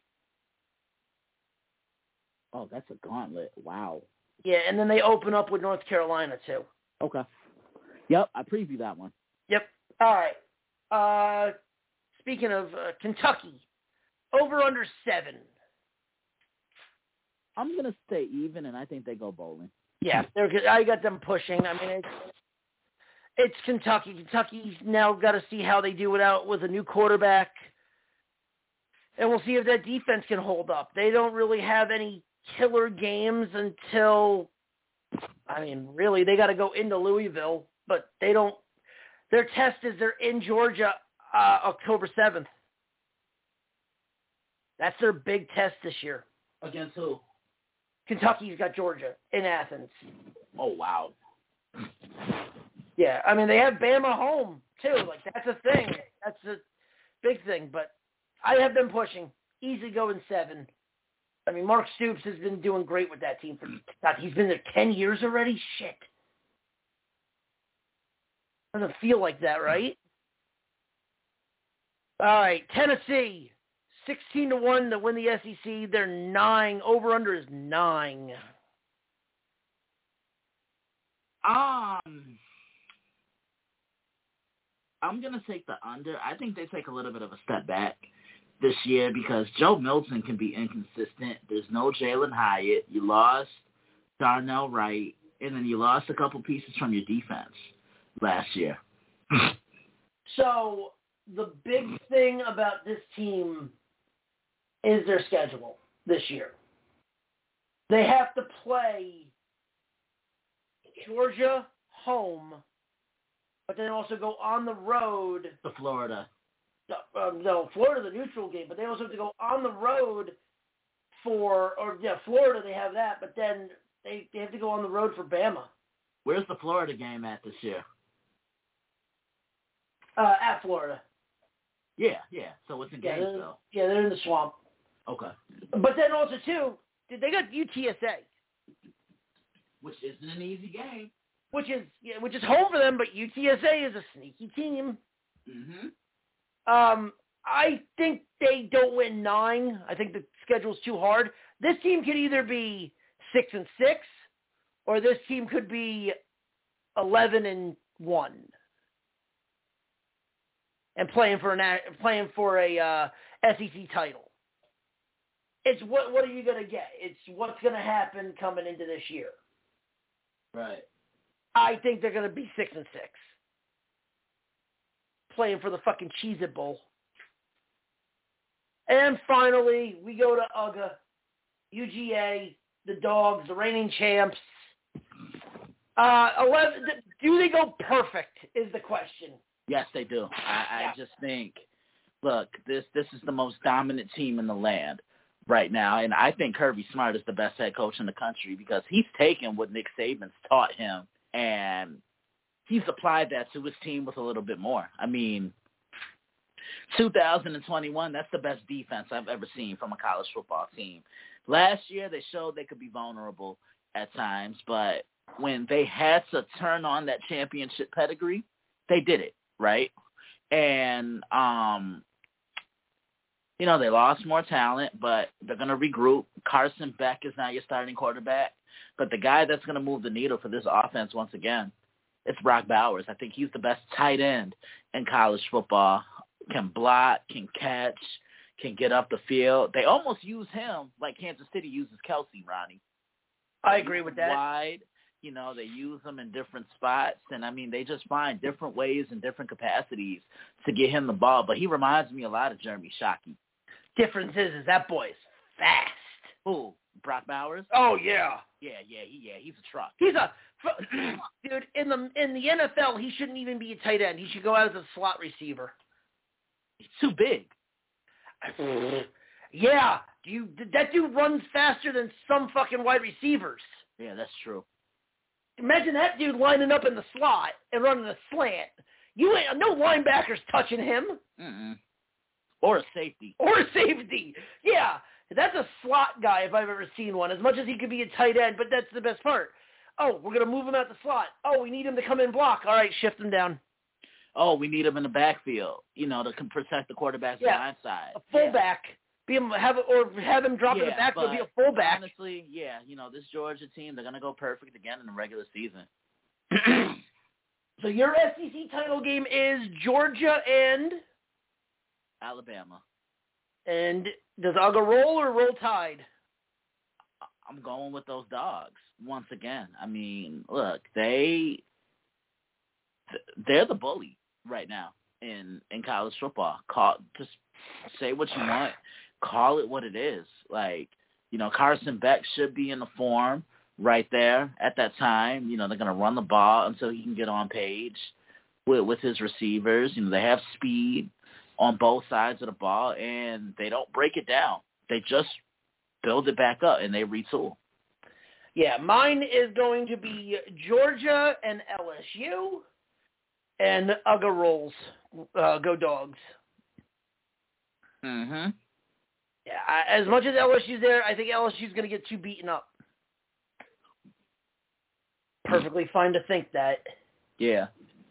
Oh, that's a gauntlet. Wow. Yeah, and then they open up with North Carolina, too. Okay. Yep, I previewed that one. Yep. All right. Uh, speaking of uh, Kentucky, over under seven. I'm going to stay even, and I think they go bowling. Yeah, they're, I got them pushing. I mean, it's, it's Kentucky. Kentucky's now got to see how they do it out with a new quarterback. And we'll see if that defense can hold up. They don't really have any killer games until, I mean, really, they got to go into Louisville, but they don't. Their test is they're in Georgia uh, October seventh. That's their big test this year. Against who? Kentucky's got Georgia in Athens. Oh, wow. Yeah, I mean, they have Bama home, too. Like, that's a thing. That's a big thing, but I have them pushing. Easily going seven. I mean, Mark Stoops has been doing great with that team. For God, he's been there ten years already? Shit. Doesn't feel like that, right? All right, Tennessee. sixteen to one to win the S E C. They're nine. Over-under is nine. Um, I'm going to take the under. I think they take a little bit of a step back this year because Joe Milton can be inconsistent. There's no Jalen Hyatt. You lost Darnell Wright, and then you lost a couple pieces from your defense last year. So the big thing about this team is their schedule this year. They have to play Georgia home, but then also go on the road to Florida. Uh, no, Florida the neutral game, but they also have to go on the road for, or yeah, Florida they have that, but then they, they have to go on the road for Bama. Where's the Florida game at this year? Uh, at Florida. Yeah, yeah. So it's in yeah, Gainesville. Yeah, they're in the swamp. Okay. But then also too, they got U T S A, which isn't an easy game. Which is yeah, which is home for them, but U T S A is a sneaky team. Mm-hmm. Um, I think they don't win nine. I think the schedule's too hard. This team could either be six and six, or this team could be eleven and one, and playing for an playing for a uh, S E C title. It's what what are you gonna get? It's what's gonna happen coming into this year. Right. I think they're gonna be six and six. Playing for the fucking Cheez-It Bowl. And finally, we go to U G A, U G A, the Dogs, the reigning champs. Uh, eleven. Do they go perfect? Is the question. Yes, they do. I, I just think, look, this this is the most dominant team in the land right now, and I think Kirby Smart is the best head coach in the country because he's taken what Nick Saban's taught him and he's applied that to his team with a little bit more. I mean, two thousand twenty-one, that's the best defense I've ever seen from a college football team. Last year, they showed they could be vulnerable at times, but when they had to turn on that championship pedigree, they did it, right? And, um, you know, they lost more talent, but they're going to regroup. Carson Beck is now your starting quarterback. But the guy that's going to move the needle for this offense once again, it's Brock Bowers. I think he's the best tight end in college football. Can block, can catch, can get up the field. They almost use him like Kansas City uses Kelsey, Ronnie. I agree with that. Wide, you know, they use them in different spots. And, I mean, they just find different ways and different capacities to get him the ball. But he reminds me a lot of Jeremy Shockey. Difference is, is that boy's fast. Who? Brock Bowers? Oh, yeah. Yeah, yeah, he, yeah, he's a truck. He's a – dude, in the in the N F L, he shouldn't even be a tight end. He should go out as a slot receiver. He's too big. Yeah. Do you, that dude runs faster than some fucking wide receivers. Yeah, that's true. Imagine that dude lining up in the slot and running a slant. You ain't no linebackers touching him. Mm-mm. Or a safety. Or a safety. Yeah. That's a slot guy if I've ever seen one, as much as he could be a tight end, but that's the best part. Oh, we're going to move him out the slot. Oh, we need him to come in block. All right, shift him down. Oh, we need him in the backfield, you know, to protect the quarterback's yeah. blind side. A fullback. Yeah. Be him, have, or have him drop yeah, in the backfield, be a fullback. Honestly, yeah, you know, this Georgia team, they're going to go perfect again in the regular season. So your S E C title game is Georgia and? Alabama. And does Uga roll or roll Tide? I'm going with those dogs once again. I mean, look, they they're the bully right now in, in college football. Call just say what you want, call it what it is. Like, you know, Carson Beck should be in the form right there at that time. You know, they're going to run the ball until he can get on page with with his receivers. You know, they have speed on both sides of the ball, and they don't break it down. They just build it back up, and they retool. Yeah, mine is going to be Georgia and L S U, and Uga rolls. Uh, go Dogs. Mm-hmm. Yeah, I, as much as L S U's there, I think L S U's going to get too beaten up. Perfectly fine to think that. Yeah.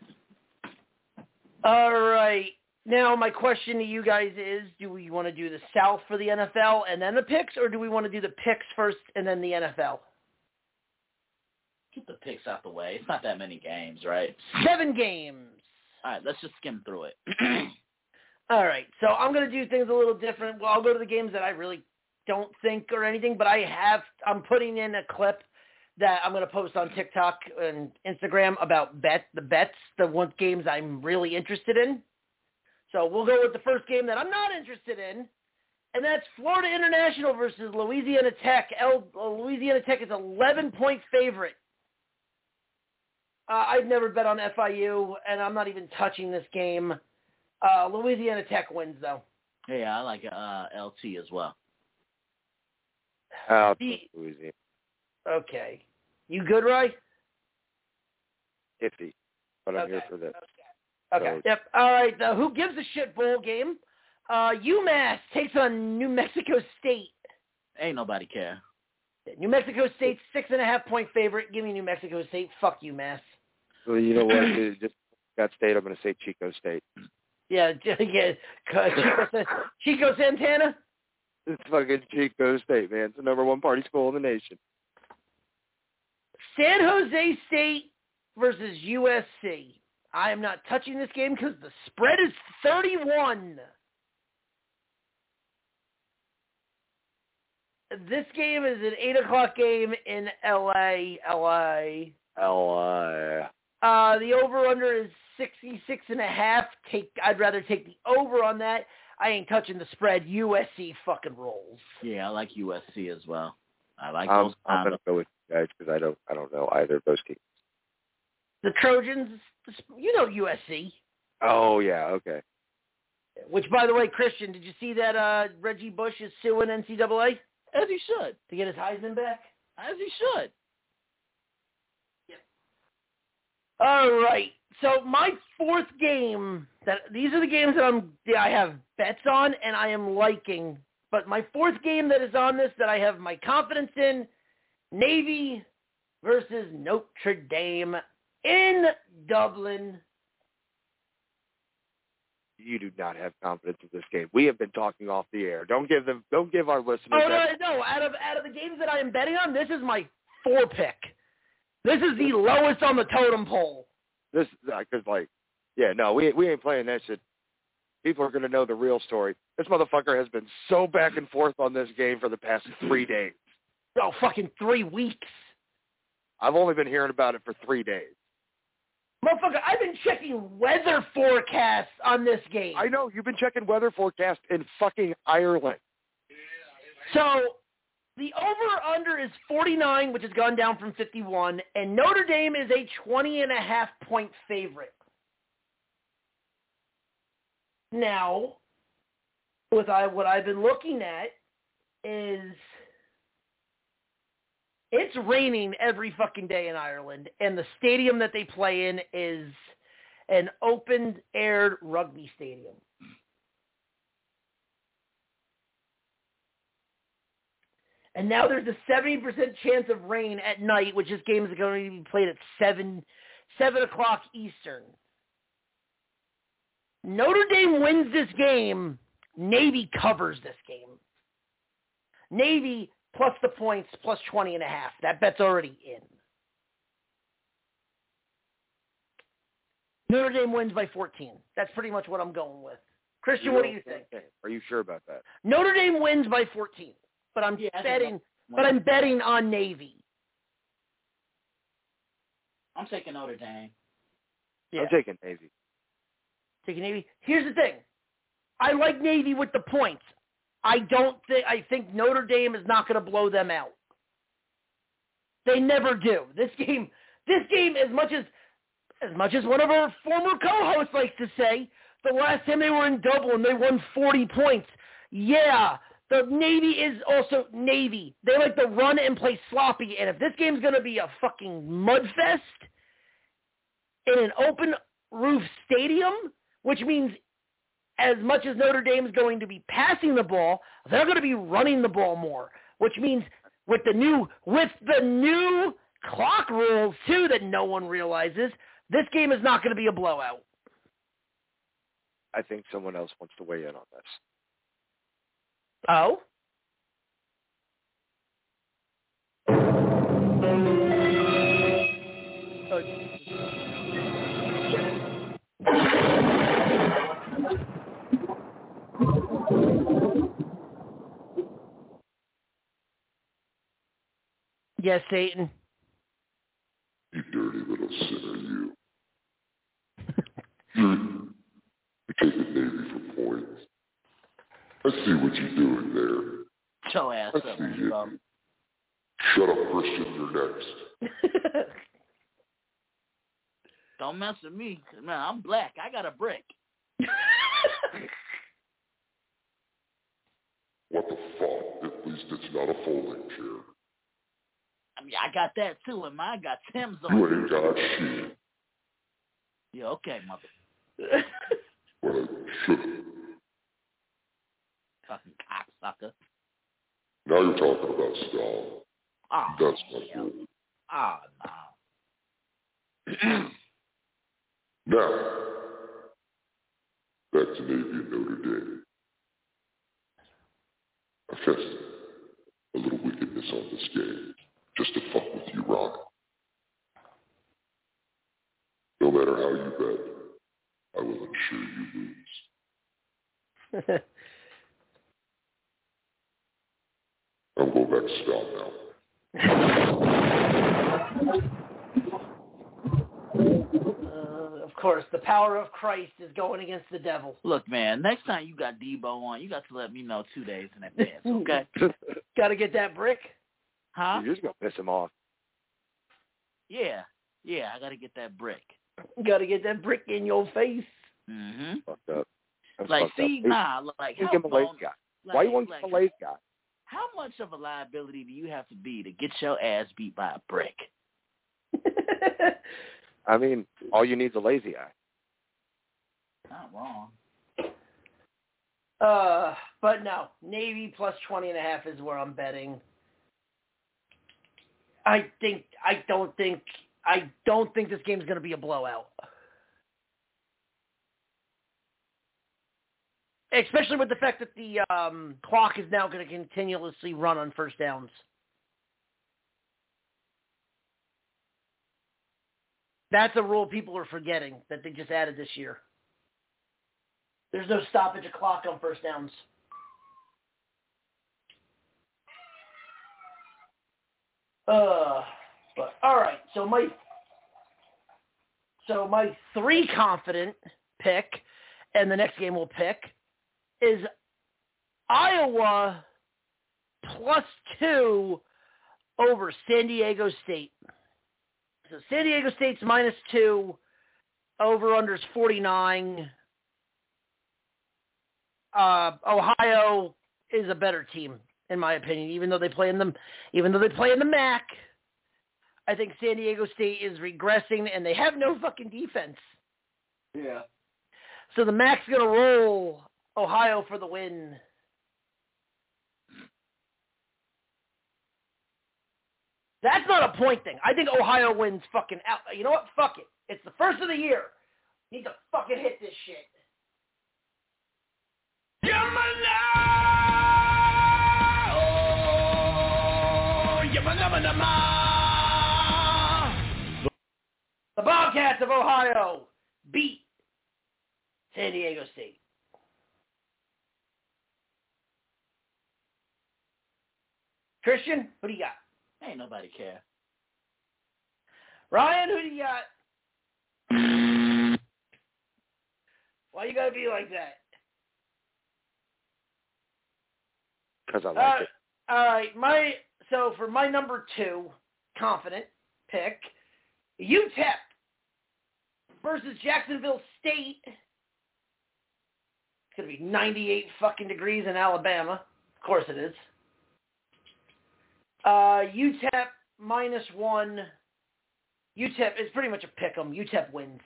All right. Now, my question to you guys is, do we want to do the South for the N F L and then the picks, or do we want to do the picks first and then the N F L? Get the picks out the way. It's not that many games, right? Seven games. All right, let's just skim through it. All right, so I'm going to do things a little different. Well, I'll go to the games that I really don't think or anything, but I have, I'm putting in a clip that I'm going to post on TikTok and Instagram about bet the bets, the one games I'm really interested in. So we'll go with the first game that I'm not interested in, and that's Florida International versus Louisiana Tech. L- Louisiana Tech is eleven-point favorite. Uh, I've never bet on F I U, and I'm not even touching this game. Uh, Louisiana Tech wins, though. Yeah, I like uh, L T as well. I'll take Louisiana. Okay. You good, Roy? Iffy, but I'm okay. here for this. Okay. So, yep. All right. The Who Gives a Shit bowl game. Uh, UMass takes on New Mexico State. Ain't nobody care. New Mexico State's six and a half point favorite. Give me New Mexico State. Fuck UMass. Well, you know what? It just got State. I'm going to say Chico State. Yeah, yeah. Chico, Chico Santana. It's fucking Chico State, man. It's the number one party school in the nation. San Jose State versus U S C. I am not touching this game because the spread is thirty-one. This game is an eight o'clock game in L A. L A. L A. Uh, the over-under is sixty-six and a half. Take, I'd rather take the over on that. I ain't touching the spread. U S C fucking rolls. Yeah, I like U S C as well. I like um, those. I'm going to go with you guys because I don't, I don't know either of those teams. The Trojans, you know U S C. Oh, yeah, okay. Which, by the way, Christian, did you see that uh, Reggie Bush is suing N C double A? As he should. To get his Heisman back? As he should. Yep. All right. So my fourth game, that these are the games that I'm that I have bets on and I am liking. But my fourth game that is on this that I have my confidence in, Navy versus Notre Dame in Dublin. You do not have confidence in this game. We have been talking off the air. Don't give them. Don't give our listeners. Oh no, that. no! Out of out of the games that I am betting on, this is my four pick. This is the lowest on the totem pole. This because like, yeah, no, we we ain't playing that shit. People are gonna know the real story. This motherfucker has been so back and forth on this game for the past three days. Oh, fucking three weeks. I've only been hearing about it for three days. Motherfucker, I've been checking weather forecasts on this game. I know. You've been checking weather forecasts in fucking Ireland. So, the over-under is forty-nine, which has gone down from fifty-one, and Notre Dame is a twenty and a half point favorite. Now, with I, what I've been looking at is it's raining every fucking day in Ireland, and the stadium that they play in is an open-air rugby stadium. And now there's a seventy percent chance of rain at night, which this game is going to be played at seven, seven o'clock Eastern. Notre Dame wins this game. Navy covers this game. Navy plus the points, plus twenty and a half. That bet's already in. Notre Dame wins by fourteen. That's pretty much what I'm going with. Christian, what do you think? Are you sure about that? Notre Dame wins by fourteen, but I'm Yeah, betting. But I'm betting on Navy. I'm taking Notre Dame. Yeah. I'm taking Navy. Taking Navy. Here's the thing. I like Navy with the points. I don't think I think Notre Dame is not going to blow them out. They never do. This game, this game, as much as as much as one of our former co-hosts likes to say, the last time they were in Dublin, they won forty points. Yeah, the Navy is also Navy. They like to run and play sloppy, and if this game's going to be a fucking mudfest in an open roof stadium, which means as much as Notre Dame is going to be passing the ball, they're going to be running the ball more, which means with the new with the new clock rules, too, that no one realizes, this game is not going to be a blowout. I think someone else wants to weigh in on this. Oh? Yes, Satan. You dirty little sinner, you. you you're taking Navy for points. I see what you're doing there. Show ass I up, see man. you. Shut up, Christian. You're next. Don't mess with me. Man, I'm black. I got a brick. What the fuck? At least it's not a folding chair. I mean, I got that too, and mine got Tim's on You it. ain't got shit. Yeah, okay, mother. But I should've. Fucking cocksucker. Now you're talking about style. Oh, That's not yeah. good. Oh, no. Now, back to Navy and Notre Dame. I fessed a little wickedness on this game, just to fuck with you, Ron. No matter how you bet, I will ensure you lose. I'm going back to style now. Uh, of course, the power of Christ is going against the devil. Look, man, next time you got Debo on, you got to let me know two days in advance, okay? Got to get that brick. Huh? You're just going to piss him off. Yeah. Yeah, I got to get that brick. Got to get that brick in your face. Mm-hmm. Fucked up. That's Like, fucked see, up. nah, like, You how give him a late bone- guy. like, Why you want to like, give him a late guy? How much of a liability do you have to be to get your ass beat by a brick? I mean, all you need is a lazy eye. Not wrong. Uh, but no, Navy plus twenty and a half is where I'm betting. I think I don't think I don't think this game is going to be a blowout. Especially with the fact that the um, clock is now going to continuously run on first downs. That's a rule people are forgetting that they just added this year. There's no stoppage of clock on first downs. Uh, but all right. So my so my three confident pick, and the next game we'll pick is Iowa plus two over San Diego State. So San Diego State's minus two, over unders forty-nine. Uh, Ohio is a better team, in my opinion, even though they play in the, even though they play in the M A C. I think San Diego State is regressing, and they have no fucking defense. Yeah. So the M A C's going to roll Ohio for the win. That's not a point thing. I think Ohio wins fucking out. You know what? Fuck it. It's the first of the year. Need to fucking hit this shit. The Bobcats of Ohio beat San Diego State. Christian, who do you got? Ain't nobody care. Ryan, who do you got? Why you gotta be like that? Because I like uh, it. All right, my so for my number two confident pick, U T E P versus Jacksonville State. It's gonna be ninety-eight fucking degrees in Alabama. Of course it is. Uh, U T E P minus one. U T E P is pretty much a pick 'em. U T E P wins.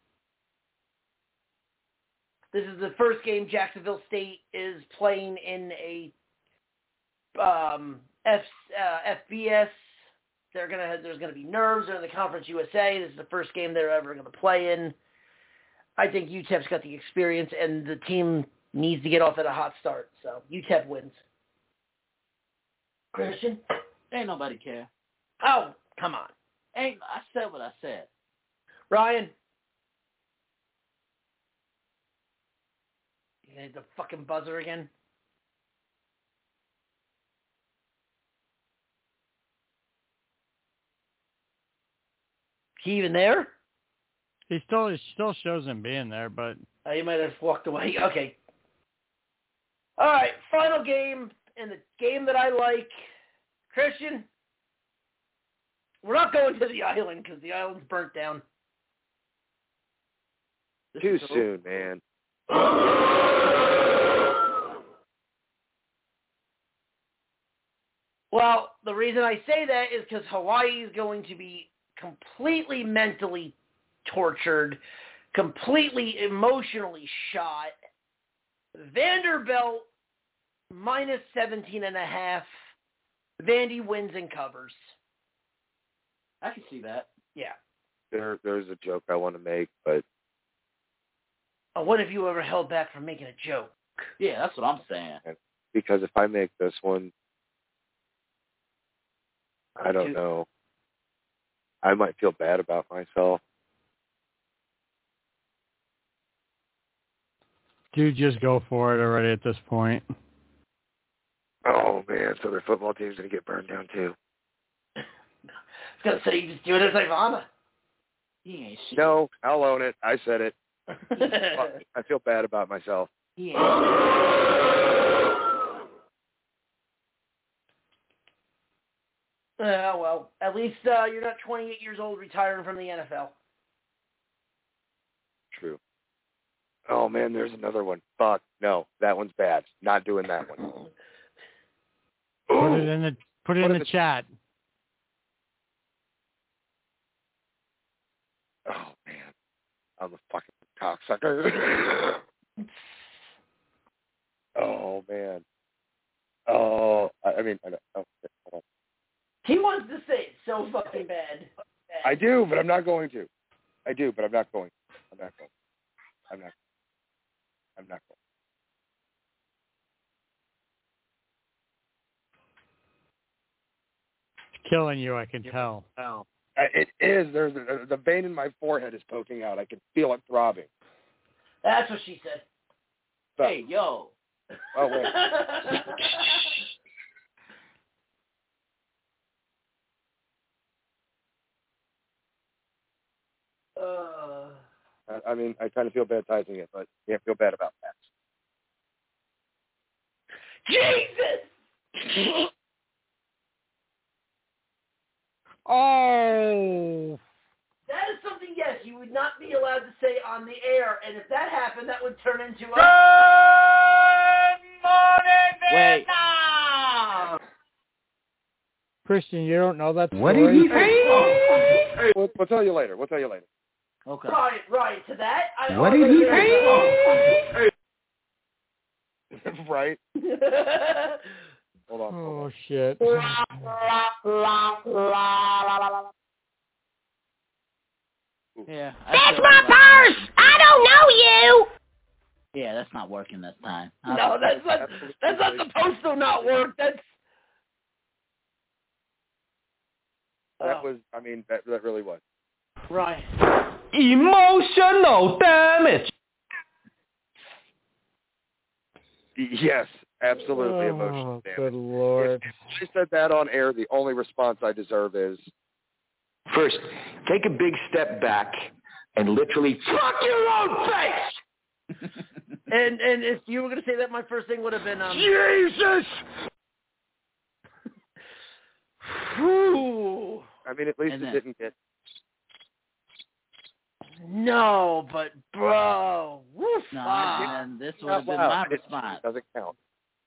This is the first game Jacksonville State is playing in a um, F, uh, F B S. They're gonna have, there's gonna be nerves. They're in the Conference U S A. This is the first game they're ever gonna play in. I think U T E P's got the experience, and the team needs to get off at a hot start. So U T E P wins. Christian? Ain't nobody care. Oh, come on. Ain't I said what I said. Ryan? You hit the fucking buzzer again? He even there? He still he still shows him being there, but Oh, you might have walked away. Okay. All right, final game, and the game that I like. Christian, we're not going to the island because the island's burnt down. Too soon, man. Well, the reason I say that is because Hawaii is going to be completely mentally tortured, completely emotionally shot. Vanderbilt minus seventeen and a half. Vandy wins and covers. I can see that. Yeah. There, there's a joke I want to make, but Oh, what have you ever held back from making a joke? Yeah, that's what I'm saying. because if I make this one, I don't know. I might feel bad about myself. Dude, just go for it already at this point. Oh, man, so their football team's going to get burned down, too. I was going to say, you just do it as Ivana. He ain't shit. No, I'll own it. I said it. I feel bad about myself. He ain't shit. Uh, well, at least uh, you're not twenty-eight years old retiring from the N F L. True. Oh, man, there's another one. Fuck, no, that one's bad. Not doing that one. Put it in the put it What in if the it's- chat. Oh, I'm a fucking cocksucker. Oh, man. Oh, I, I mean, I, oh, okay, hold on. He wants to say it so fucking bad. I do, but I'm not going to. I do, but I'm not going. I'm not going. I'm not. I'm not going. It's killing you, I can tell. Oh. It is. There's a, the vein in my forehead is poking out. I can feel it throbbing. That's what she said. So, Hey, yo. Oh, wait. uh, I, I mean, I kind of feel bad typing it, but you can't feel bad about that. Jesus! Oh! That is something, yes, you would not be allowed to say on the air, and if that happened, that would turn into a... Good morning, Wait. Vietnam! Christian, you don't know that story? What did he say? Hey, we'll, we'll tell you later. We'll tell you later. Okay. Right, right, to that? I, What I did he say? Right? Hold on. Hold Oh, on. shit. Yeah. I That's feel my like- purse! I don't know you! Yeah, that's not working this time. No, that's not, that's not supposed to not work. That's... That Oh. was, I mean, that that really was. Right. Emotional damage. Yes, absolutely Oh, emotional damage. good Lord. If I said that on air, the only response I deserve is, First, take a big step back and literally fuck your own face. And and if you were going to say that, my first thing would have been... Um, Jesus! Whew. I mean, at least And it then- didn't get... No, but bro, woof. No, ah. and then this would have been Wow, my it response. doesn't count.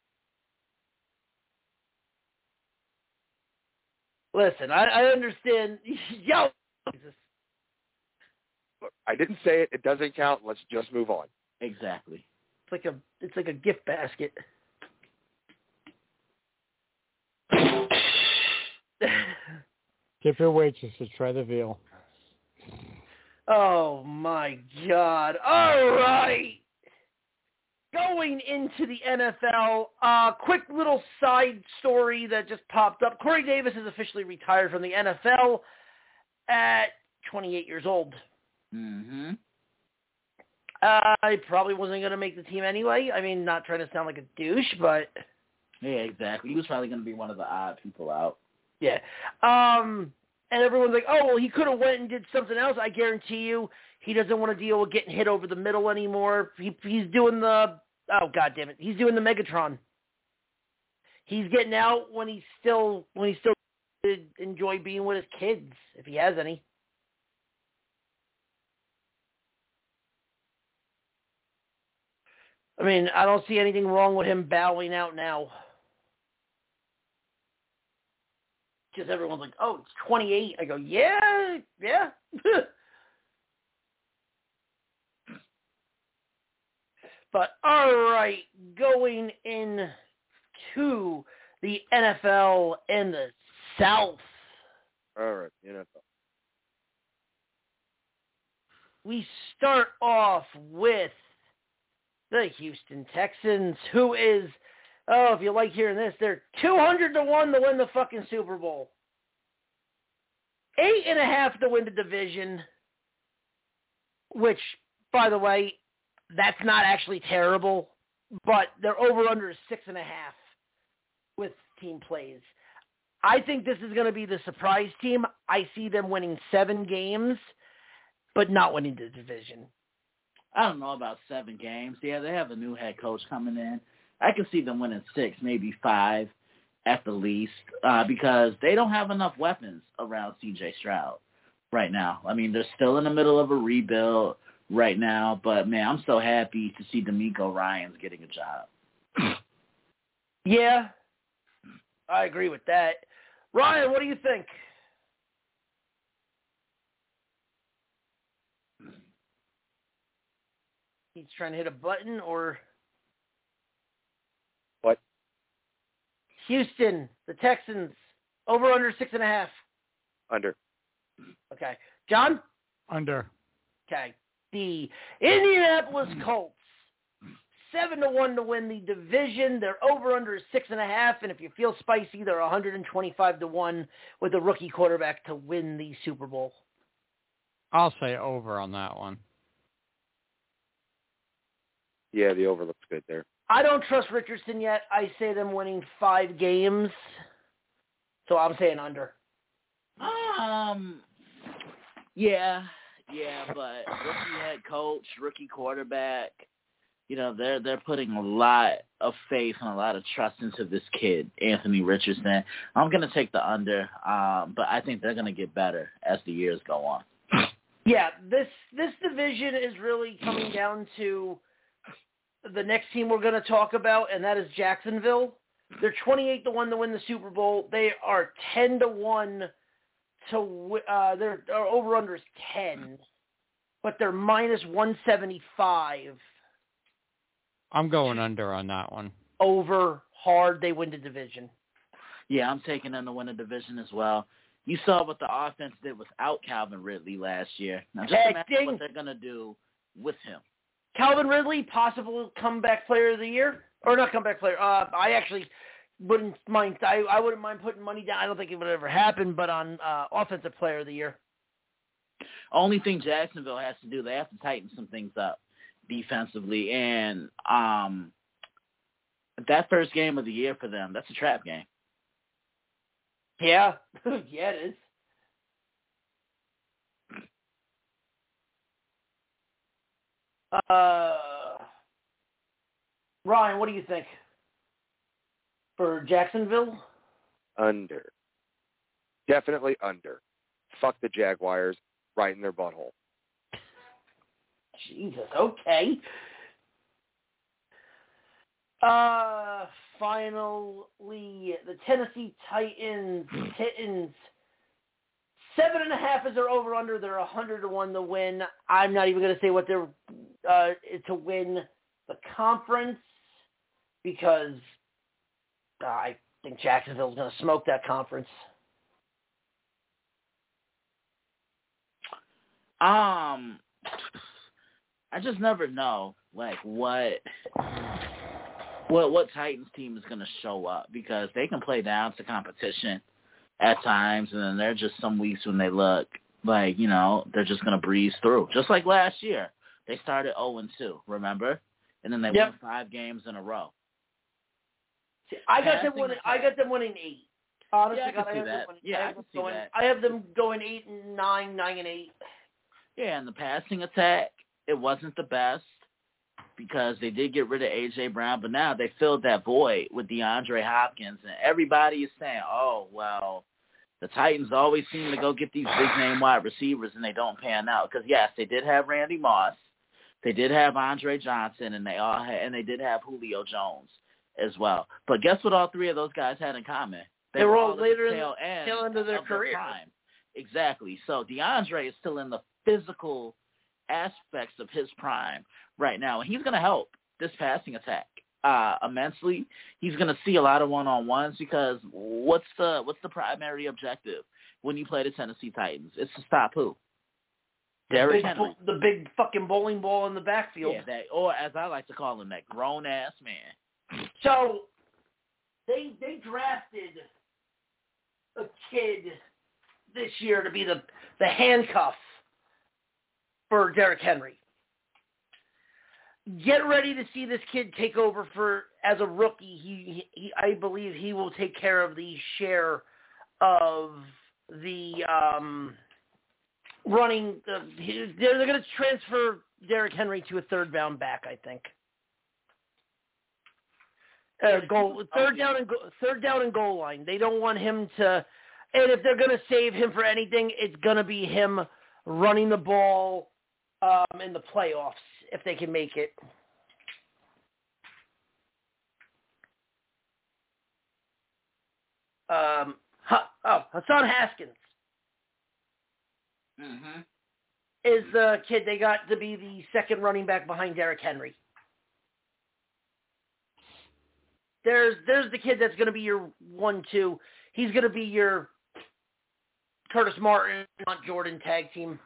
Listen, I, I understand. Yo, Jesus. Look, I didn't say it. It doesn't count. Let's just move on. Exactly. It's like a it's like a gift basket. Give your waitress to try the veal. Oh my God! All right, going into the N F L. Uh, quick little side story that just popped up. Corey Davis is officially retired from the N F L at twenty-eight years old. Mm-hmm. Uh, I probably wasn't going to make the team anyway. I mean, not trying to sound like a douche, but Yeah, exactly. He was probably going to be one of the odd people out. yeah. Um, and everyone's like, oh, well, he could have went and did something else. I guarantee you he doesn't want to deal with getting hit over the middle anymore. He, he's doing the, oh, God damn it. He's doing the Megatron. He's getting out when he's still, when he still enjoy being with his kids, if he has any. I mean, I don't see anything wrong with him bowing out now. Because everyone's like, oh, it's twenty-eight. I go, yeah, yeah. But, all right, going in to the N F L in the South. All right, you know. We start off with the Houston Texans, who is, oh, if you like hearing this, they're two hundred to one to win the fucking Super Bowl. Eight and a half to win the division, which, by the way, that's not actually terrible, but their over-under is six and a half with team plays. I think this is going to be the surprise team. I see them winning seven games, but not winning the division. I don't know about seven games. Yeah, they have a new head coach coming in. I can see them winning six, maybe five at the least, uh, because they don't have enough weapons around C J Stroud right now. I mean, they're still in the middle of a rebuild right now, but, man, I'm so happy to see D'Amico Ryans getting a job. Yeah, I agree with that. Ryan, what do you think? He's trying to hit a button, or What? Houston, the Texans, over under six and a half. Under. Okay. John? Under. Okay. The Indianapolis Colts, seven to one to win the division. Their over under is six and a half, and if you feel spicy, they're one hundred twenty-five to one with a rookie quarterback to win the Super Bowl. I'll say over on that one. Yeah, the over looks good there. I don't trust Richardson yet. I say them winning five games, so I'm saying under. Um, yeah, yeah, but rookie head coach, rookie quarterback, you know, they're they're putting a lot of faith and a lot of trust into this kid, Anthony Richardson. I'm gonna take the under, um, but I think they're gonna get better as the years go on. Yeah, this this division is really coming down to the next team we're going to talk about, and that is Jacksonville. They're twenty-eight to one to win the Super Bowl. They are ten to one to uh, their, their over under is ten, but they're minus one seventy-five. I'm going under on that one. Over hard, they win the division. Yeah, I'm taking them to win the division as well. You saw what the offense did without Calvin Ridley last year. Now just Hey, imagine ding. what they're gonna do with him. Calvin Ridley, possible comeback player of the year, or not comeback player. Uh, I actually wouldn't mind. I, I wouldn't mind putting money down. I don't think it would ever happen, but on uh, offensive player of the year. Only thing Jacksonville has to do, they have to tighten some things up defensively, and um, that first game of the year for them, that's a trap game. Yeah, yeah, it is. Uh, Ryan, what do you think for Jacksonville? Under. Definitely under. Fuck the Jaguars right in their butthole. Jesus, okay. Uh, finally, the Tennessee Titans, Titans, seven and a half is their over-under. They're one hundred to one to win. I'm not even going to say what they're uh, to win the conference because uh, I think Jacksonville's going to smoke that conference. Um, I just never know, like, what what what Titans team is going to show up because they can play down to competition at times, and then there are just some weeks when they look like, you know, they're just going to breeze through. Just like last year. They started oh and two, remember? And then they Yep. won five games in a row. See, I got them Passing winning. attack. I got them winning eight. Honestly, Yeah, I can God, see have them that. winning- Yeah, I I have can them see going, that. I have them going eight and nine, nine and eight. Yeah, and the passing attack, it wasn't the best because they did get rid of A J. Brown, but now they filled that void with DeAndre Hopkins, and everybody is saying, oh, well, the Titans always seem to go get these big-name wide receivers, and they don't pan out. Because, yes, they did have Randy Moss. They did have Andre Johnson, and they all had, and they did have Julio Jones as well. But guess what all three of those guys had in common? They were all at the later in tail the end tail end of their career. prime. Exactly. So DeAndre is still in the physical aspects of his prime right now, and he's going to help this passing attack uh, immensely. He's going to see a lot of one-on-ones because what's the what's the primary objective when you play the Tennessee Titans? It's to stop who? Derrick Big, Henry. the big fucking bowling ball in the backfield. Yeah, that, or as I like to call him, that grown-ass man. So they they drafted a kid this year to be the, the handcuff for Derrick Henry. Get ready to see this kid take over for as a rookie. He, he I believe he will take care of the share of the um, running. Uh, they're they're going to transfer Derrick Henry to a third down back, I think. Uh, goal third down and go, third down and goal line. They don't want him to. And if they're going to save him for anything, it's going to be him running the ball um, in the playoffs if they can make it. Um, ha, oh, Hassan Haskins. Mm-hmm. is the kid they got to be the second running back behind Derrick Henry. There's there's the kid that's going to be your one two. He's going to be your Curtis Martin, not Jordan tag team.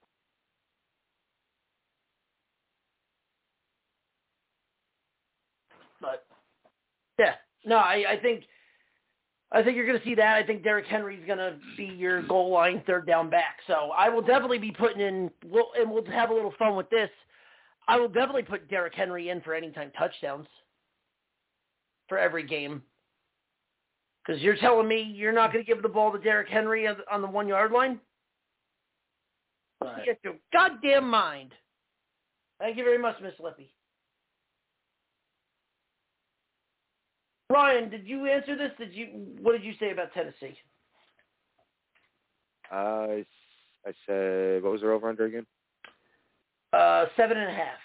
But yeah, no, I, I think I think you're going to see that. I think Derrick Henry's going to be your goal line third down back. So I will definitely be putting in, we'll, and we'll have a little fun with this. I will definitely put Derrick Henry in for anytime touchdowns for every game. Because you're telling me you're not going to give the ball to Derrick Henry on the one-yard line? Right. Get your goddamn mind. Thank you very much, Miss Lippy. Ryan, did you answer this? Did you? What did you say about Tennessee? Uh, I said, what was their over-under again? Uh, seven and a half.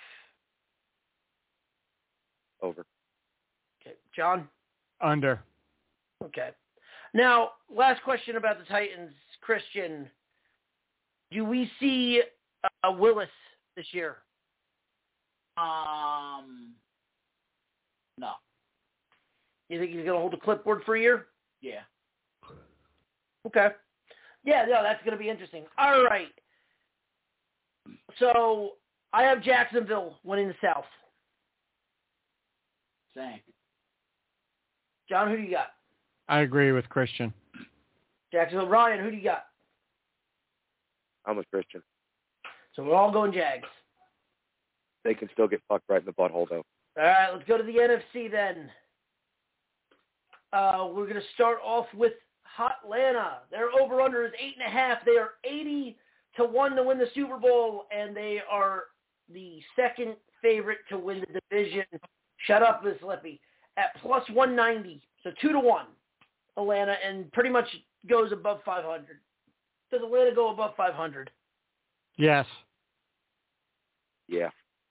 Over. Okay. John? Under. Okay. Now, last question about the Titans. Christian, do we see uh, Willis this year? Um, no. You think he's going to hold the clipboard for a year? Yeah. Okay. Yeah, no, that's going to be interesting. All right. So I have Jacksonville winning the South. Same. John, who do you got? I agree with Christian. Jacksonville. Ryan, who do you got? I'm with Christian. So we're all going Jags. They can still get fucked right in the butthole, though. All right, let's go to the N F C then. Uh, we're going to start off with Hotlanta. Their over-under is eight and a half. They are eighty to one to win the Super Bowl, and they are the second favorite to win the division. Shut up, Miss Lippy. At plus one ninety, so two to one, Atlanta, and pretty much goes above five hundred. Does Atlanta go above five hundred? Yes. Yeah.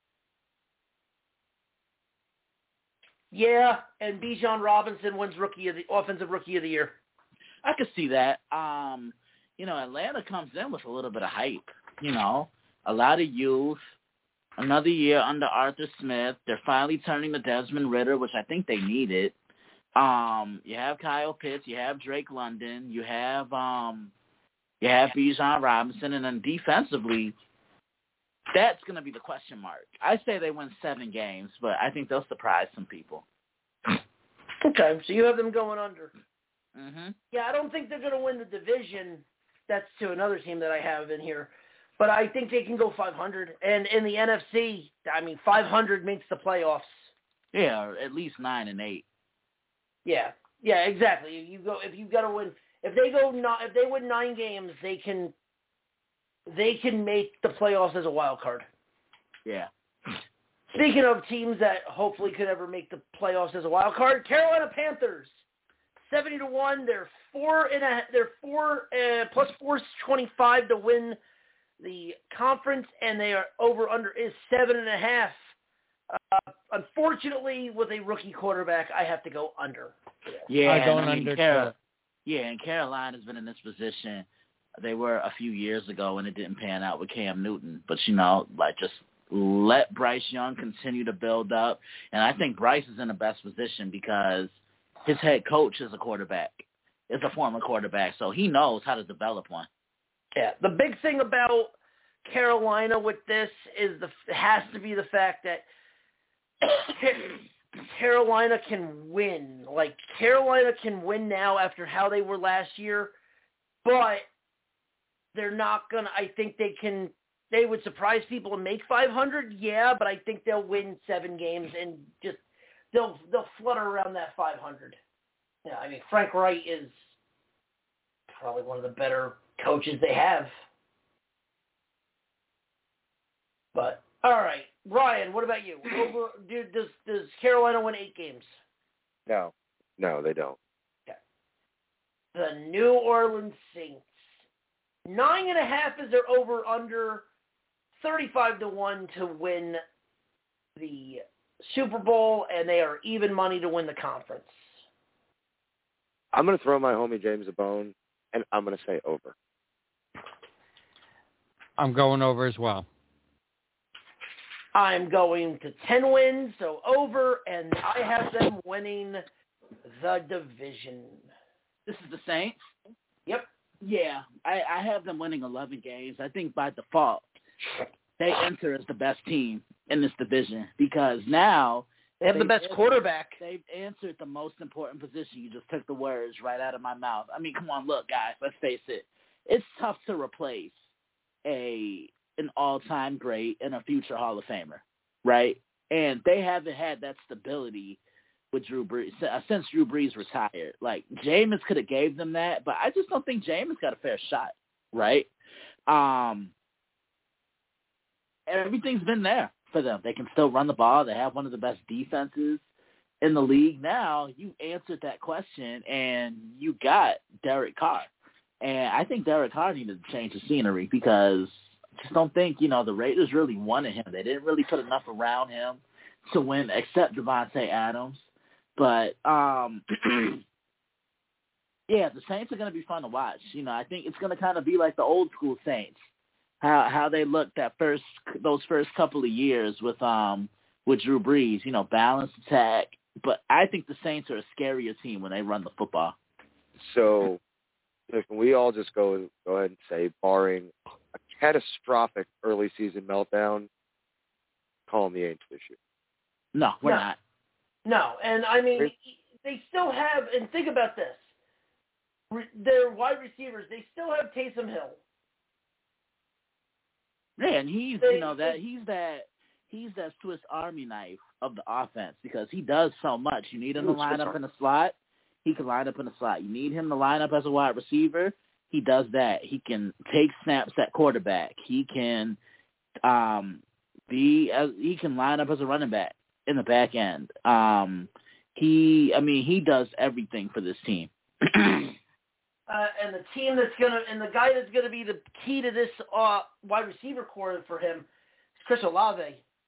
Yeah, and Bijan Robinson wins rookie of the offensive rookie of the year. I could see that. Um, you know, Atlanta comes in with a little bit of hype. You know, a lot of youth. Another year under Arthur Smith. They're finally turning to Desmond Ridder, which I think they needed. Um, you have Kyle Pitts. You have Drake London. You have um, you have Bijan Robinson, and then defensively, that's going to be the question mark. I say they win seven games, but I think they'll surprise some people. Okay, so you have them going under. Mm-hmm. Yeah, I don't think they're going to win the division. That's to another team that I have in here. But I think they can go five hundred. And in the N F C, I mean, five hundred makes the playoffs. Yeah, or at least nine and eight. Yeah, yeah, exactly. You go if you got to win. If they go not, if they win nine games, they can. They can make the playoffs as a wild card. Yeah. Speaking of teams that hopefully could ever make the playoffs as a wild card, Carolina Panthers, seventy to one. They're four and a. They're four uh, plus four twenty five to win the conference, and they are over under is seven and a half. Uh, unfortunately, with a rookie quarterback, I have to go under. Yeah, I'm going I mean, under. Carol, yeah, and Carolina's been in this position. They were a few years ago, and it didn't pan out with Cam Newton. But, you know, like just let Bryce Young continue to build up. And I think Bryce is in the best position because his head coach is a quarterback, is a former quarterback, so he knows how to develop one. Yeah, the big thing about Carolina with this is the has to be the fact that Carolina can win. Like, Carolina can win now after how they were last year, but they're not going to – I think they can – they would surprise people and make five hundred, yeah, but I think they'll win seven games and just – they'll they'll flutter around that five hundred. Yeah, I mean, Frank Wright is probably one of the better coaches they have. But, all right. Ryan, what about you? Over, do, does, does Carolina win eight games? No. No, they don't. Okay. The New Orleans Saints. Nine and a half is their over-under. thirty-five to one to win the Super Bowl, and they are even money to win the conference. I'm going to throw my homie James a bone, and I'm going to say over. I'm going over as well. I'm going to ten wins, so over, and I have them winning the division. This is the Saints? Yep. Yeah, I, I have them winning eleven games. I think by default, they enter as the best team in this division because now they have the best answered, quarterback. They've answered the most important position. You just took the words right out of my mouth. I mean, come on, look, guys, let's face it. It's tough to replace a an all-time great and a future Hall of Famer, right? And they haven't had that stability with Drew Brees since Drew Brees retired. Like, Jameis could have gave them that, but I just don't think Jameis got a fair shot, right? Um, everything's been there for them. They can still run the ball. They have one of the best defenses in the league. Now, you answered that question, and you got Derek Carr. And I think Derek Carr needed to change the scenery because I just don't think, you know, the Raiders really wanted him. They didn't really put enough around him to win except Devontae Adams. But, um, yeah, the Saints are going to be fun to watch. You know, I think it's going to kind of be like the old school Saints, how how they looked that first those first couple of years with um with Drew Brees, you know, balanced attack. But I think the Saints are a scarier team when they run the football. So if we all just go go ahead and say, barring a catastrophic early season meltdown, call them the Aints this year. No, we're no. not. No, and I mean, they still have, and think about this, their wide receivers, they still have Taysom Hill. Man, he's, they, you know, that he's that he's that Swiss Army knife of the offense because he does so much. You need him to line up in the slot, he can line up in the slot. You need him to line up as a wide receiver, he does that. He can take snaps at quarterback. He can um, be, as, he can line up as a running back in the back end. Um, he, I mean, he does everything for this team. uh, and the team that's going to, and the guy that's going to be the key to this uh, wide receiver core for him is Chris Olave.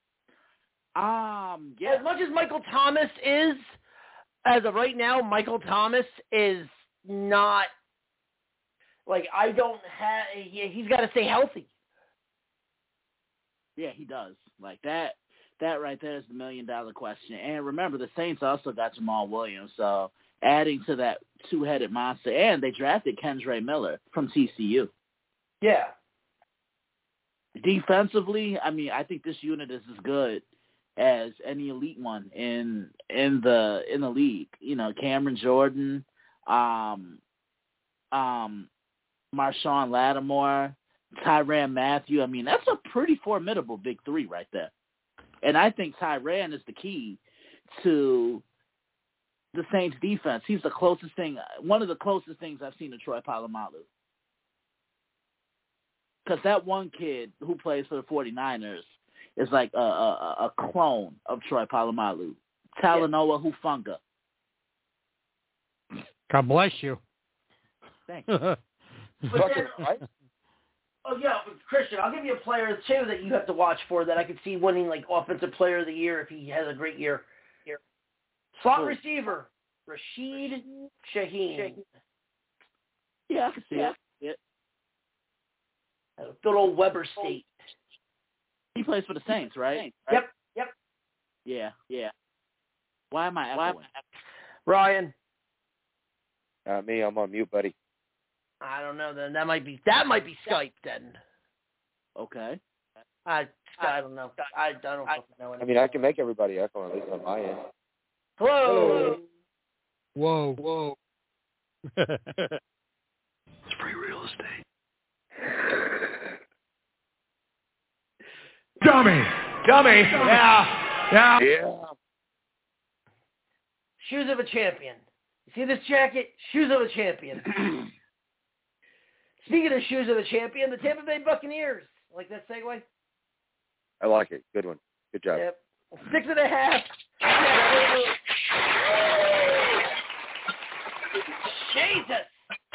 Um, yeah. As much as Michael Thomas is, as of right now, Michael Thomas is not, like, I don't have, he, he's got to stay healthy. Yeah, he does. Like, that. That right there is the million-dollar question. And remember, the Saints also got Jamal Williams, so adding to that two-headed monster. And they drafted Kendre Miller from T C U. Yeah. Defensively, I mean, I think this unit is as good as any elite one in in the in the league. You know, Cameron Jordan, um, um, Marshawn Lattimore, Tyrann Mathieu. I mean, that's a pretty formidable big three right there. And I think Tyrann is the key to the Saints' defense. He's the closest thing, one of the closest things I've seen to Troy Polamalu. Because that one kid who plays for the 49ers is like a, a, a clone of Troy Polamalu. Talanoa yeah. Hufanga. God bless you. Thanks. But then, oh, yeah, but Christian, I'll give you a player, too, that you have to watch for that I could see winning, like, Offensive Player of the Year if he has a great year. Here. Slot cool. receiver, Rashid Shaheed. Yeah, I can see yeah. it. Yeah. Good old Weber State. He plays for the Saints, right? Yep, yep. Yeah, yeah. Why am I echoing? Ryan. Uh, me, I'm on mute, buddy. I don't know. Then that might be that might be Skype. Then. Okay. I I don't know. I, I don't I, know. I mean, I can make everybody echo at least on my end. Hello. Whoa, whoa. It's free real estate. Dummy, dummy. Yeah, yeah. Yeah. Shoes of a champion. You see this jacket? Shoes of a champion. Speaking of shoes of a champion, the Tampa Bay Buccaneers. Like that segue? I like it. Good one. Good job. Yep. Six and a half. Jesus.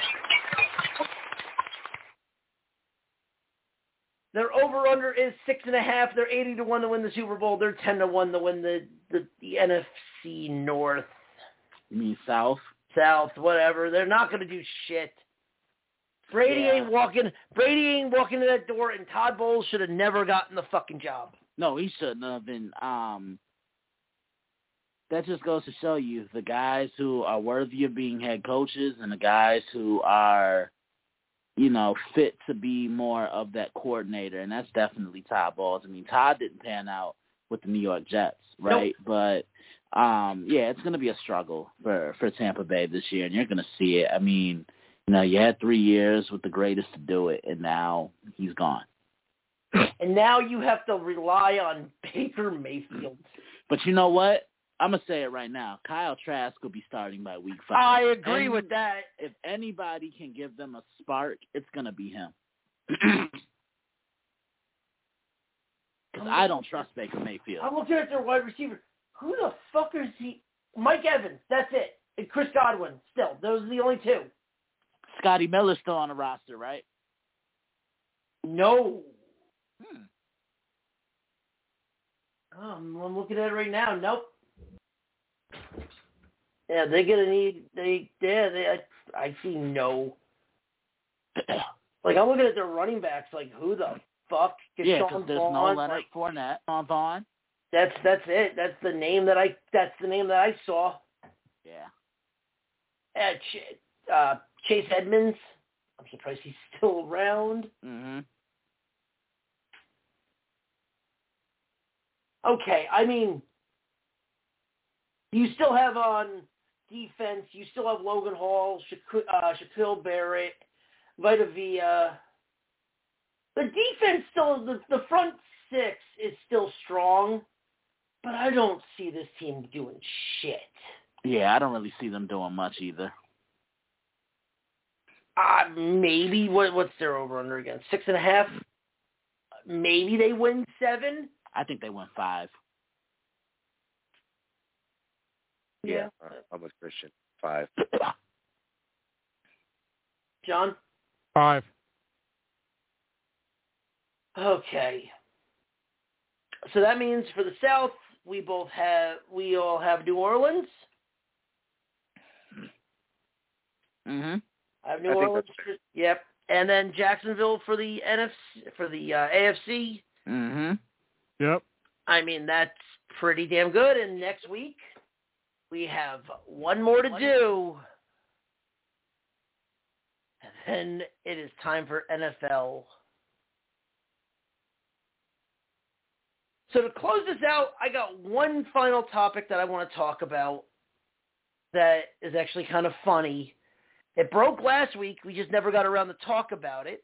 Their over-under is six and a half. They're eighty to one to win the Super Bowl. They're ten to one to win the, the, the N F C North. You mean South? South, whatever. They're not going to do shit. Brady Yeah. ain't walking. Brady ain't walking to that door, and Todd Bowles should have never gotten the fucking job. No, he shouldn't have been. Um, that just goes to show you the guys who are worthy of being head coaches and the guys who are, you know, fit to be more of that coordinator, and that's definitely Todd Bowles. I mean, Todd didn't pan out with the New York Jets, right? Nope. But, um, yeah, it's going to be a struggle for, for Tampa Bay this year, and you're going to see it. I mean, you know, you had three years with the greatest to do it, and now he's gone. And now you have to rely on Baker Mayfield. But you know what? I'm going to say it right now. Kyle Trask will be starting by week five. I agree and with that. If anybody can give them a spark, it's going to be him. Because I don't trust Baker Mayfield. I'm looking at their wide receiver. Who the fuck is he? Mike Evans. That's it. And Chris Godwin. Still, those are the only two. Scotty Miller's still on the roster, right? No. Hmm. Um, I'm looking at it right now. Nope. Yeah, they're gonna need they. Yeah, they. I, I see no. Like I'm looking at their running backs. Like who the fuck? Yeah, Sean because there's Vaughn, no Leonard like, Fournette. Sean Vaughn. That's that's it. That's the name that I. That's the name that I saw. Yeah. Uh, Ch- uh, Chase Edmonds. I'm surprised he's still around. Mm-hmm. Okay, I mean, you still have on defense, you still have Logan Hall, Sha- uh, Shaquille Barrett, Vita Vea. The defense still, the, the front six is still strong, but I don't see this team doing shit. Yeah, I don't really see them doing much either. Uh, maybe, what, what's their over-under again? Six and a half? Maybe they win seven? I think they win five. Yeah. Uh, I'm with Christian. Five. John? Five. Okay. So that means for the South, we both have, we all have New Orleans. Mm-hmm. I have New I think Orleans. that's Yep. And then Jacksonville for the N F C, for the uh, A F C. Mm-hmm. Yep. I mean, that's pretty damn good. And next week, we have one more to do. And then it is time for N F L. So to close this out, I got one final topic that I want to talk about that is actually kind of funny. It broke last week. We just never got around to talk about it.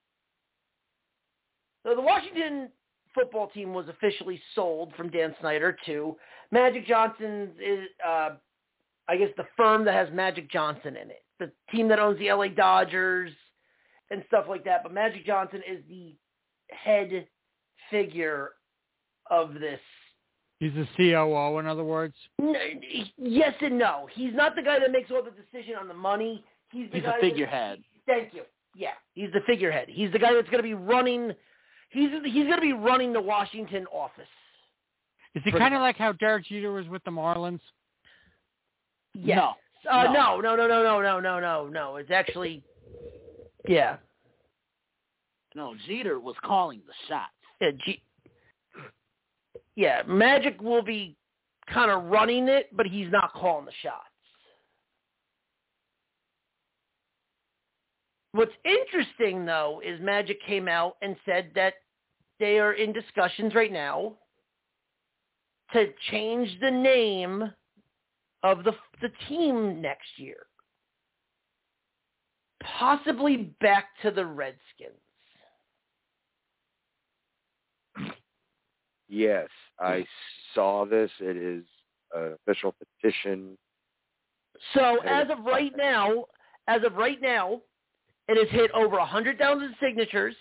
So the Washington football team was officially sold from Dan Snyder to Magic Johnson, is, uh, I guess, the firm that has Magic Johnson in it, the team that owns the L A Dodgers and stuff like that. But Magic Johnson is the head figure of this. He's the C O O, in other words? Yes and no. He's not the guy that makes all the decision on the money. He's the He's guy a figurehead. That, thank you. Yeah, he's the figurehead. He's the guy that's going to be running. He's he's going to be running the Washington office. Is he kind of like how Derek Jeter was with the Marlins? Yes. No. Uh, no. no, no, no, no, no, no, no, no, no. It's actually, yeah. No, Jeter was calling the shots. Yeah, G- yeah, Magic will be kind of running it, but he's not calling the shots. What's interesting, though, is Magic came out and said that they are in discussions right now to change the name of the the team next year. Possibly back to the Redskins. Yes, I saw this. It is an official petition. So as of right now, as of right now, it has hit over one hundred thousand signatures.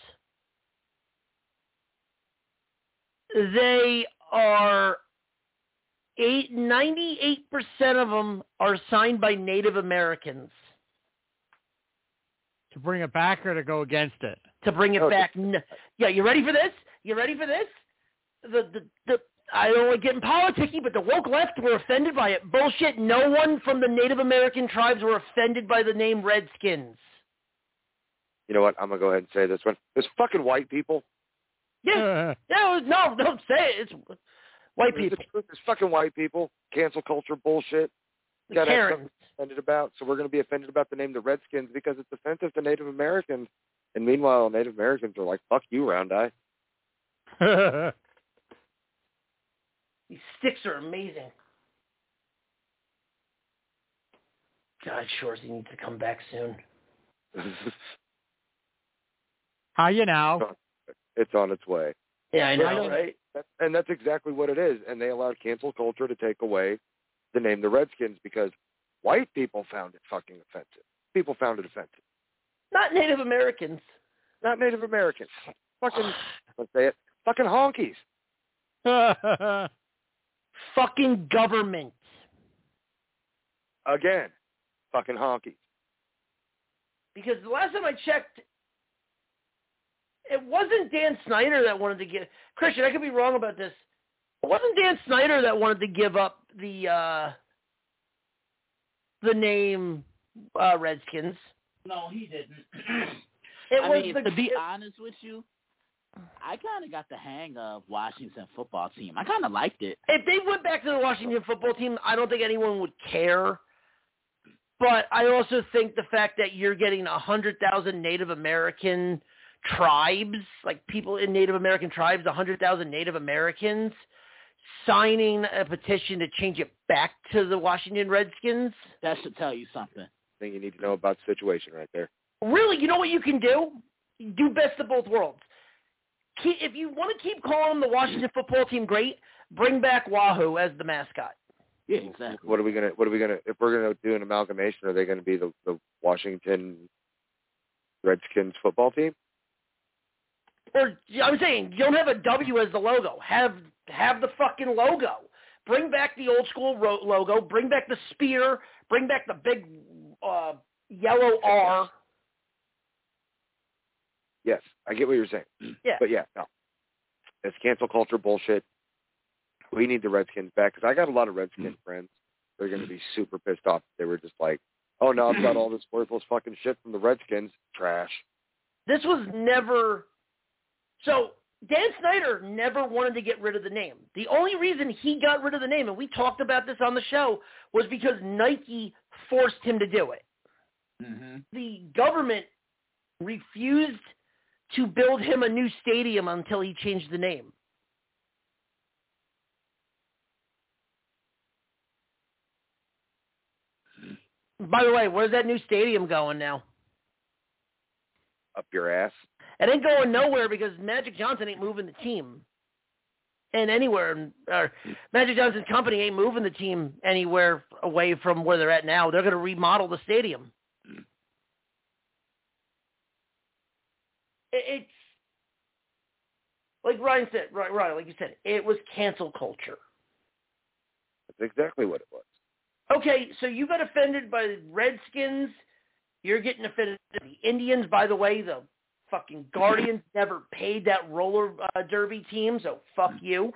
They are eight, ninety-eight percent of them are signed by Native Americans. To bring it back or to go against it? To bring it Okay. back. Yeah, you ready for this? You ready for this? The, the, the, I don't want to get in politicky, but the woke left were offended by it. Bullshit. No one from the Native American tribes were offended by the name Redskins. You know what? I'm going to go ahead and say this one. There's fucking white people. Yeah. yeah no, don't say it. It's white There's people. The There's fucking white people. Cancel culture bullshit. The Got Karens. offended about. So we're going to be offended about the name the Redskins because it's offensive to Native Americans. And meanwhile, Native Americans are like, fuck you, Round Eye. These sticks are amazing. God, Shorzy needs to come back soon. How you know? It's on its way. Yeah, I know, right? And that's exactly what it is. And they allowed cancel culture to take away the name the Redskins because white people found it fucking offensive. People found it offensive. Not Native Americans. Not Native Americans. Fucking, let's say it, fucking honkies. Fucking government. Again, fucking honkies. Because the last time I checked, it wasn't Dan Snyder that wanted to get... Christian, I could be wrong about this. It wasn't Dan Snyder that wanted to give up the uh, the name uh, Redskins. No, he didn't. It I was mean, the, to be it, honest with you, I kind of got the hang of Washington football team. I kind of liked it. If they went back to the Washington football team, I don't think anyone would care. But I also think the fact that you're getting one hundred thousand Native American tribes, like people in Native American tribes, one hundred thousand Native Americans, signing a petition to change it back to the Washington Redskins. That should tell you something. I think you need to know about the situation right there. Really, you know what you can do? Do best of both worlds. Keep, if you want to keep calling the Washington football team great, bring back Wahoo as the mascot. Yeah, exactly. What are we gonna? What are we gonna? If we're gonna do an amalgamation, are they going to be the, the Washington Redskins football team? Or I'm saying, you don't have a W as the logo. Have have the fucking logo. Bring back the old school ro- logo. Bring back the spear. Bring back the big uh, yellow R. Yes, I get what you're saying. Yeah. But yeah, no. It's cancel culture bullshit. We need the Redskins back because I got a lot of Redskins friends. They're going to be super pissed off. They were just like, oh, no, I've got all this worthless fucking shit from the Redskins. Trash. This was never... So, Dan Snyder never wanted to get rid of the name. The only reason he got rid of the name, and we talked about this on the show, was because Nike forced him to do it. Mm-hmm. The government refused to build him a new stadium until he changed the name. By the way, where's that new stadium going now? Up your ass. It ain't going nowhere because Magic Johnson ain't moving the team. And anywhere, or Magic Johnson's company ain't moving the team anywhere away from where they're at now. They're going to remodel the stadium. It's like Ryan said, right, right, like you said, it was cancel culture. That's exactly what it was. Okay, so you got offended by the Redskins. You're getting offended by the Indians. By the way, the fucking Guardians never paid that roller uh, derby team, so fuck you.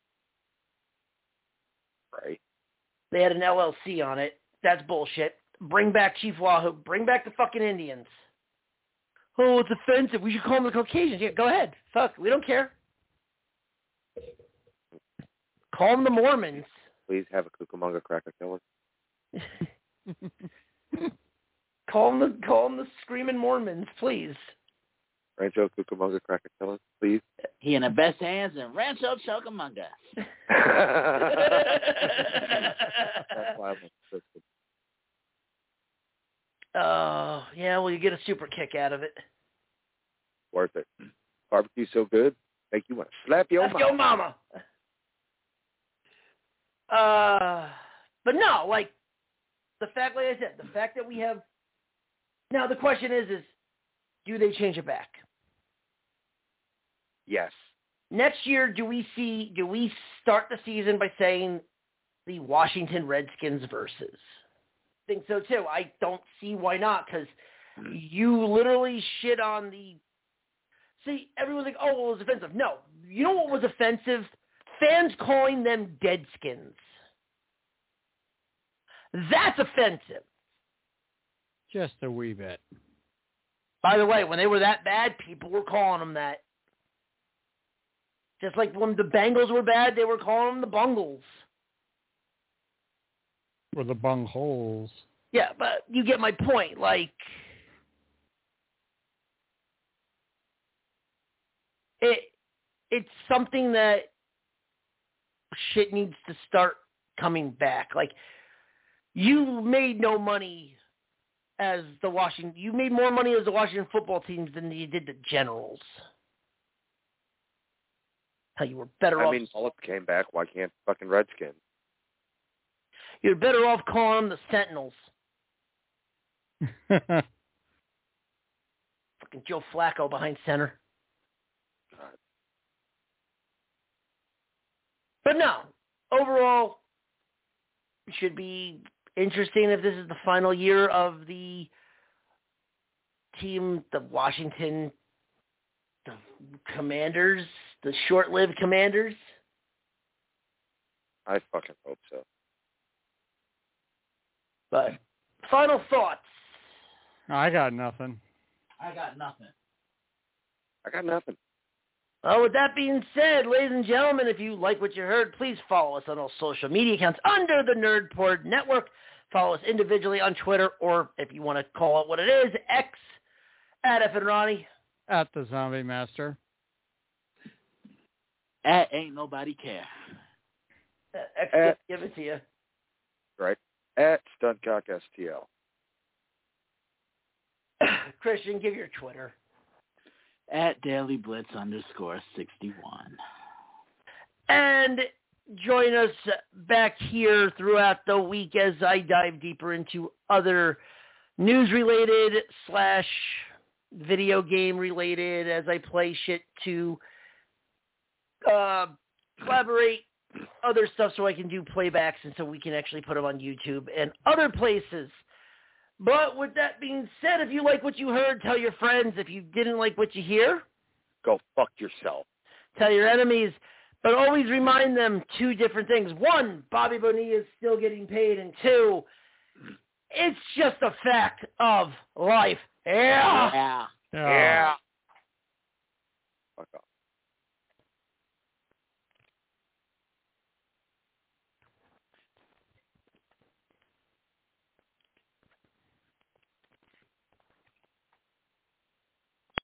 Right. They had an L L C on it. That's bullshit. Bring back Chief Wahoo. Bring back the fucking Indians. Oh, it's offensive. We should call them the Caucasians. Yeah, go ahead. Fuck, we don't care. Call them the Mormons. Please have a Cucamonga cracker killer. call them the call them the screaming Mormons, please. Rancho Cucamonga cracker killer, please. He in the best hands in Rancho Chocamonga. That's why I'm interested. Uh, yeah, well, you get a super kick out of it. Worth it. Barbecue's so good, make you want to slap your slap mama. your mama. Uh, but no, like, the fact, like I said, the fact that we have, now the question is, is, do they change it back? Yes. Next year, do we see, do we start the season by saying the Washington Redskins versus? I think so too. I don't see why not, because you literally shit on the, see, everyone's like, oh, well, it was offensive. No. You know what was offensive? Fans calling them Deadskins. That's offensive. Just a wee bit. By the way, when they were that bad, people were calling them that. Just like when the Bengals were bad, they were calling them the Bungles. Or the Bungholes. Yeah, but you get my point. Like, it, it's something that shit needs to start coming back. Like, you made no money as the Washington, you made more money as the Washington football teams than you did the Generals. How you were better I off. I mean, Mullet came back. Why can't fucking Redskins? You're better off calling them the Sentinels. Fucking Joe Flacco behind center. God. But no, overall, it should be interesting if this is the final year of the team, the Washington the Commanders, the short-lived Commanders. I fucking hope so. But final thoughts. I got nothing. I got nothing. I got nothing. Uh, with that being said, ladies and gentlemen, if you like what you heard, please follow us on all social media accounts under the Nerdport Network. Follow us individually on Twitter, or if you want to call it what it is, X, at F and Ronnie. At the Zombie Master. At Ain't Nobody Care. Uh, X, At, give it to you. Right. At Stuntcock S T L. Christian, give your Twitter. At Daily Blitz underscore sixty-one. And join us back here throughout the week as I dive deeper into other news-related slash video game-related as I play shit to uh, collaborate other stuff so I can do playbacks and so we can actually put them on YouTube and other places. But with that being said, if you like what you heard, tell your friends. If you didn't like what you hear, go fuck yourself. Tell your enemies. But always remind them two different things. One, Bobby Bonilla is still getting paid. And two, it's just a fact of life. Yeah. Yeah. Yeah.